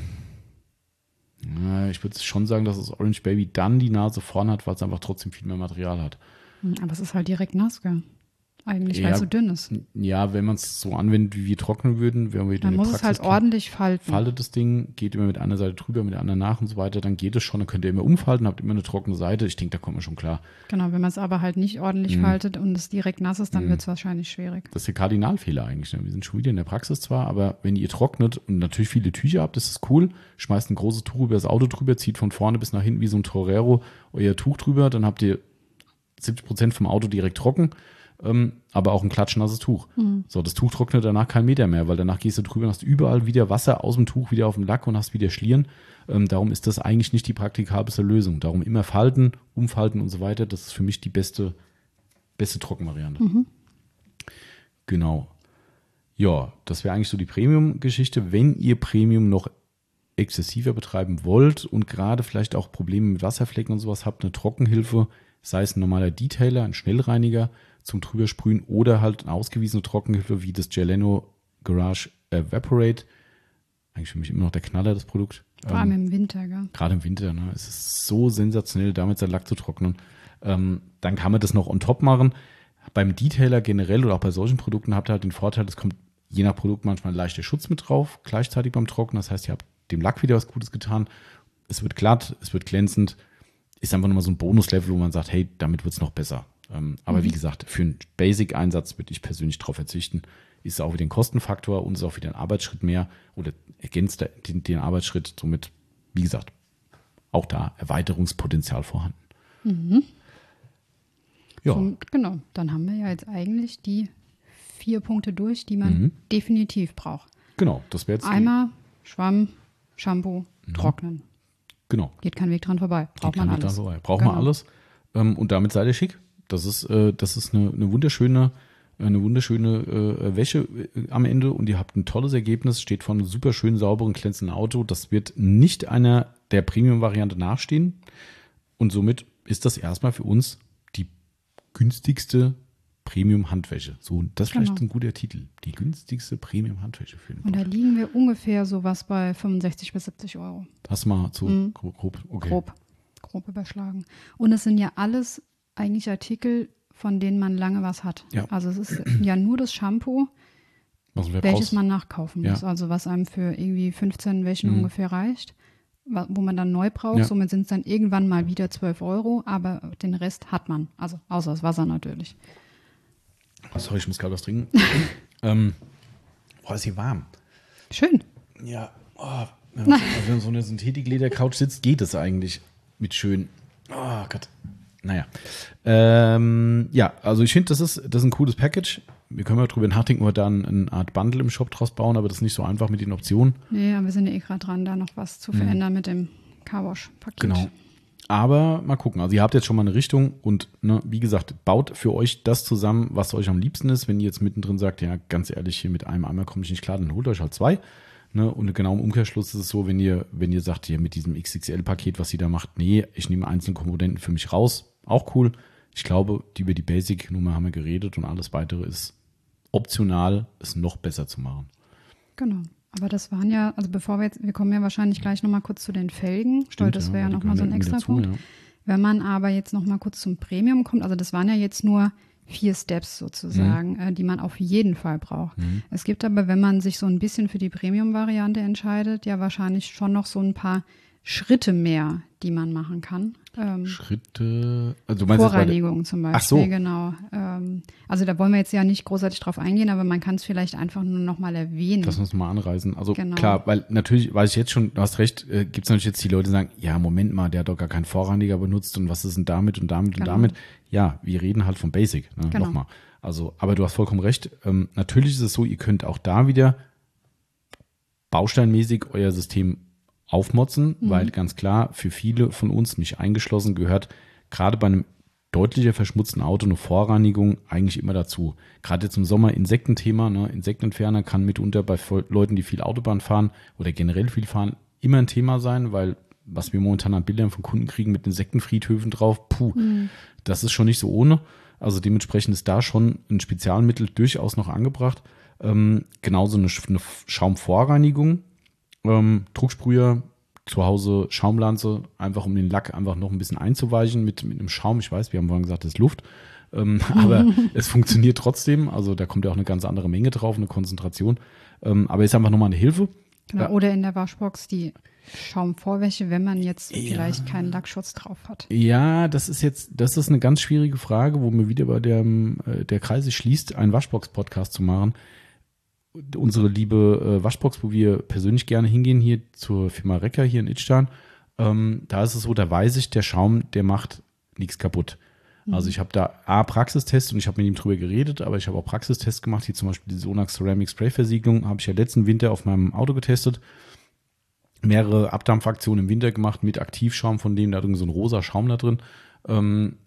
A: Ja, ich würde schon sagen, dass das Orange Baby dann die Nase vorn hat, weil es einfach trotzdem viel mehr Material hat.
B: Aber es ist halt direkt nass, gell? Eigentlich,
A: ja,
B: weil es so dünn ist.
A: Ja, wenn man es so anwendet, wie wir trocknen würden, wenn wir
B: dann muss Praxis es halt ordentlich falten.
A: Faltet das Ding, geht immer mit einer Seite drüber, mit der anderen nach und so weiter, dann geht es schon, dann könnt ihr immer umfalten, habt immer eine trockene Seite. Ich denke, da kommt man schon klar.
B: Genau, wenn man es aber halt nicht ordentlich mhm. faltet und es direkt nass ist, dann mhm. wird es wahrscheinlich schwierig.
A: Das ist der Kardinalfehler eigentlich. Ne? Wir sind schon wieder in der Praxis zwar, aber wenn ihr trocknet und natürlich viele Tücher habt, ist das cool. Schmeißt ein großes Tuch über das Auto drüber, zieht von vorne bis nach hinten wie so ein Torero euer Tuch drüber, dann habt ihr siebzig Prozent vom Auto direkt trocken. Ähm, aber auch ein klatschnasses Tuch. Mhm. So, das Tuch trocknet danach keinen Meter mehr, weil danach gehst du drüber und hast überall wieder Wasser aus dem Tuch wieder auf dem Lack und hast wieder Schlieren. Ähm, darum ist das eigentlich nicht die praktikabelste Lösung. Darum immer falten, umfalten und so weiter. Das ist für mich die beste, beste Trockenvariante. Mhm. Genau. Ja, das wäre eigentlich so die Premium-Geschichte. Wenn ihr Premium noch exzessiver betreiben wollt und gerade vielleicht auch Probleme mit Wasserflecken und sowas habt, eine Trockenhilfe, sei es ein normaler Detailer, ein Schnellreiniger zum Drübersprühen oder halt eine ausgewiesene Trockenhilfe wie das Geleno Garage Evaporate. Eigentlich für mich immer noch der Knaller, das Produkt.
B: Vor allem ähm, im Winter, gell?
A: Gerade im Winter, ne? Es ist so sensationell, damit seinen Lack zu trocknen. Ähm, dann kann man das noch on top machen. Beim Detailer generell oder auch bei solchen Produkten habt ihr halt den Vorteil, es kommt je nach Produkt manchmal ein leichter Schutz mit drauf, gleichzeitig beim Trocknen. Das heißt, ihr habt dem Lack wieder was Gutes getan. Es wird glatt, es wird glänzend. Ist einfach nochmal so ein Bonuslevel, wo man sagt, hey, damit wird es noch besser. Ähm, aber mhm. wie gesagt, für einen Basic-Einsatz würde ich persönlich darauf verzichten. Ist auch wieder ein Kostenfaktor und ist auch wieder ein Arbeitsschritt mehr oder ergänzt den, den Arbeitsschritt. Somit, wie gesagt, auch da Erweiterungspotenzial vorhanden.
B: Mhm. Ja. So, genau, dann haben wir ja jetzt eigentlich die vier Punkte durch, die man mhm. definitiv braucht.
A: Genau, das wäre jetzt
B: Eimer, Schwamm, Shampoo, mhm. Trocknen.
A: Genau.
B: Geht kein Weg dran vorbei. Braucht man alles.
A: Braucht genau. man alles. Ähm, und damit seid ihr schick. Das ist, äh, das ist eine, eine wunderschöne eine wunderschöne äh, Wäsche äh, am Ende und ihr habt ein tolles Ergebnis, steht von einem super schön sauberen, glänzenden Auto. Das wird nicht einer der Premium-Variante nachstehen und somit ist das erstmal für uns die günstigste Premium-Handwäsche. So, das ist
B: Genau.
A: vielleicht ein guter Titel. Die günstigste Premium-Handwäsche für den
B: Und da
A: Podcast.
B: liegen wir ungefähr sowas bei fünfundsechzig bis siebzig Euro.
A: Das mal so
B: Mhm.
A: grob, grob. Okay.
B: Grob. Grob überschlagen. Und es sind ja alles eigentlich Artikel, von denen man lange was hat.
A: Ja.
B: Also es ist ja nur das Shampoo,
A: Was wir
B: welches
A: brauchst.
B: man nachkaufen muss.
A: Ja.
B: Also was einem für irgendwie fünfzehn Wäschen
A: Mhm.
B: ungefähr reicht, wa- wo man dann neu braucht.
A: Ja.
B: Somit sind es dann irgendwann mal wieder zwölf Euro, aber den Rest hat man. Also außer das Wasser natürlich.
A: Oh, sorry, ich muss gerade was trinken. ähm, boah, ist hier warm.
B: Schön.
A: Ja, oh, wenn man so- wenn so eine Synthetikleder-Couch sitzt, geht es eigentlich mit schön. Oh Gott. Naja. Ähm, ja, also ich finde, das ist, das ist ein cooles Package. Wir können mal drüber nachdenken, ob wir da eine Art Bundle im Shop draus bauen, aber das ist nicht so einfach mit den Optionen.
B: Nee, aber wir sind ja eh gerade dran, da noch was zu verändern mit dem Carwash-Paket.
A: Genau. Aber mal gucken. Also ihr habt jetzt schon mal eine Richtung und ne, wie gesagt, baut für euch das zusammen, was euch am liebsten ist. Wenn ihr jetzt mittendrin sagt, ja, ganz ehrlich, hier mit einem Eimer komme ich nicht klar, dann holt euch halt zwei. Ne? Und genau im Umkehrschluss ist es so, wenn ihr, wenn ihr sagt, hier mit diesem X X L-Paket, was ihr da macht, nee, ich nehme einzelne Komponenten für mich raus, auch cool. Ich glaube, die über die Basic-Nummer haben wir geredet und alles weitere ist optional, es noch besser zu machen.
B: Genau. Aber das waren ja, also bevor wir jetzt, wir kommen ja wahrscheinlich gleich nochmal kurz zu den Felgen, weil das wäre ja
A: die
B: nochmal so ein
A: gehören
B: extra
A: dazu,
B: Punkt.
A: ja.
B: Wenn man aber jetzt nochmal kurz zum Premium kommt, also das waren ja jetzt nur vier Steps sozusagen,
A: Mhm.
B: äh, die man auf jeden Fall braucht. Es gibt aber, wenn man sich so ein bisschen für die Premium-Variante entscheidet, ja wahrscheinlich schon noch so ein paar Schritte mehr, die man machen kann. Ähm,
A: Schritte, also du meinst jetzt bei der-
B: Vorreinigung zum Beispiel,
A: Ach so.
B: genau. Ähm, also da wollen wir jetzt ja nicht großartig drauf eingehen, aber man kann es vielleicht einfach nur nochmal erwähnen.
A: Das muss man anreißen. Also
B: Genau.
A: klar, weil natürlich weiß ich jetzt schon, du hast recht, äh, gibt es natürlich jetzt die Leute, die sagen, ja, Moment mal, der hat doch gar keinen Vorreiniger benutzt und was ist denn damit und damit
B: Genau.
A: und damit? Ja, wir reden halt vom Basic, ne?
B: Genau.
A: Nochmal. Also, aber du hast vollkommen recht. Ähm, natürlich ist es so, ihr könnt auch da wieder bausteinmäßig euer System aufmotzen,
B: Mhm.
A: weil ganz klar für viele von uns, mich eingeschlossen, gehört gerade bei einem deutlicher verschmutzten Auto eine Vorreinigung eigentlich immer dazu. Gerade jetzt im Sommer Insektenthema, ne? Insektenentferner kann mitunter bei voll- Leuten, die viel Autobahn fahren oder generell viel fahren, immer ein Thema sein, weil was wir momentan an Bildern von Kunden kriegen mit Insektenfriedhöfen drauf, puh, das ist schon nicht so ohne. Also dementsprechend ist da schon ein Spezialmittel durchaus noch angebracht. Ähm, genauso eine, Sch- eine Schaumvorreinigung, ähm, Drucksprüher, zu Hause Schaumlanze, einfach um den Lack einfach noch ein bisschen einzuweichen mit, mit einem Schaum. Ich weiß, wir haben vorhin gesagt, das ist Luft, ähm, aber es funktioniert trotzdem. Also da kommt ja auch eine ganz andere Menge drauf, eine Konzentration. Ähm, aber ist einfach nochmal eine Hilfe.
B: Genau.
A: Ja.
B: Oder in der Waschbox die Schaumvorwäsche, wenn man jetzt
A: Ja.
B: vielleicht keinen Lackschutz drauf hat.
A: Ja, das ist jetzt, das ist eine ganz schwierige Frage, wo mir wieder bei dem, äh, der Kreis sich schließt, einen Waschbox-Podcast zu machen. Unsere liebe äh, Waschbox, wo wir persönlich gerne hingehen, hier zur Firma Recker hier in Idstein, ähm, da ist es so, da weiß ich, der Schaum, der macht nichts kaputt. Also ich habe da A, Praxistest und ich habe mit ihm drüber geredet, aber ich habe auch Praxistests gemacht, wie zum Beispiel die Sonax Ceramic Spray Versiegelung, habe ich ja letzten Winter auf meinem Auto getestet. Mehrere Abdampfaktionen im Winter gemacht mit Aktivschaum von dem, da hat irgendwie so ein rosa Schaum da drin. Ähm,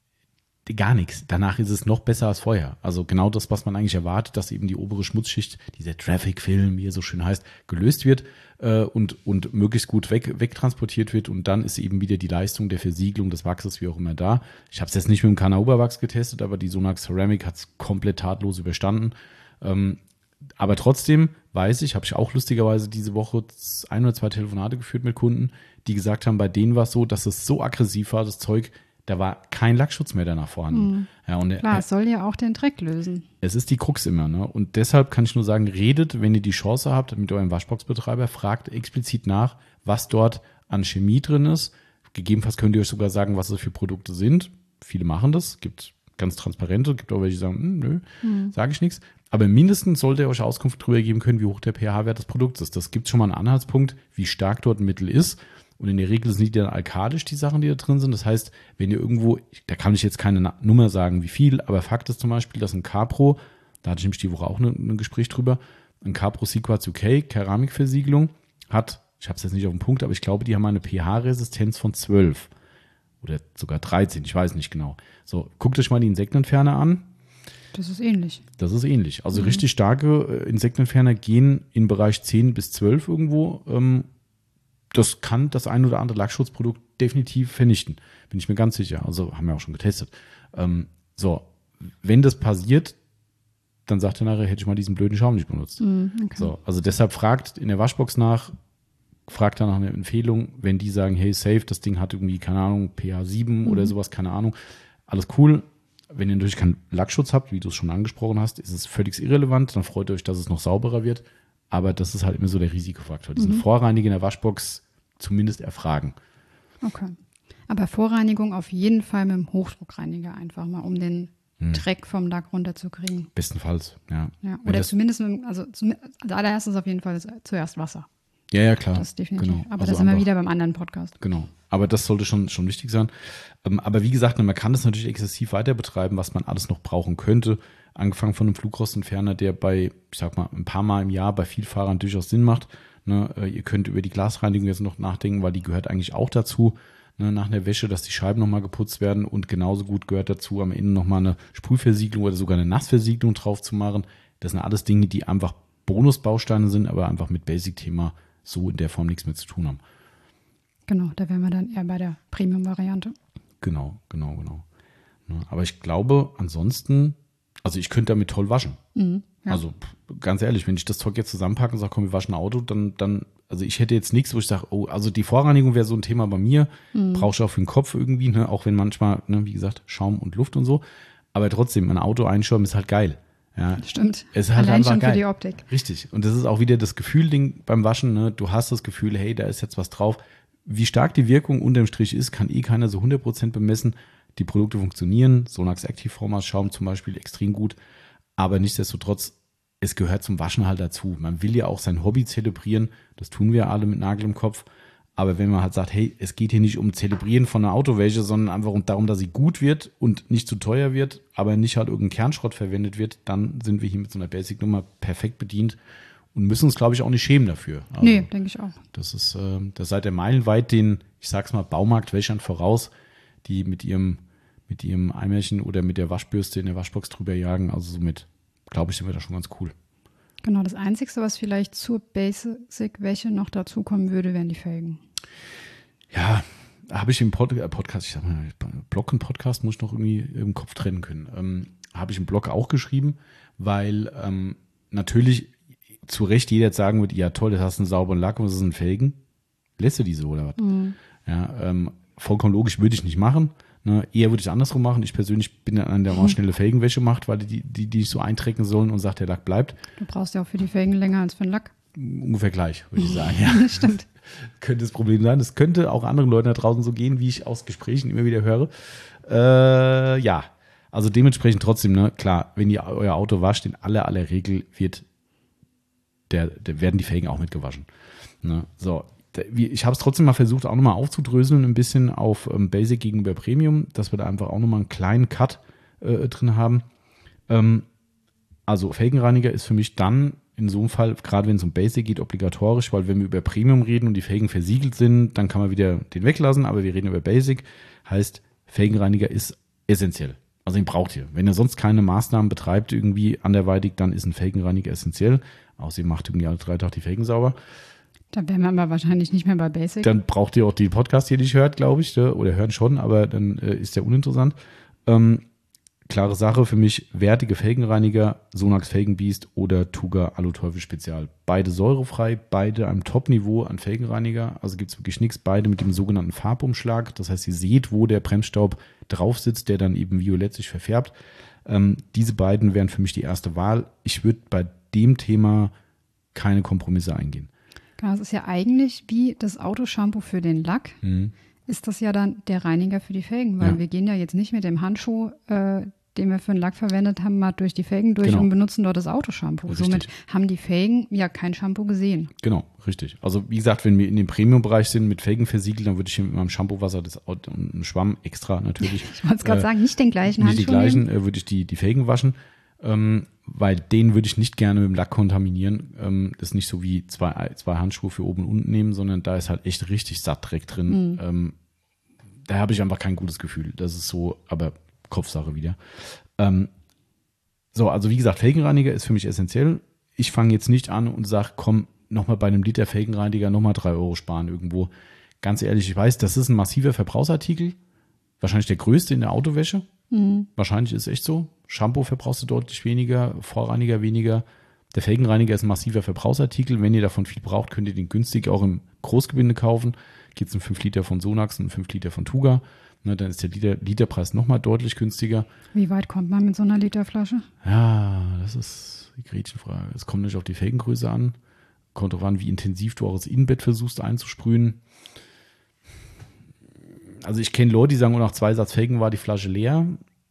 A: gar nichts. Danach ist es noch besser als vorher. Also genau das, was man eigentlich erwartet, dass eben die obere Schmutzschicht, dieser Traffic-Film, wie er so schön heißt, gelöst wird äh, und, und möglichst gut weg, wegtransportiert wird. Und dann ist eben wieder die Leistung der Versiegelung des Wachses, wie auch immer, da. Ich habe es jetzt nicht mit dem Kana-Oberwachs getestet, aber die Sonax Ceramic hat es komplett tatlos überstanden. Ähm, aber trotzdem weiß ich, habe ich auch lustigerweise diese Woche ein oder zwei Telefonate geführt mit Kunden, die gesagt haben, bei denen war es so, dass es so aggressiv war, das Zeug, da war kein Lackschutz mehr danach vorhanden. Ja, und
B: Klar,
A: äh,
B: es soll ja auch den Dreck lösen.
A: es ist die Krux immer. Ne? Und deshalb kann ich nur sagen, redet, wenn ihr die Chance habt mit eurem Waschboxbetreiber, fragt explizit nach, was dort an Chemie drin ist. Gegebenenfalls könnt ihr euch sogar sagen, was es für Produkte sind. Viele machen das, gibt ganz transparente, gibt auch welche, die sagen, hm, nö,
B: Mhm.
A: sage ich nichts. Aber mindestens sollte ihr euch Auskunft darüber geben können, wie hoch der pH-Wert des Produkts ist. Das gibt schon mal einen Anhaltspunkt, wie stark dort ein Mittel ist. Und in der Regel sind die dann alkalisch, die Sachen, die da drin sind. Das heißt, wenn ihr irgendwo, da kann ich jetzt keine Na- Nummer sagen, wie viel, aber Fakt ist zum Beispiel, dass ein Capro, da hatte ich nämlich die Woche auch ein, ein Gespräch drüber, ein Capro Sequaz U K, Keramikversiegelung, hat, ich habe es jetzt nicht auf den Punkt, aber ich glaube, die haben eine pH-Resistenz von zwölf oder sogar dreizehn, ich weiß nicht genau. So, guckt euch mal die Insektenentferner an.
B: Das ist ähnlich.
A: Das ist ähnlich. Also mhm. richtig starke äh, Insektenentferner gehen in Bereich zehn bis zwölf irgendwo. Ähm, das kann das ein oder andere Lackschutzprodukt definitiv vernichten. Bin ich mir ganz sicher. Also haben wir auch schon getestet. Ähm, so, wenn das passiert, dann sagt er nachher, hätte ich mal diesen blöden Schaum nicht benutzt. Mhm, okay. So, also deshalb fragt in der Waschbox nach, fragt dann nach einer Empfehlung, wenn die sagen, hey, safe, das Ding hat irgendwie, keine Ahnung, pH sieben mhm. oder sowas, keine Ahnung. Alles cool. Wenn ihr natürlich keinen Lackschutz habt, wie du es schon angesprochen hast, ist es völlig irrelevant. Dann freut ihr euch, dass es noch sauberer wird. Aber das ist halt immer so der Risikofaktor. Diesen mhm. Vorreiniger in der Waschbox zumindest erfragen.
B: Okay. Aber Vorreinigung auf jeden Fall mit dem Hochdruckreiniger einfach mal, um den hm. Dreck vom Lack runterzukriegen.
A: Bestenfalls, ja.
B: ja oder zumindest, mit, also zum, als allererstes auf jeden Fall zuerst Wasser.
A: Ja, ja, klar.
B: Das definitiv.
A: Genau.
B: Aber
A: also
B: das sind wir wieder beim anderen Podcast.
A: Genau. Aber das sollte schon, schon wichtig sein. Aber wie gesagt, man kann das natürlich exzessiv weiter betreiben, was man alles noch brauchen könnte. Angefangen von einem Flugrostentferner, der bei, ich sag mal, ein paar Mal im Jahr bei Vielfahrern durchaus Sinn macht. Ne, ihr könnt über die Glasreinigung jetzt noch nachdenken, weil die gehört eigentlich auch dazu. Ne, nach der Wäsche, dass die Scheiben nochmal geputzt werden und genauso gut gehört dazu, am Ende nochmal eine Sprühversiegelung oder sogar eine Nassversiegelung drauf zu machen. Das sind alles Dinge, die einfach Bonusbausteine sind, aber einfach mit Basic-Thema so in der Form nichts mehr zu tun haben.
B: Genau, da wären wir dann eher bei der Premium-Variante.
A: Genau, genau, genau. Ne, aber ich glaube, ansonsten, also ich könnte damit toll waschen. Mhm, ja. Also ganz ehrlich, wenn ich das Zeug jetzt zusammenpacke und sage, komm, wir waschen ein Auto, dann, dann, also ich hätte jetzt nichts, wo ich sage, oh, also die Vorreinigung wäre so ein Thema bei mir, mhm. brauche ich auch für den Kopf irgendwie, ne, auch wenn manchmal, ne, wie gesagt, Schaum und Luft und so, aber trotzdem, ein Auto einschäumen ist halt geil. Ja,
B: stimmt.
A: Es ist halt
B: Allein schon
A: geil.
B: Für die Optik.
A: Richtig. Und das ist auch wieder das Gefühl-Ding beim Waschen, ne, du hast das Gefühl, hey, da ist jetzt was drauf. Wie stark die Wirkung unterm Strich ist, kann eh keiner so hundert Prozent bemessen. Die Produkte funktionieren, Sonax Active Formas Schaum zum Beispiel extrem gut, aber nichtsdestotrotz, es gehört zum Waschen halt dazu. Man will ja auch sein Hobby zelebrieren, das tun wir alle mit Nagel im Kopf, aber wenn man halt sagt, hey, es geht hier nicht um Zelebrieren von einer Autowäsche, sondern einfach darum, dass sie gut wird und nicht zu teuer wird, aber nicht halt irgendein Kernschrott verwendet wird, dann sind wir hier mit so einer Basic-Nummer perfekt bedient und müssen uns, glaube ich, auch nicht schämen dafür. Also,
B: nee, denke ich auch.
A: Das ist, äh, das seid ihr meilenweit den, ich sag's mal, Baumarktwäschern voraus, die mit ihrem mit ihrem Eimerchen oder mit der Waschbürste in der Waschbox drüber jagen. Also somit, glaube ich, sind wir da schon ganz cool.
B: Genau, das Einzige, was vielleicht zur Basic-Wäsche noch dazukommen würde, wären die Felgen.
A: Ja, habe ich im Pod- äh, Podcast, ich sag mal, Blog und Podcast muss ich noch irgendwie im Kopf trennen können. Ähm, habe ich im Blog auch geschrieben, weil ähm, natürlich zu Recht jeder jetzt sagen wird, ja toll, das hast einen sauberen Lack und das sind Felgen. Lässt du diese oder was? Mhm. Ja, ähm, vollkommen logisch würde ich nicht machen. Ne, eher würde ich es andersrum machen. Ich persönlich bin einer, der mal schnelle Felgenwäsche macht, weil die, die, die nicht so eintrecken sollen und sagt, der Lack bleibt.
B: Du brauchst ja auch für die Felgen länger als für den Lack.
A: Ungefähr gleich, würde ich sagen. Ja.
B: Stimmt.
A: Könnte das Problem sein. Das könnte auch anderen Leuten da draußen so gehen, wie ich aus Gesprächen immer wieder höre. Äh, ja, also dementsprechend trotzdem, ne, klar, wenn ihr euer Auto wascht, in aller, aller Regel wird der, der werden die Felgen auch mitgewaschen. Ne, so. Ich habe es trotzdem mal versucht, auch nochmal aufzudröseln, ein bisschen auf ähm, Basic gegenüber Premium, dass wir da einfach auch nochmal einen kleinen Cut äh, drin haben. Ähm, also Felgenreiniger ist für mich dann in so einem Fall, gerade wenn es um Basic geht, obligatorisch, weil wenn wir über Premium reden und die Felgen versiegelt sind, dann kann man wieder den weglassen, aber wir reden über Basic, heißt Felgenreiniger ist essentiell. Also den braucht ihr. Wenn ihr sonst keine Maßnahmen betreibt irgendwie anderweitig, dann ist ein Felgenreiniger essentiell. Außerdem macht irgendwie alle drei Tage die Felgen sauber.
B: Dann wären wir aber wahrscheinlich nicht mehr bei Basic.
A: Dann braucht ihr auch die Podcast, die ihr nicht hört, glaube ich, oder hören schon, aber dann äh, ist der uninteressant. Ähm, klare Sache für mich, wertige Felgenreiniger, Sonax Felgenbeast oder Tuga Aluteufel Spezial. Beide säurefrei, beide am Top-Niveau an Felgenreiniger. Also gibt es wirklich nichts, beide mit dem sogenannten Farbumschlag. Das heißt, ihr seht, wo der Bremsstaub drauf sitzt, der dann eben violett sich verfärbt. Ähm, diese beiden wären für mich die erste Wahl. Ich würde bei dem Thema keine Kompromisse eingehen.
B: Das ist ja eigentlich wie das Autoshampoo für den Lack, mhm. ist das ja dann der Reiniger für die Felgen, weil ja. wir gehen ja jetzt nicht mit dem Handschuh, äh, den wir für den Lack verwendet haben, mal durch die Felgen durch genau. und benutzen dort das Autoshampoo. Richtig. Somit haben die Felgen ja kein Shampoo gesehen.
A: Genau, richtig. Also wie gesagt, wenn wir in dem Premium-Bereich sind mit Felgen versiegelt, dann würde ich hier mit meinem Shampoo-Wasser das und einem Schwamm extra natürlich.
B: Ich wollte es gerade äh, sagen, nicht den gleichen
A: Handschuh. Nicht die gleichen,
B: äh,
A: würde ich die, die Felgen waschen. Ähm, weil den würde ich nicht gerne mit dem Lack kontaminieren. Ähm, das ist nicht so wie zwei, zwei Handschuhe für oben und unten nehmen, sondern da ist halt echt richtig Sattdreck drin. Mhm. Ähm, da habe ich einfach kein gutes Gefühl. Das ist so, aber Kopfsache wieder. Ähm, So, also wie gesagt, Felgenreiniger ist für mich essentiell. Ich fange jetzt nicht an und sage, komm, nochmal bei einem Liter Felgenreiniger nochmal drei Euro sparen irgendwo. Ganz ehrlich, ich weiß, das ist ein massiver Verbrauchsartikel. Wahrscheinlich der größte in der Autowäsche. Mhm. Wahrscheinlich ist es echt so. Shampoo verbrauchst du deutlich weniger, Vorreiniger weniger. Der Felgenreiniger ist ein massiver Verbrauchsartikel. Wenn ihr davon viel braucht, könnt ihr den günstig auch im Großgebinde kaufen. Gibt es einen fünf Liter von Sonax und einen fünf Liter von Tuga. Ne, dann ist der Liter, Literpreis nochmal deutlich günstiger.
B: Wie weit kommt man mit so einer Literflasche?
A: Ja, das ist die Gretchenfrage. Es kommt nicht auf die Felgengröße an. Kommt darauf an, wie intensiv du auch das Innenbett versuchst einzusprühen. Also ich kenne Leute, die sagen, oh, nach zwei Satz Felgen war die Flasche leer.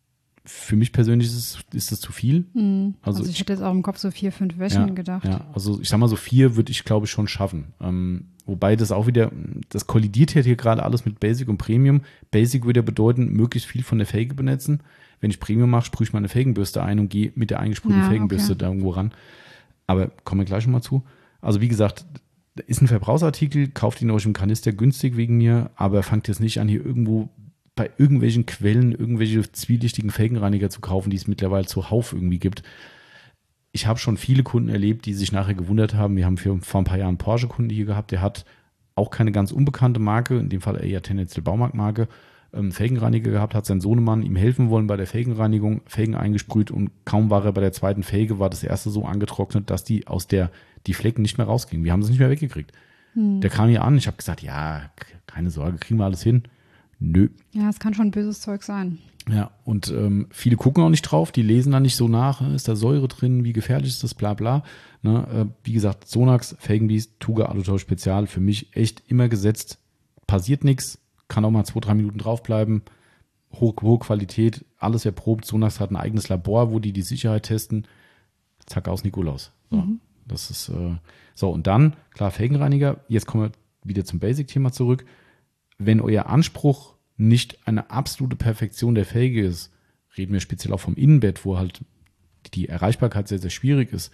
A: Für mich persönlich ist, es, ist das zu viel.
B: Mhm. Also, also ich, ich hätte jetzt auch im Kopf so vier, fünf Wäschen
A: ja,
B: gedacht.
A: Ja, also ich sag mal so vier würde ich, glaube ich, schon schaffen. Ähm, wobei das auch wieder, das kollidiert hier gerade alles mit Basic und Premium. Basic würde ja bedeuten, möglichst viel von der Felge benetzen. Wenn ich Premium mache, sprühe ich meine Felgenbürste ein und gehe mit der eingesprühten ja, Felgenbürste okay. da irgendwo ran. Aber kommen wir gleich schon mal zu. Also wie gesagt, ist ein Verbrauchsartikel, kauft ihn euch im Kanister günstig wegen mir, aber fangt jetzt nicht an, hier irgendwo bei irgendwelchen Quellen irgendwelche zwielichtigen Felgenreiniger zu kaufen, die es mittlerweile zuhauf irgendwie gibt. Ich habe schon viele Kunden erlebt, die sich nachher gewundert haben. Wir haben für, vor ein paar Jahren einen Porsche-Kunden hier gehabt, der hat auch keine ganz unbekannte Marke, in dem Fall eher tendenziell Baumarktmarke, ähm, Felgenreiniger gehabt, hat sein Sohnemann ihm helfen wollen bei der Felgenreinigung, Felgen eingesprüht und kaum war er bei der zweiten Felge, war das erste so angetrocknet, dass die aus der, die Flecken nicht mehr rausgingen. Wir haben sie nicht mehr weggekriegt. Hm. Der kam hier an, ich habe gesagt, ja, keine Sorge, kriegen wir alles hin. Nö.
B: Ja, es kann schon böses Zeug sein.
A: Ja, und ähm, viele gucken auch nicht drauf, die lesen da nicht so nach, ist da Säure drin, wie gefährlich ist das, bla bla. Ne, äh, wie gesagt, Sonax, Felgenbeast, Tuga, Alutausch Spezial, für mich echt immer gesetzt, passiert nichts, kann auch mal zwei, drei Minuten draufbleiben, hohe, hohe Qualität, alles erprobt. Sonax hat ein eigenes Labor, wo die die Sicherheit testen. Zack, aus Nikolaus. So, mhm. Das ist, äh, so, und dann, klar, Felgenreiniger, jetzt kommen wir wieder zum Basic-Thema zurück. Wenn euer Anspruch nicht eine absolute Perfektion der Felge ist, reden wir speziell auch vom Innenbett, wo halt die Erreichbarkeit sehr, sehr schwierig ist,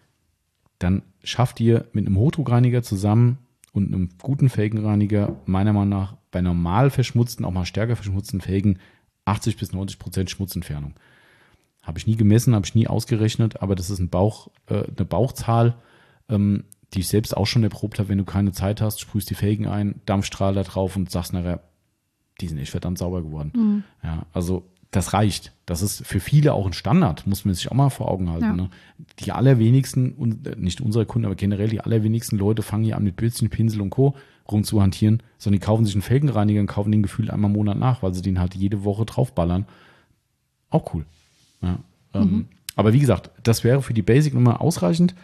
A: dann schafft ihr mit einem Hochdruckreiniger zusammen und einem guten Felgenreiniger meiner Meinung nach bei normal verschmutzten, auch mal stärker verschmutzten Felgen achtzig bis neunzig Prozent Schmutzentfernung. Habe ich nie gemessen, habe ich nie ausgerechnet, aber das ist ein Bauch, äh, eine Bauchzahl, ähm, die ich selbst auch schon erprobt habe. Wenn du keine Zeit hast, sprühst die Felgen ein, Dampfstrahl da drauf und sagst nachher, die sind echt verdammt sauber geworden. Mhm. Ja, also das reicht. Das ist für viele auch ein Standard, muss man sich auch mal vor Augen halten. Ja. Ne? Die allerwenigsten, und nicht unsere Kunden, aber generell die allerwenigsten Leute fangen hier an mit Bürstchen, Pinsel und Co. rumzuhantieren, sondern die kaufen sich einen Felgenreiniger und kaufen den gefühlt einmal im Monat nach, weil sie den halt jede Woche draufballern. Auch cool. Ja, mhm. ähm, aber wie gesagt, das wäre für die Basic-Nummer ausreichend,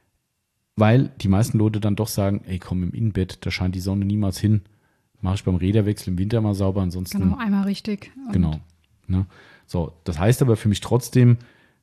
A: weil die meisten Leute dann doch sagen, ey komm, im Innenbett, da scheint die Sonne niemals hin. Mache ich beim Räderwechsel im Winter mal sauber, ansonsten.
B: Genau, einmal richtig.
A: Genau. Ne? So, das heißt aber für mich trotzdem,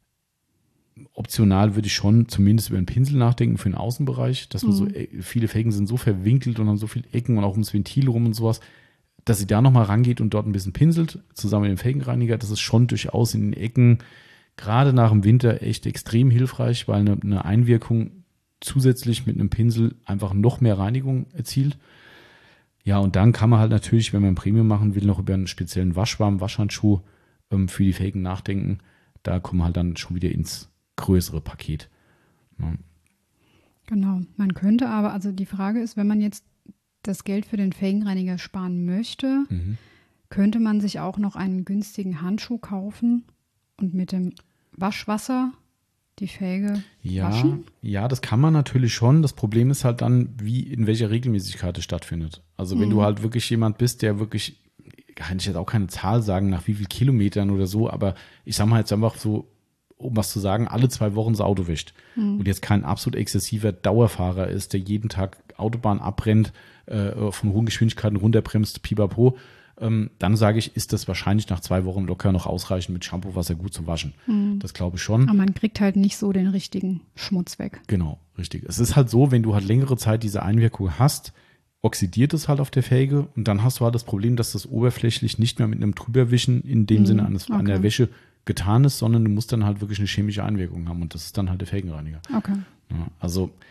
A: optional würde ich schon zumindest über einen Pinsel nachdenken für den Außenbereich, dass man mhm. so, viele Felgen sind so verwinkelt und haben so viele Ecken und auch ums Ventil rum und sowas, dass sie da nochmal rangeht und dort ein bisschen pinselt, zusammen mit dem Felgenreiniger. Das ist schon durchaus in den Ecken, gerade nach dem Winter, echt extrem hilfreich, weil eine, eine Einwirkung zusätzlich mit einem Pinsel einfach noch mehr Reinigung erzielt. Ja, und dann kann man halt natürlich, wenn man ein Premium machen will, noch über einen speziellen waschwarmen Waschhandschuh ähm, für die Felgen nachdenken. Da kommen wir halt dann schon wieder ins größere Paket. Ja.
B: Genau, man könnte aber, also die Frage ist, wenn man jetzt das Geld für den Felgenreiniger sparen möchte, mhm. könnte man sich auch noch einen günstigen Handschuh kaufen und mit dem Waschwasser die Felge
A: ja,
B: waschen?
A: Ja, das kann man natürlich schon. Das Problem ist halt dann, wie in welcher Regelmäßigkeit es stattfindet. Also wenn mhm. du halt wirklich jemand bist, der wirklich, kann ich jetzt auch keine Zahl sagen, nach wie viel Kilometern oder so, aber ich sag mal jetzt einfach so, um was zu sagen, alle zwei Wochen das Auto wäscht mhm. und jetzt kein absolut exzessiver Dauerfahrer ist, der jeden Tag Autobahn abbrennt, äh, von hohen Geschwindigkeiten runterbremst, pipapo, ähm, dann sage ich, ist das wahrscheinlich nach zwei Wochen locker noch ausreichend mit Shampoo-Wasser gut zu waschen. Mhm. Das glaube ich schon.
B: Aber man kriegt halt nicht so den richtigen Schmutz weg.
A: Genau, richtig. Es ist halt so, wenn du halt längere Zeit diese Einwirkung hast, oxidiert es halt auf der Felge und dann hast du halt das Problem, dass das oberflächlich nicht mehr mit einem Drüberwischen in dem mhm. Sinne eines, okay. an der Wäsche getan ist, sondern du musst dann halt wirklich eine chemische Einwirkung haben und das ist dann halt der Felgenreiniger.
B: Okay.
A: Ja, also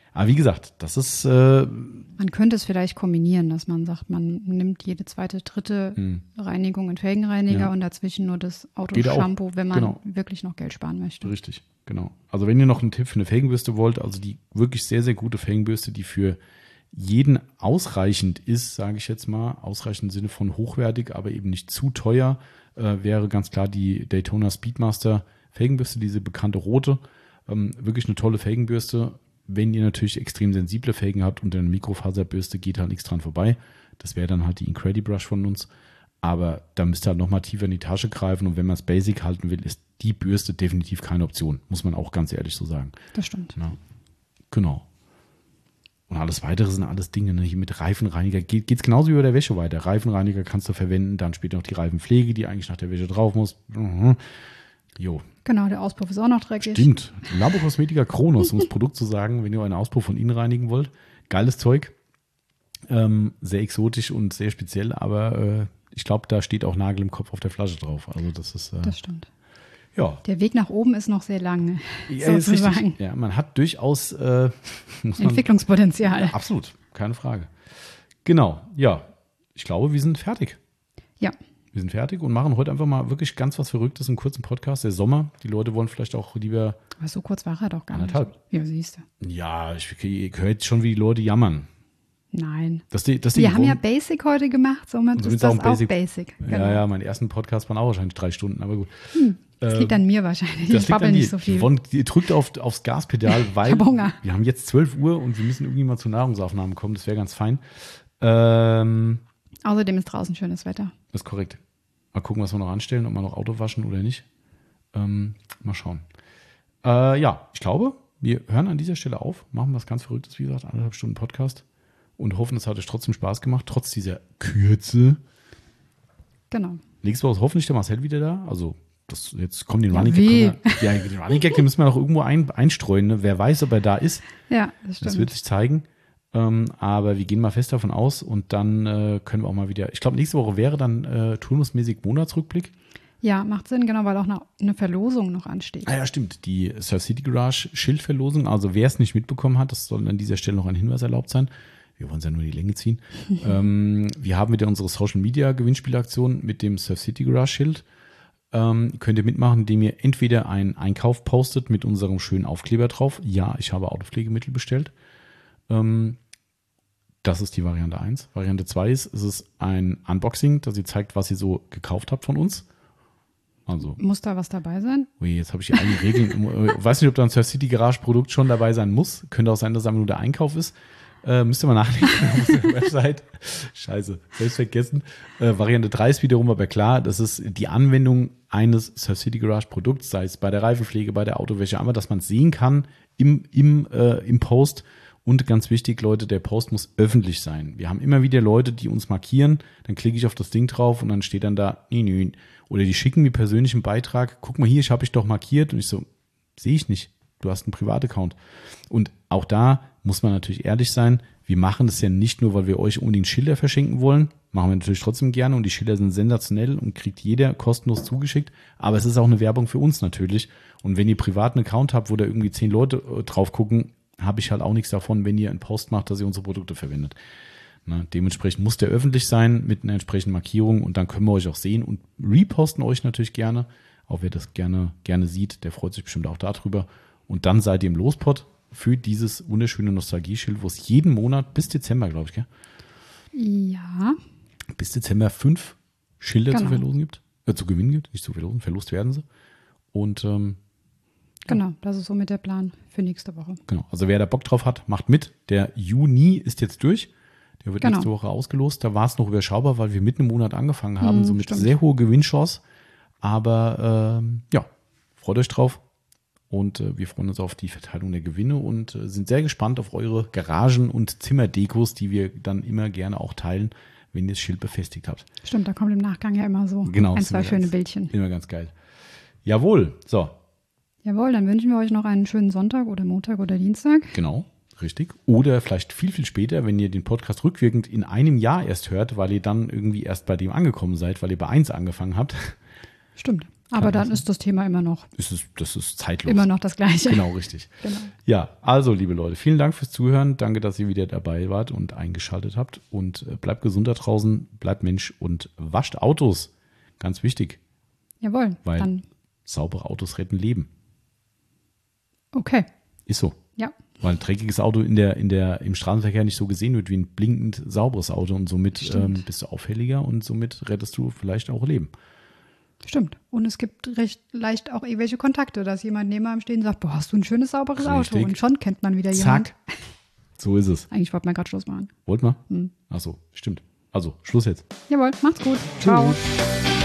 A: Aber wie gesagt, das ist... Äh,
B: man könnte es vielleicht kombinieren, dass man sagt, man nimmt jede zweite, dritte hm. Reinigung in Felgenreiniger ja. und dazwischen nur das Autoshampoo, wenn man genau. wirklich noch Geld sparen möchte.
A: Richtig, genau. Also wenn ihr noch einen Tipp für eine Felgenbürste wollt, also die wirklich sehr, sehr gute Felgenbürste, die für jeden ausreichend ist, sage ich jetzt mal, ausreichend im Sinne von hochwertig, aber eben nicht zu teuer, äh, wäre ganz klar die Daytona Speedmaster Felgenbürste, diese bekannte rote. Ähm, wirklich eine tolle Felgenbürste. Wenn ihr natürlich extrem sensible Felgen habt und eine Mikrofaserbürste, geht halt nichts dran vorbei. Das wäre dann halt die Incredibrush von uns. Aber da müsst ihr halt nochmal tiefer in die Tasche greifen. Und wenn man es basic halten will, ist die Bürste definitiv keine Option. Muss man auch ganz ehrlich so sagen.
B: Das stimmt.
A: Ja. Genau. Und alles Weitere sind alles Dinge. Ne? Hier mit Reifenreiniger geht es genauso wie bei der Wäsche weiter. Reifenreiniger kannst du verwenden. Dann später noch die Reifenpflege, die eigentlich nach der Wäsche drauf muss. Mhm. Jo.
B: Genau, der Auspuff ist auch noch dreckig.
A: Stimmt. Labokosmetika Kronos, um das Produkt zu sagen, wenn ihr einen Auspuff von innen reinigen wollt. Geiles Zeug. Ähm, sehr exotisch und sehr speziell, aber äh, ich glaube, da steht auch Nagel im Kopf auf der Flasche drauf. Also das ist. Äh,
B: das stimmt.
A: Ja.
B: Der Weg nach oben ist noch sehr lang,
A: ja, sozusagen. Ja, man hat durchaus äh,
B: Entwicklungspotenzial.
A: Ja, absolut, keine Frage. Genau, ja. Ich glaube, wir sind fertig.
B: Ja.
A: Wir sind fertig und machen heute einfach mal wirklich ganz was Verrücktes, einen kurzen Podcast. Der Sommer, die Leute wollen vielleicht auch lieber...
B: Aber so kurz war er doch gar
A: anderthalb.
B: nicht. Ja, siehst du.
A: Ja, ich, ich höre jetzt schon, wie die Leute jammern.
B: Nein.
A: Dass die, dass die
B: Wir haben ja Basic heute gemacht, somit ist das auch Basic. Auch Basic.
A: Genau. Ja, ja, meinen ersten Podcast waren auch wahrscheinlich drei Stunden, aber gut.
B: Hm, das ähm, liegt an mir wahrscheinlich.
A: Das
B: ich babbel nicht so viel.
A: Yvonne, die drückt auf, aufs Gaspedal, weil
B: ich hab Hunger.
A: Wir haben jetzt zwölf Uhr und wir müssen irgendwie mal zu Nahrungsaufnahmen kommen. Das wäre ganz fein. Ähm,
B: Außerdem ist draußen schönes Wetter.
A: Das ist korrekt. Mal gucken, was wir noch anstellen, ob wir noch Auto waschen oder nicht. Ähm, mal schauen. Äh, ja, ich glaube, wir hören an dieser Stelle auf, machen was ganz Verrücktes, wie gesagt, anderthalb Stunden Podcast und hoffen, es hat euch trotzdem Spaß gemacht, trotz dieser Kürze.
B: Genau.
A: Nächste Woche ist hoffentlich der Marcel wieder da. Also, das, jetzt kommt den
B: ja,
A: Running Gag. Ja, den Running Gag, den müssen wir noch irgendwo ein, einstreuen. Ne? Wer weiß, ob er da ist.
B: Ja, das stimmt.
A: Das wird sich zeigen. Ähm, aber wir gehen mal fest davon aus und dann äh, können wir auch mal wieder, ich glaube, nächste Woche wäre dann äh, turnusmäßig Monatsrückblick.
B: Ja, macht Sinn, genau, weil auch eine, eine Verlosung noch ansteht.
A: Ah ja, stimmt, die Surf City Garage Schildverlosung, also wer es nicht mitbekommen hat, das soll an dieser Stelle noch ein Hinweis erlaubt sein. Wir wollen es ja nur die Länge ziehen. ähm, wir haben wieder unsere Social Media Gewinnspielaktion mit dem Surf City Garage Schild. Ähm, könnt ihr mitmachen, indem ihr entweder einen Einkauf postet mit unserem schönen Aufkleber drauf. Ja, ich habe Autopflegemittel bestellt. Das ist die Variante eins. Variante zwei ist, es ist ein Unboxing, das ihr zeigt, was ihr so gekauft habt von uns. Also,
B: muss da was dabei sein?
A: Ui, jetzt habe ich die eigenen Regeln. Ich weiß nicht, ob da ein Surf City Garage Produkt schon dabei sein muss. Könnte auch sein, dass es nur der Einkauf ist. Äh, müsst ihr mal nachdenken auf der Website. Scheiße, selbst vergessen. Äh, Variante drei ist wiederum aber klar, das ist die Anwendung eines Surf City Garage Produkts, sei es bei der Reifenpflege, bei der Autowäsche, aber dass man es sehen kann im, im, äh, im Post. Und ganz wichtig, Leute, der Post muss öffentlich sein. Wir haben immer wieder Leute, die uns markieren, dann klicke ich auf das Ding drauf und dann steht dann da, nö, nö. Oder die schicken mir persönlich einen Beitrag, guck mal hier, ich habe dich doch markiert. Und ich so, sehe ich nicht, du hast einen Privataccount. Und auch da muss man natürlich ehrlich sein, wir machen das ja nicht nur, weil wir euch unbedingt Schilder verschenken wollen, machen wir natürlich trotzdem gerne und die Schilder sind sensationell und kriegt jeder kostenlos zugeschickt, aber es ist auch eine Werbung für uns natürlich. Und wenn ihr privaten Account habt, wo da irgendwie zehn Leute drauf gucken, habe ich halt auch nichts davon, wenn ihr einen Post macht, dass ihr unsere Produkte verwendet. Na, dementsprechend muss der öffentlich sein mit einer entsprechenden Markierung und dann können wir euch auch sehen und reposten euch natürlich gerne. Auch wer das gerne, gerne sieht, der freut sich bestimmt auch darüber. Und dann seid ihr im Lospot für dieses wunderschöne Nostalgie-Schild, wo es jeden Monat bis Dezember, glaube ich, gell?
B: Ja.
A: Bis Dezember fünf Schilder
B: genau.
A: zu verlosen gibt, äh, zu gewinnen gibt, nicht zu verlosen, verlost werden sie. Und ähm,
B: Genau, das ist somit der Plan für nächste Woche.
A: Genau, also wer da Bock drauf hat, macht mit. Der Juni ist jetzt durch. Der wird genau. nächste Woche ausgelost. Da war es noch überschaubar, weil wir mitten im Monat angefangen haben, hm, somit stimmt. Sehr hohe Gewinnchance. Aber ähm, ja, freut euch drauf. Und äh, wir freuen uns auf die Verteilung der Gewinne und äh, sind sehr gespannt auf eure Garagen- und Zimmerdekos, die wir dann immer gerne auch teilen, wenn ihr das Schild befestigt habt.
B: Stimmt, da kommt im Nachgang ja immer so
A: genau,
B: ein, zwei schöne
A: ganz,
B: Bildchen.
A: Immer ganz geil. Jawohl, so.
B: Jawohl, dann wünschen wir euch noch einen schönen Sonntag oder Montag oder Dienstag.
A: Genau, richtig. Oder vielleicht viel, viel später, wenn ihr den Podcast rückwirkend in einem Jahr erst hört, weil ihr dann irgendwie erst bei dem angekommen seid, weil ihr bei eins angefangen habt.
B: Stimmt. Aber dann ist das Thema immer noch.
A: Ist es, das ist zeitlos.
B: Immer noch das Gleiche.
A: Genau, richtig.
B: Genau.
A: Ja, also liebe Leute, vielen Dank fürs Zuhören. Danke, dass ihr wieder dabei wart und eingeschaltet habt. Und äh, bleibt gesund da draußen, bleibt Mensch und wascht Autos. Ganz wichtig.
B: Jawohl.
A: Weil
B: dann.
A: saubere Autos retten Leben.
B: Okay.
A: Ist so.
B: Ja.
A: Weil ein dreckiges Auto in der, in der, im Straßenverkehr nicht so gesehen wird wie ein blinkend sauberes Auto. Und somit ähm, bist du auffälliger und somit rettest du vielleicht auch Leben.
B: Stimmt. Und es gibt recht leicht auch irgendwelche Kontakte, dass jemand neben einem steht und sagt, boah, hast du ein schönes, sauberes
A: Richtig.
B: Auto. Und schon kennt man wieder jemanden.
A: Zack. So ist es.
B: Eigentlich wollte man gerade Schluss machen.
A: Wollt mal?
B: Hm.
A: Ach so, stimmt. Also, Schluss jetzt.
B: Jawohl, macht's gut. Ciao.
A: Tschüss.